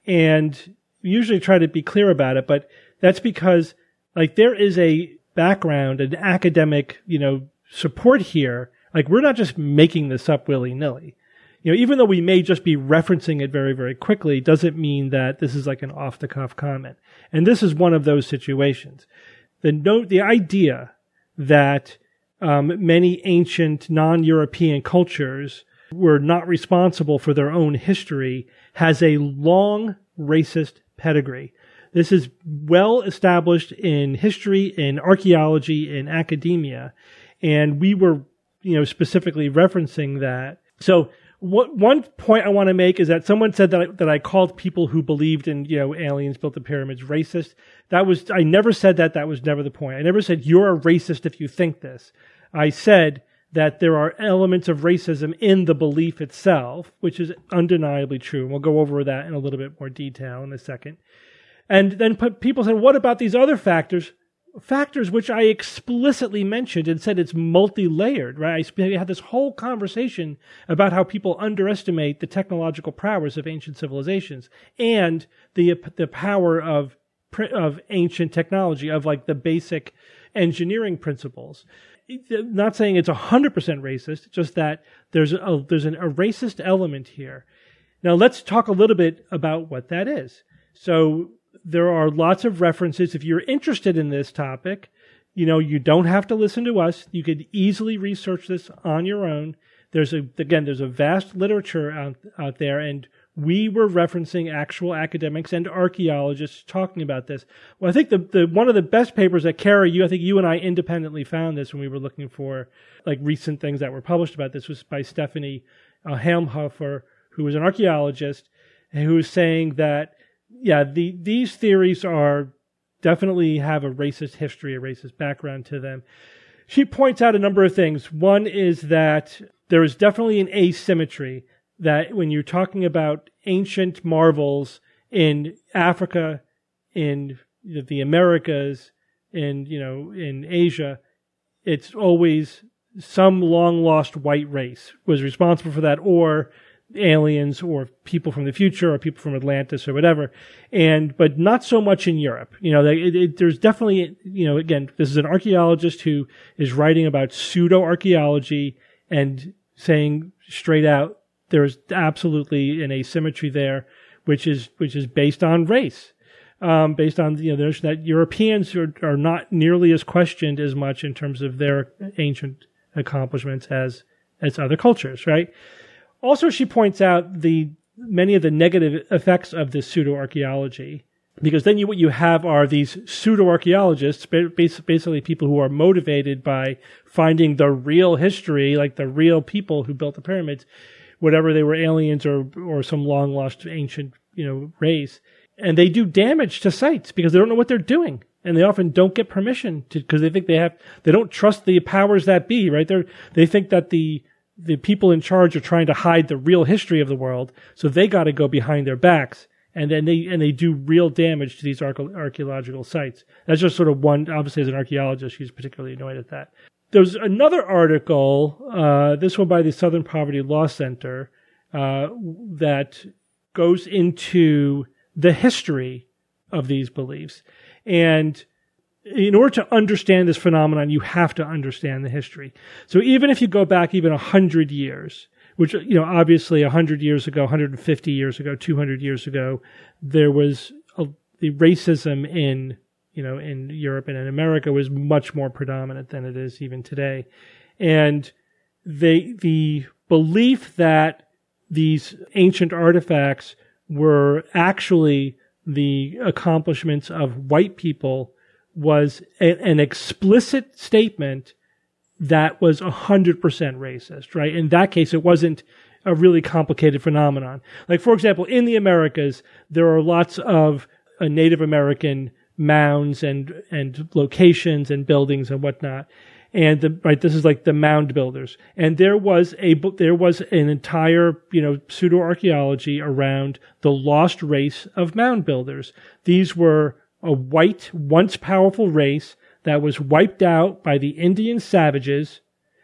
Speaker 2: and we usually try to be clear about it. But that's because like there is a background, an academic, you know, support here. Like we're not just making this up willy nilly. You know, even though we may just be referencing it very, very quickly, doesn't mean that this is like an off the cuff comment. And this is one of those situations. The note, the idea that um, many ancient non-European cultures were not responsible for their own history has a long racist pedigree. This is well established in history, in archaeology, in academia. And we were, you know, specifically referencing that. So what, one point I want to make is that someone said that I, that I called people who believed in, you know, aliens built the pyramids racist. That was, I never said that. That was never the point. I never said you're a racist if you think this. I said that there are elements of racism in the belief itself, which is undeniably true. And we'll go over that in a little bit more detail in a second. And then people said, what about these other factors? Factors which I explicitly mentioned and said it's multi-layered, right? I had this whole conversation about how people underestimate the technological prowess of ancient civilizations and the the power of of ancient technology, of like the basic engineering principles. Not saying it's one hundred percent racist, just that there's a, there's an, a racist element here. Now let's talk a little bit about what that is. So there are lots of references. If you're interested in this topic, you know, you don't have to listen to us. You could easily research this on your own. There's a, again, there's a vast literature out, out there, and we were referencing actual academics and archaeologists talking about this. Well, I think the, the one of the best papers that Kara, you, I think you and I independently found this when we were looking for like recent things that were published about this, was by Stephanie uh, Helmhofer, who was an archaeologist, and who was saying that yeah, the, these theories are definitely have a racist history, a racist background to them. She points out a number of things. One is that there is definitely an asymmetry, that when you're talking about ancient marvels in Africa, in the Americas, in, you know, in Asia, it's always some long lost white race was responsible for that, or aliens, or people from the future, or people from Atlantis, or whatever, and but not so much in Europe. You know, they, it, it, there's definitely, you know, again, this is an archaeologist who is writing about pseudo archaeology and saying straight out there's absolutely an asymmetry there, which is which is based on race, um, based on, you know, there's that Europeans are are not nearly as questioned as much in terms of their ancient accomplishments as as other cultures, right? Also, she points out the many of the negative effects of this pseudo-archaeology, because then you, what you have are these pseudo-archaeologists, basically people who are motivated by finding the real history, like the real people who built the pyramids, whatever they were, aliens or or some long-lost ancient, you know, race, and they do damage to sites because they don't know what they're doing, and they often don't get permission to, because they think they have, they don't trust the powers that be, right? They they think that the the people in charge are trying to hide the real history of the world, so they got to go behind their backs, and then they and they do real damage to these archaeological sites. That's just sort of one. Obviously, as an archaeologist, she's particularly annoyed at that. There's another article, uh, this one by the Southern Poverty Law Center, uh, that goes into the history of these beliefs, and in order to understand this phenomenon, you have to understand the history. So even if you go back even one hundred years, which, you know, obviously one hundred years ago, one hundred fifty years ago, two hundred years ago, there was a, the racism in, you know, in Europe and in America was much more predominant than it is even today. And they, the belief that these ancient artifacts were actually the accomplishments of white people was a, an explicit statement that was one hundred percent racist, right? In that case, it wasn't a really complicated phenomenon. Like, for example, in the Americas, there are lots of uh, Native American mounds and, and locations and buildings and whatnot. And the, right, this is like the mound builders. And there was a, there was an entire, you know, pseudo archaeology around the lost race of mound builders. These were a white, once powerful race that was wiped out by the Indian savages,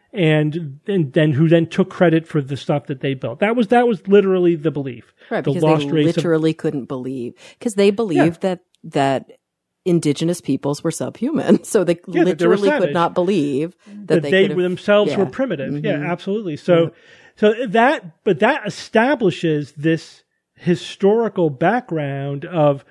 Speaker 2: and, and then who then took credit for the stuff that they built. That was that was literally the belief.
Speaker 4: Right,
Speaker 2: the
Speaker 4: because
Speaker 2: lost
Speaker 4: they
Speaker 2: race
Speaker 4: literally
Speaker 2: of,
Speaker 4: couldn't believe, because they believed yeah. that that indigenous peoples were subhuman, so they
Speaker 2: yeah,
Speaker 4: literally
Speaker 2: they
Speaker 4: could not believe that,
Speaker 2: that
Speaker 4: they,
Speaker 2: they
Speaker 4: could've,
Speaker 2: themselves
Speaker 4: yeah.
Speaker 2: were primitive.
Speaker 4: Mm-hmm.
Speaker 2: Yeah, absolutely. So, mm-hmm. so that but that establishes this historical background of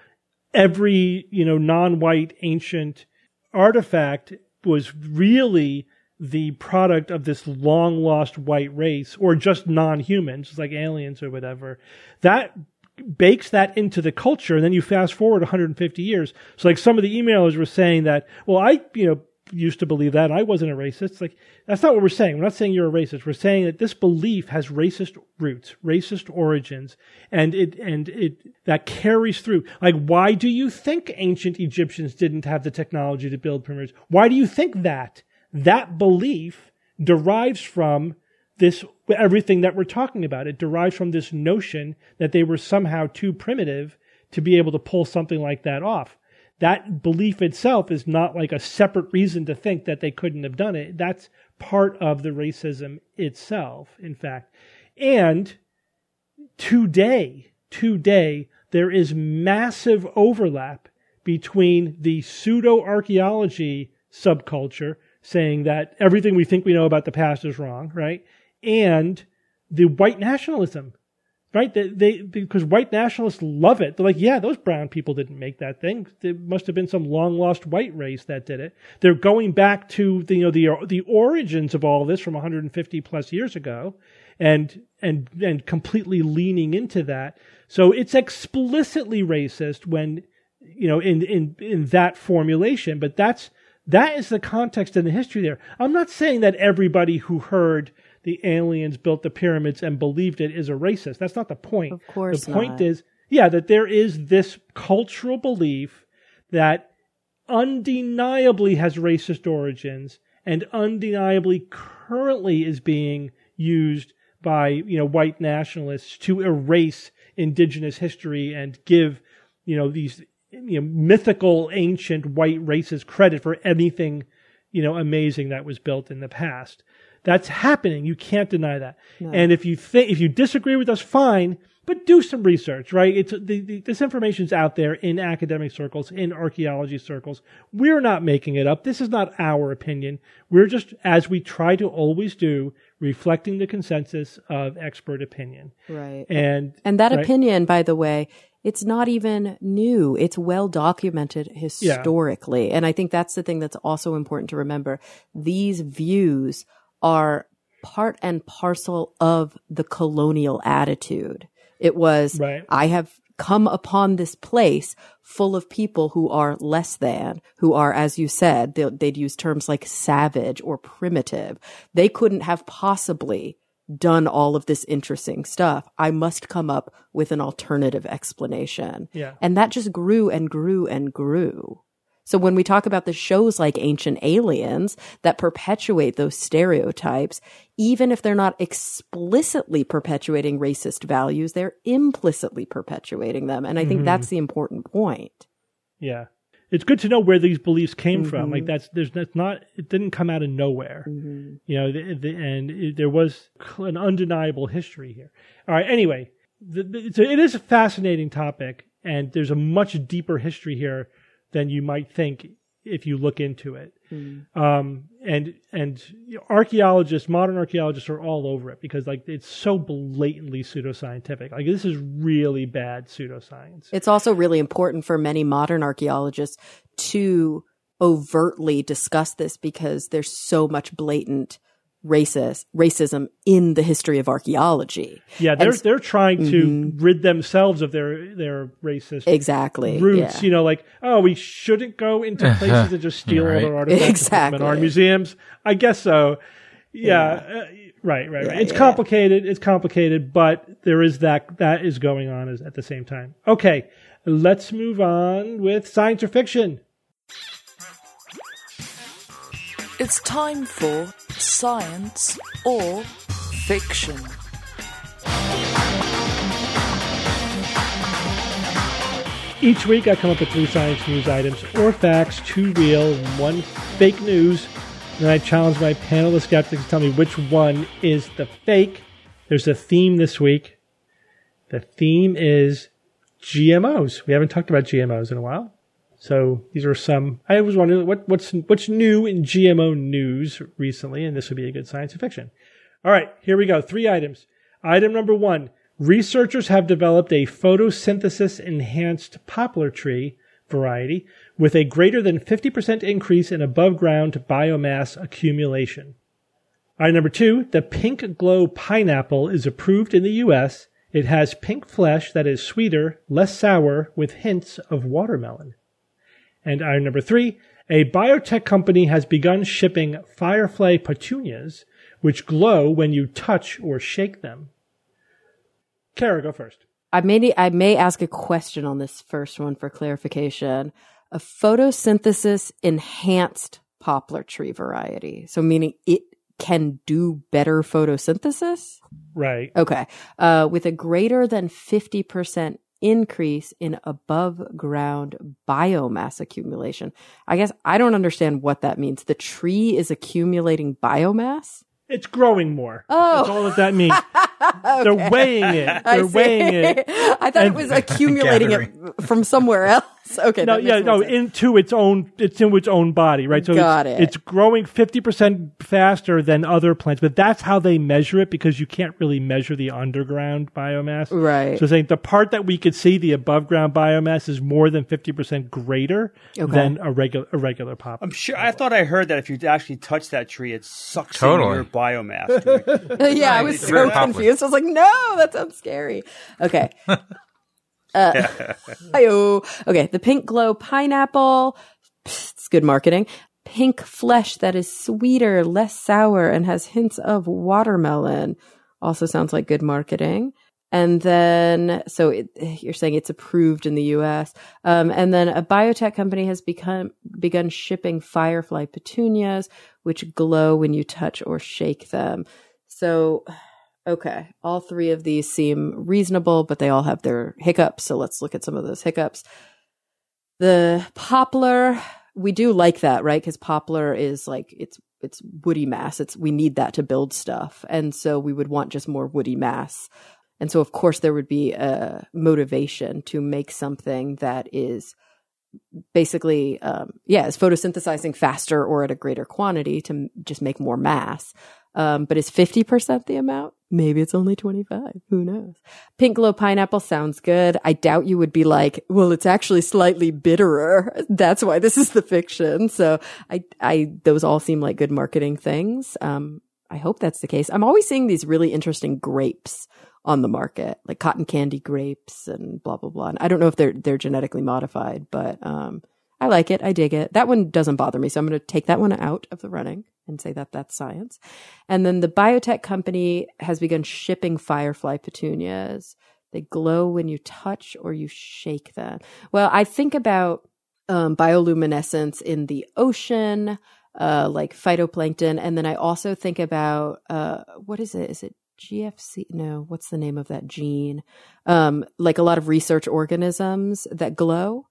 Speaker 2: every, you know, non-white ancient artifact was really the product of this long lost white race, or just non-humans, like aliens or whatever. That bakes that into the culture, and then you fast forward one hundred fifty years. So like some of the emailers were saying that, well, I, you know, used to believe that I wasn't a racist. It's like, that's not what we're saying. We're not saying you're a racist. We're saying that this belief has racist roots, racist origins, and it, and it, that carries through. Like, why do you think ancient Egyptians didn't have the technology to build pyramids? Why do you think that? That belief derives from this, everything that we're talking about. It derives from this notion that they were somehow too primitive to be able to pull something like that off. That belief itself is not like a separate reason to think that they couldn't have done it. That's part of the racism itself, in fact. And today, today, there is massive overlap between the pseudo-archaeology subculture, saying that everything we think we know about the past is wrong, right? And the white nationalism, right? They, they because white nationalists love it. They're like, yeah, those brown people didn't make that thing. It must have been some long lost white race that did it. They're going back to the, you know, the the origins of all of this from one hundred fifty plus years ago, and and and completely leaning into that. So it's explicitly racist when, you know, in in in that formulation. But that's that is the context and the history there. I'm not saying that everybody who heard the aliens built the pyramids and believed it is a racist. That's not the point.
Speaker 4: Of course
Speaker 2: The point
Speaker 4: not.
Speaker 2: is, yeah, that there is this cultural belief that undeniably has racist origins and undeniably currently is being used by, you know, white nationalists to erase indigenous history and give, you know, these, you know, mythical ancient white races credit for anything, you know, amazing that was built in the past. That's happening. You can't deny that. No. And if you think, if you disagree with us, fine, but do some research, right? It's the, the, this information's out there in academic circles, in archaeology circles. We're not making it up. This is not our opinion. We're just, as we try to always do, reflecting the consensus of expert opinion.
Speaker 4: Right.
Speaker 2: And
Speaker 4: and that
Speaker 2: right?
Speaker 4: opinion, by the way, it's not even new. It's well documented historically. Yeah. And I think that's the thing that's also important to remember. These views are part and parcel of the colonial attitude. It was,
Speaker 2: right.
Speaker 4: I have come upon this place full of people who are less than, who are, as you said, they'd use terms like savage or primitive. They couldn't have possibly done all of this interesting stuff. I must come up with an alternative explanation.
Speaker 2: Yeah.
Speaker 4: And that just grew and grew and grew. So when we talk about the shows like Ancient Aliens that perpetuate those stereotypes, even if they're not explicitly perpetuating racist values, they're implicitly perpetuating them. And I think mm-hmm. that's the important point.
Speaker 2: Yeah. It's good to know where these beliefs came mm-hmm. from. Like that's, there's that's not, it didn't come out of nowhere. Mm-hmm. You know, the, the, and it, there was an undeniable history here. All right. Anyway, the, the, so it is a fascinating topic, and there's a much deeper history here than you might think if you look into it. Mm. Um, and and archaeologists, modern archaeologists, are all over it because like it's so blatantly pseudoscientific. Like this is really bad pseudoscience.
Speaker 4: It's also really important for many modern archaeologists to overtly discuss this because there's so much blatant racist racism in the history of archaeology.
Speaker 2: Yeah, they're
Speaker 4: and,
Speaker 2: they're trying to
Speaker 4: mm-hmm.
Speaker 2: rid themselves of their their racist
Speaker 4: exactly
Speaker 2: roots.
Speaker 4: Yeah.
Speaker 2: You know, like oh, we shouldn't go into places and just steal
Speaker 5: right.
Speaker 2: all their artifacts
Speaker 4: exactly.
Speaker 2: in our museums. I guess so. Yeah, yeah. Uh, right, right,
Speaker 4: yeah,
Speaker 2: right. It's
Speaker 4: yeah,
Speaker 2: complicated. Yeah. It's complicated, but there is that that is going on as, at the same time. Okay, let's move on with science or fiction.
Speaker 1: It's time for science or fiction.
Speaker 2: Each week I come up with three science news items or facts, two real, one fake news. And then I challenge my panel of skeptics to tell me which one is the fake. There's a theme this week. The theme is G M Os. We haven't talked about G M Os in a while. So these are some, I was wondering what, what's, what's new in G M O news recently, and this would be a good science fiction. All right, here we go. Three items. Item number one, researchers have developed a photosynthesis enhanced poplar tree variety with a greater than fifty percent increase in above ground biomass accumulation. Item number two, the Pink Glow pineapple is approved in the U S It has pink flesh that is sweeter, less sour, with hints of watermelon. And item number three, a biotech company has begun shipping firefly petunias, which glow when you touch or shake them. Kara, go first.
Speaker 4: I may, I may ask a question on this first one for clarification. A photosynthesis enhanced poplar tree variety. So meaning it can do better photosynthesis?
Speaker 2: Right.
Speaker 4: Okay. Uh, with a greater than fifty percent increase in above ground biomass accumulation. I guess I don't understand what that means. The tree is accumulating biomass?
Speaker 2: It's growing more.
Speaker 4: Oh.
Speaker 2: That's all that that means.
Speaker 4: Okay.
Speaker 2: They're weighing it. They're weighing it.
Speaker 4: I thought and, it was accumulating it from somewhere else. Okay.
Speaker 2: No, yeah, no, sense. into its own, it's in its own body, right? So
Speaker 4: Got
Speaker 2: it's,
Speaker 4: it.
Speaker 2: it's growing fifty percent faster than other plants, but that's how they measure it because you can't really measure the underground biomass.
Speaker 4: Right.
Speaker 2: So saying the part that we could see, the above ground biomass, is more than fifty percent greater okay. than a regular, a regular poplar.
Speaker 3: I'm sure, I thought I heard that if you actually touch that tree, it sucks
Speaker 5: totally.
Speaker 3: in your biomass.
Speaker 4: Yeah, I was so confused. I was like, no, that sounds scary. Okay. Uh, okay, the pink glow pineapple. Psst, it's good marketing. Pink flesh that is sweeter, less sour, and has hints of watermelon. Also sounds like good marketing. And then, so it, you're saying it's approved in the U S. Um, and then a biotech company has become begun shipping firefly petunias, which glow when you touch or shake them. So. Okay, all three of these seem reasonable, but they all have their hiccups. So let's look at some of those hiccups. The poplar, we do like that, right? Because poplar is like, it's it's woody mass. It's we need that to build stuff. And so we would want just more woody mass. And so, of course, there would be a motivation to make something that is basically, um, yeah, is photosynthesizing faster or at a greater quantity to m- just make more mass. Um, but is fifty percent the amount? Maybe it's only twenty-five. Who knows? Pink glow pineapple sounds good. I doubt you would be like, well, it's actually slightly bitterer. That's why this is the fiction. So I, I, those all seem like good marketing things. Um, I hope that's the case. I'm always seeing these really interesting grapes on the market, like cotton candy grapes and blah, blah, blah. And I don't know if they're, they're genetically modified, but, um, I like it. I dig it. That one doesn't bother me. So I'm going to take that one out of the running and say that that's science. And then the biotech company has begun shipping firefly petunias. They glow when you touch or you shake them. Well, I think about um, bioluminescence in the ocean, uh, like phytoplankton. And then I also think about, uh, what is it? Is it G F C? No, what's the name of that gene? Um, like a lot of research organisms that glow.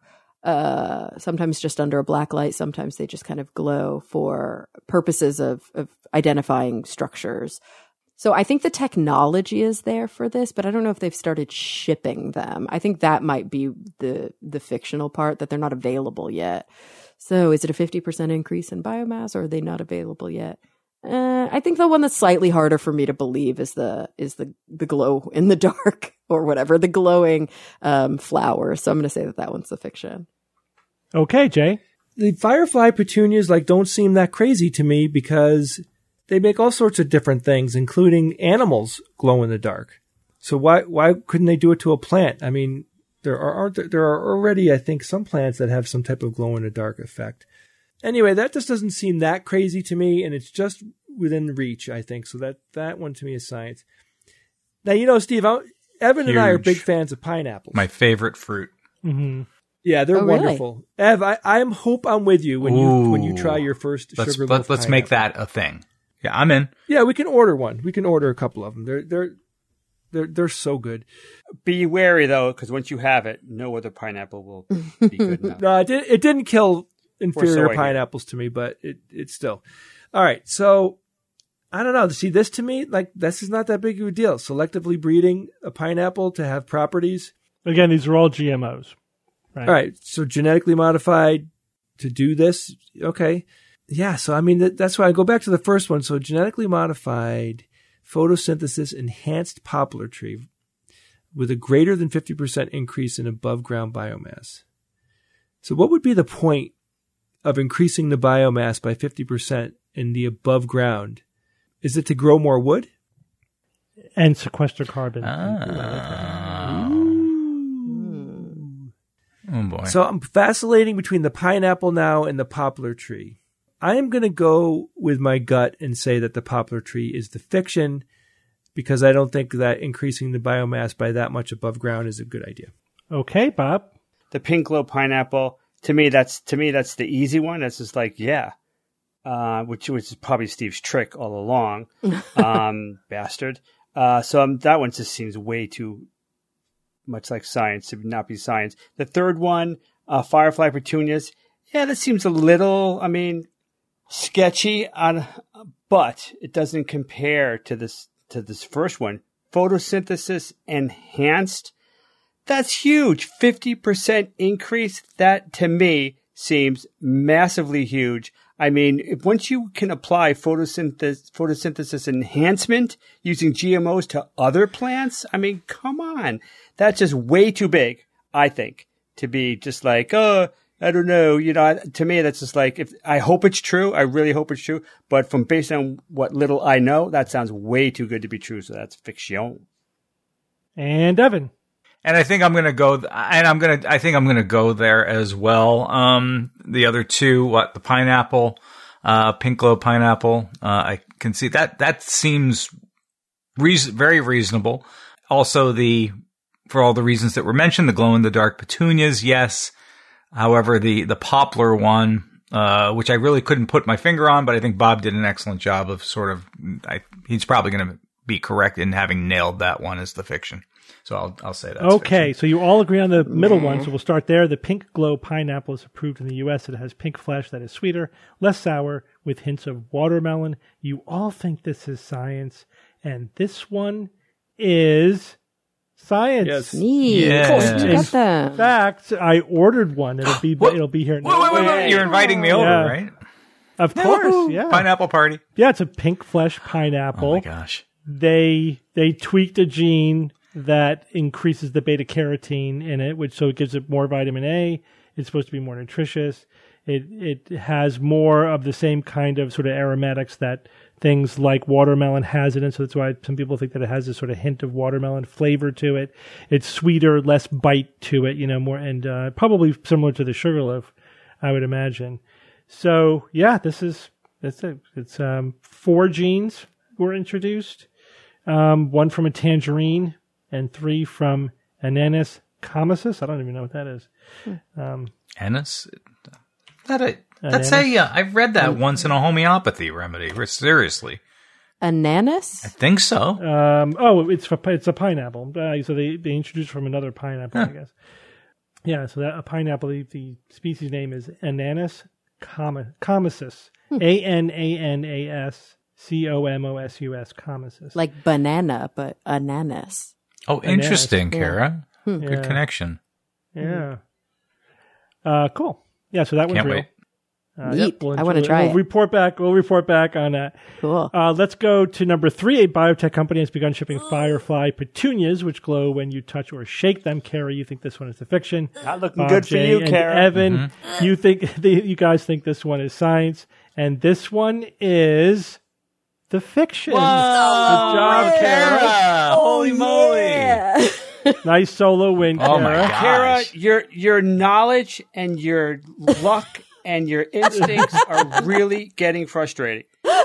Speaker 4: Uh, sometimes just under a black light. Sometimes they just kind of glow for purposes of, of identifying structures. So I think the technology is there for this, but I don't know if they've started shipping them. I think that might be the, the fictional part, that they're not available yet. So is it a fifty percent increase in biomass, or are they not available yet? Uh, I think the one that's slightly harder for me to believe is the, is the, the glow in the dark or whatever, the glowing, um, flower. So I'm going to say that that one's the fiction.
Speaker 2: Okay, Jay.
Speaker 6: The firefly petunias like don't seem that crazy to me because they make all sorts of different things, including animals glow in the dark. So why, why couldn't they do it to a plant? I mean, there are, aren't, there are already, I think, some plants that have some type of glow in the dark effect. Anyway, that just doesn't seem that crazy to me, and it's just within reach, I think. So that, that one to me is science. Now, you know, Steve, I, Evan
Speaker 5: Huge.
Speaker 6: and I are big fans of pineapples.
Speaker 5: My favorite fruit.
Speaker 2: Mm-hmm.
Speaker 6: Yeah, they're
Speaker 4: oh, really?
Speaker 6: wonderful. Ev, I, I hope I'm with you when
Speaker 5: Ooh.
Speaker 6: you when you try your first
Speaker 5: let's,
Speaker 6: sugar
Speaker 5: let's,
Speaker 6: loaf
Speaker 5: let's make that a thing. Yeah, I'm in.
Speaker 6: Yeah, we can order one. We can order a couple of them. They're they're they're they're so good.
Speaker 3: Be wary though, because once you have it, no other pineapple will be good enough.
Speaker 6: No, it, did, it didn't kill inferior
Speaker 3: so
Speaker 6: pineapples to me, but it it's still. All right, so I don't know. See, this to me, like, this is not that big of a deal. Selectively breeding a pineapple to have properties.
Speaker 2: Again, these are all G M Os. Right.
Speaker 6: All right, so genetically modified to do this, okay. Yeah, so I mean, that, that's why I go back to the first one. So genetically modified photosynthesis enhanced poplar tree with a greater than fifty percent increase in above ground biomass. So what would be the point of increasing the biomass by fifty percent in the above ground? Is it to grow more wood?
Speaker 2: and sequester carbon.
Speaker 5: Ah. Oh boy.
Speaker 6: So I'm vacillating between the pineapple now and the poplar tree. I am going to go with my gut and say that the poplar tree is the fiction because I don't think that increasing the biomass by that much above ground is a good idea.
Speaker 2: Okay, Bob.
Speaker 3: The pink glow pineapple, to me, that's to me that's the easy one. That's just like, yeah, uh, which, which is probably Steve's trick all along, um, bastard. Uh, so um, that one just seems way too much like science to not be science. The third one, uh, Firefly Petunias, yeah, that seems a little, I mean, sketchy, on, but it doesn't compare to this to this first one. Photosynthesis enhanced. That's huge. fifty percent increase. That to me seems massively huge. I mean, if once you can apply photosynthesis, photosynthesis enhancement using G M Os to other plants, I mean, come on. That's just way too big, I think, to be just like, oh, I don't know. You know, to me, that's just like, if I hope it's true. I really hope it's true. But from based on what little I know, that sounds way too good to be true. So that's fiction.
Speaker 2: And Evan.
Speaker 5: And I think I'm going to go, th- and I'm going to, I think I'm going to go there as well. Um, the other two, what, the pineapple, uh, pink glow pineapple, uh, I can see that, that seems reason, very reasonable. Also the, for all the reasons that were mentioned, the glow in the dark petunias, yes. However, the, the poplar one, uh, which I really couldn't put my finger on, but I think Bob did an excellent job of sort of, I, he's probably going to be correct in having nailed that one as the fiction. So I'll I'll say that.
Speaker 2: Okay, so you all agree on the middle one, so we'll start there. The pink glow pineapple is approved in the U S. It has pink flesh that is sweeter, less sour, with hints of watermelon. You all think this is science, and this one is science.
Speaker 6: Yes.
Speaker 4: Neat.
Speaker 5: Yes.
Speaker 4: Cool. Where'd you get
Speaker 2: In
Speaker 4: them?
Speaker 2: fact, I ordered one. It'll be it'll be here.
Speaker 5: Wait, wait, wait, wait. You're inviting me over,
Speaker 2: Yeah.
Speaker 5: right?
Speaker 2: Of course, yeah.
Speaker 5: Pineapple party.
Speaker 2: Yeah, it's a pink flesh pineapple.
Speaker 5: Oh my gosh.
Speaker 2: They they tweaked a gene that increases the beta carotene in it, which so it gives it more vitamin A. It's supposed to be more nutritious. It it has more of the same kind of sort of aromatics that things like watermelon has in it. So that's why some people think that it has this sort of hint of watermelon flavor to it. It's sweeter, less bite to it, you know, more and uh, probably similar to the sugarloaf, I would imagine. So yeah, this is that's it. It's um, four genes were introduced. Um, one from a tangerine and three from Ananas comyces. I don't even know what that is. Um,
Speaker 5: Anise? That a, that's a, uh, I've read that once in a homeopathy remedy. Seriously.
Speaker 4: Ananas?
Speaker 5: I think so.
Speaker 2: um, oh, it's a, it's a pineapple. Uh, so they, they introduced from another pineapple,
Speaker 5: Huh.
Speaker 2: I guess. Yeah, so that a pineapple, the, the species name is Ananas comyces. A N A N A S C O M O S U S, comyces.
Speaker 4: Like banana, but ananas.
Speaker 5: Oh, interesting,
Speaker 2: cool.
Speaker 5: Kara.
Speaker 2: Yeah.
Speaker 5: Good connection.
Speaker 2: Yeah. Uh, cool. Yeah, so that one's
Speaker 5: Can't
Speaker 2: real.
Speaker 5: wait.
Speaker 2: Uh,
Speaker 4: Neat.
Speaker 2: yep, we'll
Speaker 4: I wanna
Speaker 2: we'll-
Speaker 4: try
Speaker 2: we'll
Speaker 4: it.
Speaker 2: report back. We'll report back on that.
Speaker 4: Cool.
Speaker 2: Uh, let's go to number three. A biotech company has begun shipping Firefly petunias, which glow when you touch or shake them. Kara, you think this one is the fiction?
Speaker 3: Not looking
Speaker 2: Bob,
Speaker 3: good for
Speaker 2: Jay,
Speaker 3: you,
Speaker 2: and
Speaker 3: Kara.
Speaker 2: Evan, you think the, you guys think this one is science, and this one is the fiction. Good job, Kara.
Speaker 5: Holy moly.
Speaker 4: Yeah.
Speaker 2: Nice solo win,
Speaker 5: Oh my
Speaker 2: Kara.
Speaker 5: God.
Speaker 3: Kara,
Speaker 5: Gosh.
Speaker 3: your your knowledge and your luck and your instincts are really getting frustrating.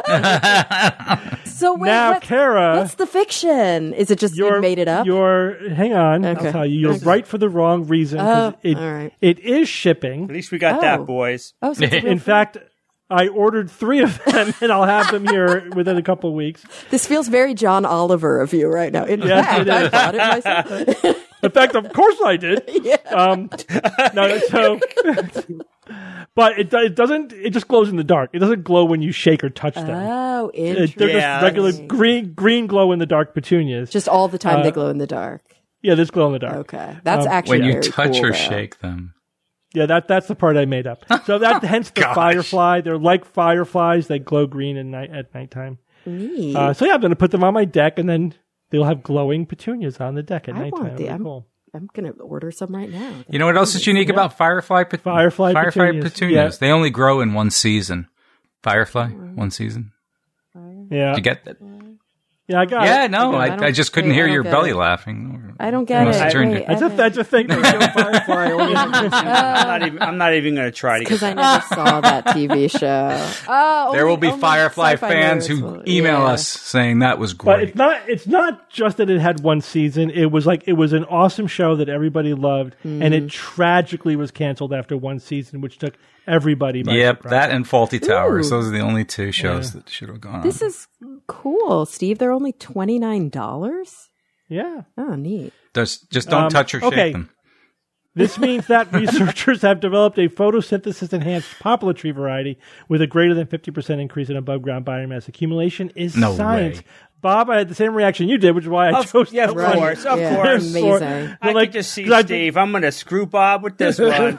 Speaker 4: So wait,
Speaker 2: Now,
Speaker 4: what-
Speaker 2: Kara,
Speaker 4: what's the fiction? Is it just you made it up?
Speaker 2: You're hang on.
Speaker 4: Okay.
Speaker 2: I'll tell you. You're
Speaker 4: Okay.
Speaker 2: right for the wrong reason. 'cause
Speaker 4: Oh,
Speaker 2: it,
Speaker 4: all right.
Speaker 2: it is shipping.
Speaker 3: At least we got
Speaker 4: Oh.
Speaker 3: that, boys.
Speaker 4: Oh, so it's a real
Speaker 2: In
Speaker 4: thing.
Speaker 2: fact, I ordered three of them, and I'll have them here within a couple of weeks.
Speaker 4: This feels very John Oliver of you right now. In
Speaker 2: Yes,
Speaker 4: fact,
Speaker 2: it
Speaker 4: I
Speaker 2: is.
Speaker 4: bought it myself.
Speaker 2: In fact, of course I did.
Speaker 4: Yeah.
Speaker 2: Um, no, so, but it do- it doesn't. It just glows in the dark. It doesn't glow when you shake or touch them.
Speaker 4: Oh,
Speaker 2: It-
Speaker 4: interesting.
Speaker 2: they're
Speaker 3: Yeah,
Speaker 2: just regular
Speaker 3: that's-
Speaker 2: green green glow in the dark petunias.
Speaker 4: Just all the time
Speaker 2: Uh,
Speaker 4: they glow in the dark.
Speaker 2: Yeah, there's glow in the dark.
Speaker 4: Okay, that's
Speaker 2: Um,
Speaker 4: actually
Speaker 5: When you
Speaker 4: very
Speaker 5: touch
Speaker 4: cool,
Speaker 5: or
Speaker 4: though.
Speaker 5: shake them.
Speaker 2: Yeah, that that's the part I made up. So that hence the
Speaker 5: Gosh.
Speaker 2: firefly. They're like fireflies. They glow green at night at nighttime.
Speaker 4: Neat.
Speaker 2: Uh, so yeah, I'm going to put them on my deck, and then they'll have glowing petunias on the deck at
Speaker 4: I
Speaker 2: nighttime.
Speaker 4: want the-
Speaker 2: Really
Speaker 4: I'm-
Speaker 2: cool.
Speaker 4: I'm gonna order some right now.
Speaker 5: You know what else is unique about Firefly? Pet-
Speaker 2: Firefly
Speaker 5: Firefly
Speaker 2: petunias,
Speaker 5: petunias.
Speaker 2: yeah.
Speaker 5: They only grow in one season. Firefly, one season.
Speaker 2: Yeah,
Speaker 5: Did you get that?
Speaker 2: Yeah, I got
Speaker 5: yeah,
Speaker 2: it.
Speaker 5: no,
Speaker 4: I,
Speaker 5: I, I just couldn't
Speaker 4: wait,
Speaker 5: hear
Speaker 4: I
Speaker 5: your
Speaker 4: get
Speaker 5: belly
Speaker 4: it.
Speaker 5: laughing.
Speaker 4: I don't get
Speaker 5: Must
Speaker 4: it.
Speaker 5: have turned
Speaker 4: Wait,
Speaker 5: it.
Speaker 2: That's a, that's a thing.
Speaker 6: Firefly.
Speaker 3: I'm not even. I'm not even going to try to.
Speaker 4: Because
Speaker 3: Get
Speaker 4: I never saw that T V show. Oh,
Speaker 5: There will
Speaker 4: only-
Speaker 5: be
Speaker 4: only
Speaker 5: Firefly
Speaker 4: sci-fi
Speaker 5: fans
Speaker 4: nerds
Speaker 5: who
Speaker 4: will-
Speaker 5: email
Speaker 4: yeah.
Speaker 5: us saying that was
Speaker 2: But
Speaker 5: great.
Speaker 2: it's not. It's not just that it had one season. It was like it was an awesome show that everybody loved, and
Speaker 4: Mm-hmm.
Speaker 2: it tragically was canceled after one season, which took everybody by
Speaker 5: Yep,
Speaker 2: surprise.
Speaker 5: that and Faulty Towers.
Speaker 4: Ooh.
Speaker 5: Those are the only two shows that should have gone
Speaker 4: This
Speaker 5: on.
Speaker 4: is cool, Steve. They're only twenty-nine dollars?
Speaker 2: Yeah.
Speaker 4: Oh, neat.
Speaker 5: Just, just don't
Speaker 2: Um,
Speaker 5: touch or shake
Speaker 2: okay.
Speaker 5: them.
Speaker 2: This means that researchers have developed a photosynthesis-enhanced poplar tree variety with a greater than fifty percent increase in above-ground biomass accumulation is
Speaker 5: No
Speaker 2: science.
Speaker 5: way.
Speaker 2: Bob, I had the same reaction you did, which is why I
Speaker 3: Of-
Speaker 2: chose
Speaker 3: yeah,
Speaker 2: that
Speaker 3: of
Speaker 2: one.
Speaker 3: course, of
Speaker 4: Yeah,
Speaker 3: course.
Speaker 4: amazing.
Speaker 3: I
Speaker 2: like-
Speaker 3: could just see
Speaker 2: 'cause I-
Speaker 3: Steve. I'm going to screw Bob with this one.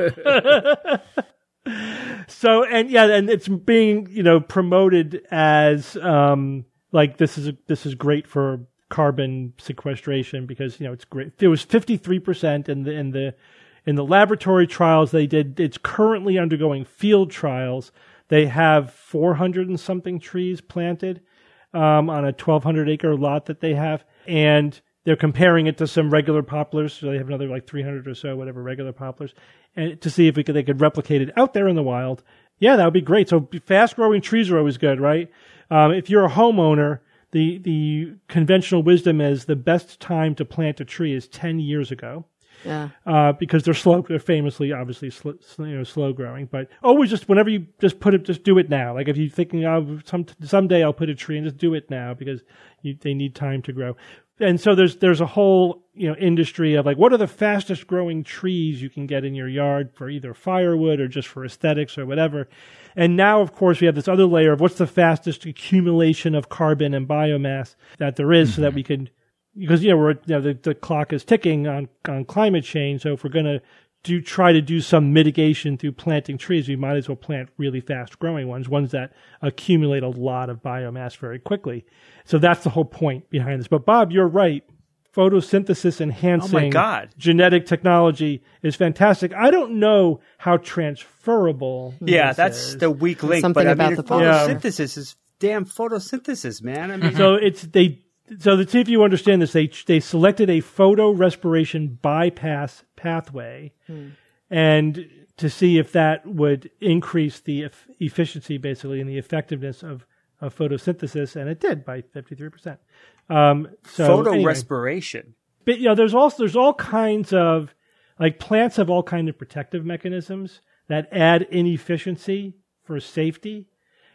Speaker 2: So, and yeah, and it's being, you know, promoted as, um, like this is, a, this is great for carbon sequestration because, you know, it's great. It was fifty-three percent in the, in the, in the laboratory trials they did. It's currently undergoing field trials. They have four hundred and something trees planted, um, on a twelve hundred acre lot that they have. And they're comparing it to some regular poplars. So they have another like three hundred or so, whatever, regular poplars, and to see if we could, they could replicate it out there in the wild. Yeah, that would be great. So fast growing trees are always good, right? Um, if you're a homeowner, the, the conventional wisdom is the best time to plant a tree is ten years ago.
Speaker 4: Yeah.
Speaker 2: Uh, because they're slow, they're famously, obviously, sl- you know, slow growing. But always just whenever you just put it, just do it now. Like if you're thinking, oh, some someday I'll put a tree, and just do it now because you, they need time to grow. And so there's there's a whole you know industry of like what are the fastest growing trees you can get in your yard for either firewood or just for aesthetics or whatever. And now, of course, we have this other layer of what's the fastest accumulation of carbon and biomass that there is, mm-hmm. so that we could. Because you know we're you know the, the clock is ticking on, on climate change, so if we're going to do try to do some mitigation through planting trees, we might as well plant really fast growing ones, ones that accumulate a lot of biomass very quickly. So that's the whole point behind this. But Bob, you're right. Photosynthesis enhancing
Speaker 3: Oh my God.
Speaker 2: genetic technology is fantastic. I don't know how transferable.
Speaker 3: Yeah,
Speaker 2: this
Speaker 3: that's
Speaker 2: is.
Speaker 3: the weak link.
Speaker 4: something
Speaker 3: But I
Speaker 4: about
Speaker 3: mean,
Speaker 4: the
Speaker 3: photosynthesis is damn photosynthesis, man. I mean,
Speaker 2: So it's they. So to see if you understand this, they they selected a photorespiration bypass pathway,
Speaker 4: Hmm.
Speaker 2: and to see if that would increase the e- efficiency, basically, and the effectiveness of, of photosynthesis, and it did by fifty-three percent. Um, so anyway.
Speaker 3: photorespiration.
Speaker 2: But you know, there's also there's all kinds of like plants have all kinds of protective mechanisms that add inefficiency for safety,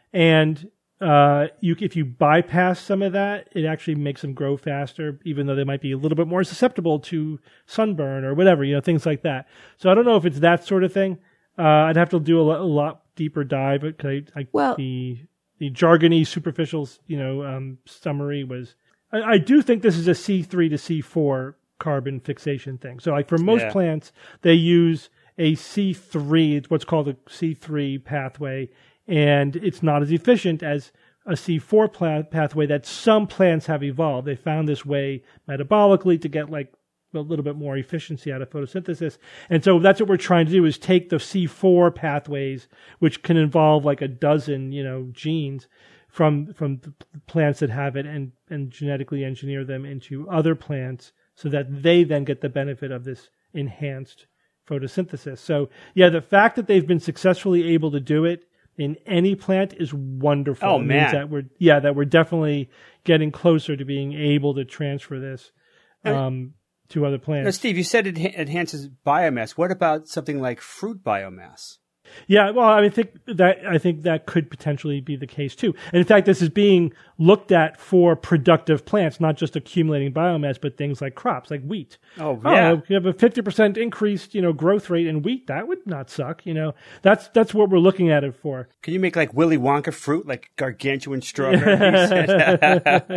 Speaker 2: and uh, you if you bypass some of that, it actually makes them grow faster, even though they might be a little bit more susceptible to sunburn or whatever, you know, things like that. So I don't know if it's that sort of thing. Uh, I'd have to do a, lo- a lot deeper dive, because I, I,
Speaker 4: Well-
Speaker 2: the the jargony, superficial, you know, um, summary was. I, I do think this is a C three to C four carbon fixation thing. So, like for most
Speaker 3: Yeah.
Speaker 2: plants, they use a C three, it's what's called a C three pathway, and it's not as efficient as a C four pla- pathway that some plants have evolved. They found this way metabolically to get like a little bit more efficiency out of photosynthesis. And so that's what we're trying to do, is take the C four pathways, which can involve like a dozen, you know, genes from from the plants that have it, and, and genetically engineer them into other plants so that they then get the benefit of this enhanced photosynthesis. So yeah, the fact that they've been successfully able to do it in any plant is wonderful.
Speaker 3: Oh,
Speaker 2: It means
Speaker 3: man.
Speaker 2: that we're yeah, that we're definitely getting closer to being able to transfer this um, to other
Speaker 3: Now,
Speaker 2: plants.
Speaker 3: Steve, you said it ha- enhances biomass. What about something like fruit biomass?
Speaker 2: Yeah, well, I mean, think that I think that could potentially be the case too. And in fact, this is being looked at for productive plants, not just accumulating biomass, but things like crops, like wheat.
Speaker 3: Oh, yeah.
Speaker 2: you have a fifty percent increased, you know, growth rate in wheat. That would not suck. You know, that's that's what we're looking at it for.
Speaker 3: Can you make like Willy Wonka fruit, like gargantuan strawberries?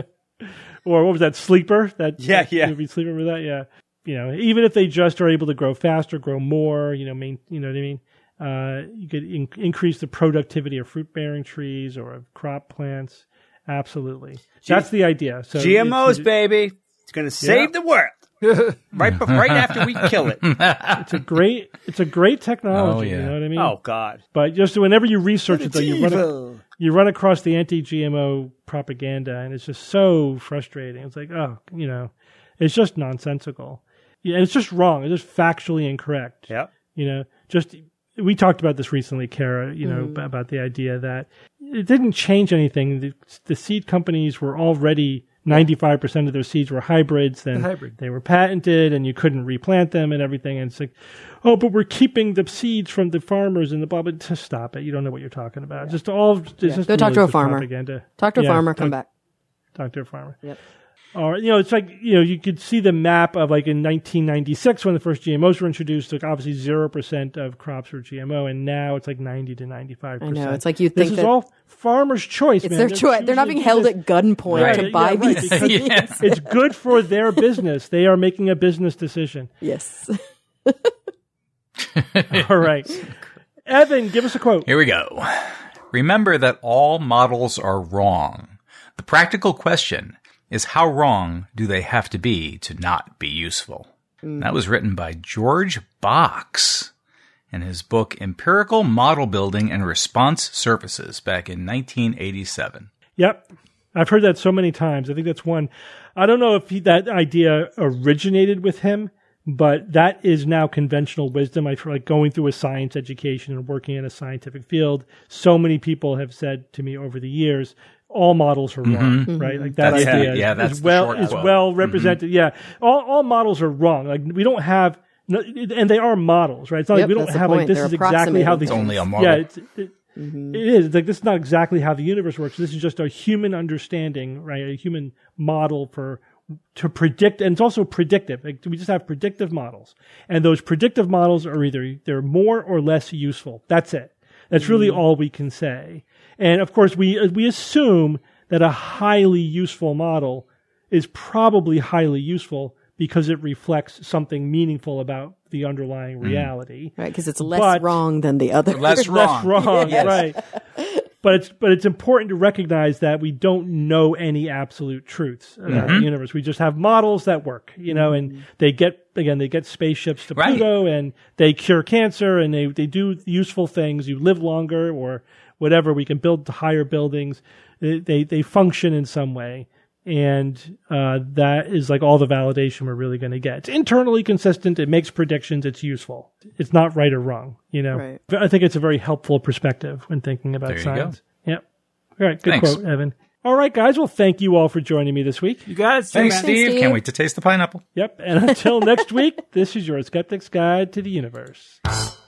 Speaker 2: Or what was that, Sleeper? That
Speaker 3: Yeah,
Speaker 2: that
Speaker 3: yeah.
Speaker 2: movie Sleeper, with that, yeah. You know, even if they just are able to grow faster, grow more, you know, main, you know what I mean. Uh, you could in- increase the productivity of fruit-bearing trees or of crop plants. Absolutely, that's the idea. So
Speaker 3: G M Os,
Speaker 2: it's,
Speaker 3: baby. It's going to save the world. right, be- right after we kill it.
Speaker 2: it's a great, it's a great technology.
Speaker 5: Oh, yeah.
Speaker 2: You know what I mean?
Speaker 3: Oh, God.
Speaker 2: But just whenever you research it, though, you run a,
Speaker 3: Evil.
Speaker 2: you run across the anti-G M O propaganda, and it's just so frustrating. It's like, oh, you know, it's just nonsensical. Yeah, it's just wrong. It's just factually incorrect.
Speaker 3: Yeah.
Speaker 2: You know, just we talked about this recently, Kara. You know, mm. about the idea that it didn't change anything. The, the seed companies were already ninety-five percent of their seeds were hybrids. Then
Speaker 6: the hybrid.
Speaker 2: They were patented, and you couldn't replant them and everything. And it's like, oh, but we're keeping the seeds from the farmers and the blah. But just stop it. You don't know what you're talking about. Yeah. Just all. Just
Speaker 4: yeah.
Speaker 2: just
Speaker 4: Go
Speaker 2: really
Speaker 4: talk to a farmer.
Speaker 2: Propaganda.
Speaker 4: Talk to a
Speaker 2: yeah,
Speaker 4: farmer.
Speaker 2: talk,
Speaker 4: come back.
Speaker 2: Talk to a farmer.
Speaker 4: Yep.
Speaker 2: Or, you know, it's like, you know, you could see the map of like in nineteen ninety-six when the first G M Os were introduced, like obviously zero percent of crops were G M O, and now it's like ninety to ninety-five percent.
Speaker 4: I know. It's like you think
Speaker 2: this
Speaker 4: that.
Speaker 2: is all farmers' choice,
Speaker 4: It's
Speaker 2: man.
Speaker 4: their
Speaker 2: They're
Speaker 4: choice. They're not being held
Speaker 2: this.
Speaker 4: at gunpoint
Speaker 5: Right.
Speaker 4: to buy
Speaker 2: yeah, right,
Speaker 4: these
Speaker 2: because
Speaker 4: seeds.
Speaker 5: Yes.
Speaker 2: It's good for their business. They are making a business decision.
Speaker 4: Yes.
Speaker 2: All right. Evan, give us a quote.
Speaker 5: Here we go. Remember that all models are wrong. The practical question is how wrong do they have to be to not be useful? Mm. That was written by George Box in his book Empirical Model Building and Response Surfaces back in nineteen eighty-seven.
Speaker 2: Yep. I've heard that so many times. I think that's one. I don't know if he, that idea originated with him, but that is now conventional wisdom. I feel like going through a science education and working in a scientific field, so many people have said to me over the years, all models are wrong,
Speaker 5: Mm-hmm.
Speaker 2: right? Like that
Speaker 5: that's,
Speaker 2: idea
Speaker 5: yeah,
Speaker 2: is,
Speaker 5: that's
Speaker 2: is well is
Speaker 5: quote.
Speaker 2: well represented. Mm-hmm. Yeah, all all models are wrong. Like we don't have, no, and they are models, right? It's not
Speaker 4: Yep,
Speaker 2: like we don't
Speaker 4: that's
Speaker 2: have
Speaker 4: the
Speaker 2: like
Speaker 4: point.
Speaker 2: this
Speaker 4: They're
Speaker 2: is exactly how the
Speaker 5: It's only a model.
Speaker 2: Yeah, it's, it, mm-hmm. it is like this is not exactly how the universe works. This is just a human understanding, right? A human model for to predict, and it's also predictive. Like we just have predictive models, and those predictive models are either they're more or less useful. That's it. That's really mm-hmm. all we can say. And of course, we we assume that a highly useful model is probably highly useful because it reflects something meaningful about the underlying reality.
Speaker 4: Right, because it's less
Speaker 2: But-
Speaker 4: wrong than the other.
Speaker 5: Less
Speaker 2: Less
Speaker 5: wrong.
Speaker 2: wrong,
Speaker 5: Yes.
Speaker 2: right. But it's but it's important to recognize that we don't know any absolute truths about the universe. We just have models that work, you know, and they get again they get spaceships to
Speaker 5: Right.
Speaker 2: Pluto, and they cure cancer, and they they do useful things. You live longer or whatever. We can build higher buildings. They they, they function in some way. And uh, that is like all the validation we're really going to get. It's internally consistent. It makes predictions. It's useful. It's not right or wrong. You know,
Speaker 4: Right.
Speaker 2: I think it's a very helpful perspective when thinking about
Speaker 5: There you
Speaker 2: science. Yep. All right. Good
Speaker 5: Thanks.
Speaker 2: quote, Evan. All right, guys. Well, thank you all for joining me this week.
Speaker 6: You guys,
Speaker 5: Thanks,
Speaker 6: man.
Speaker 5: Steve.
Speaker 4: Steve.
Speaker 5: Can't wait to taste the pineapple.
Speaker 2: Yep. And until next week, this is your Skeptic's Guide to the Universe.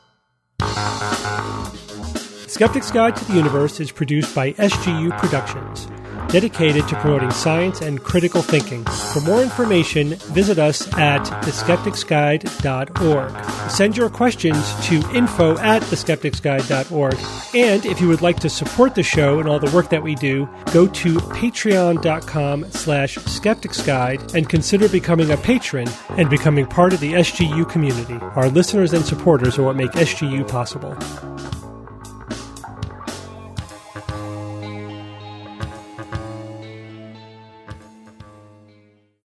Speaker 2: Skeptic's Guide to the Universe is produced by S G U Productions, dedicated to promoting science and critical thinking. For more information, visit us at the skeptics guide dot org. Send your questions to info at the skeptics guide dot org. And if you would like to support the show and all the work that we do, go to patreon.com slash skepticsguide and consider becoming a patron and becoming part of the S G U community. Our listeners and supporters are what make S G U possible.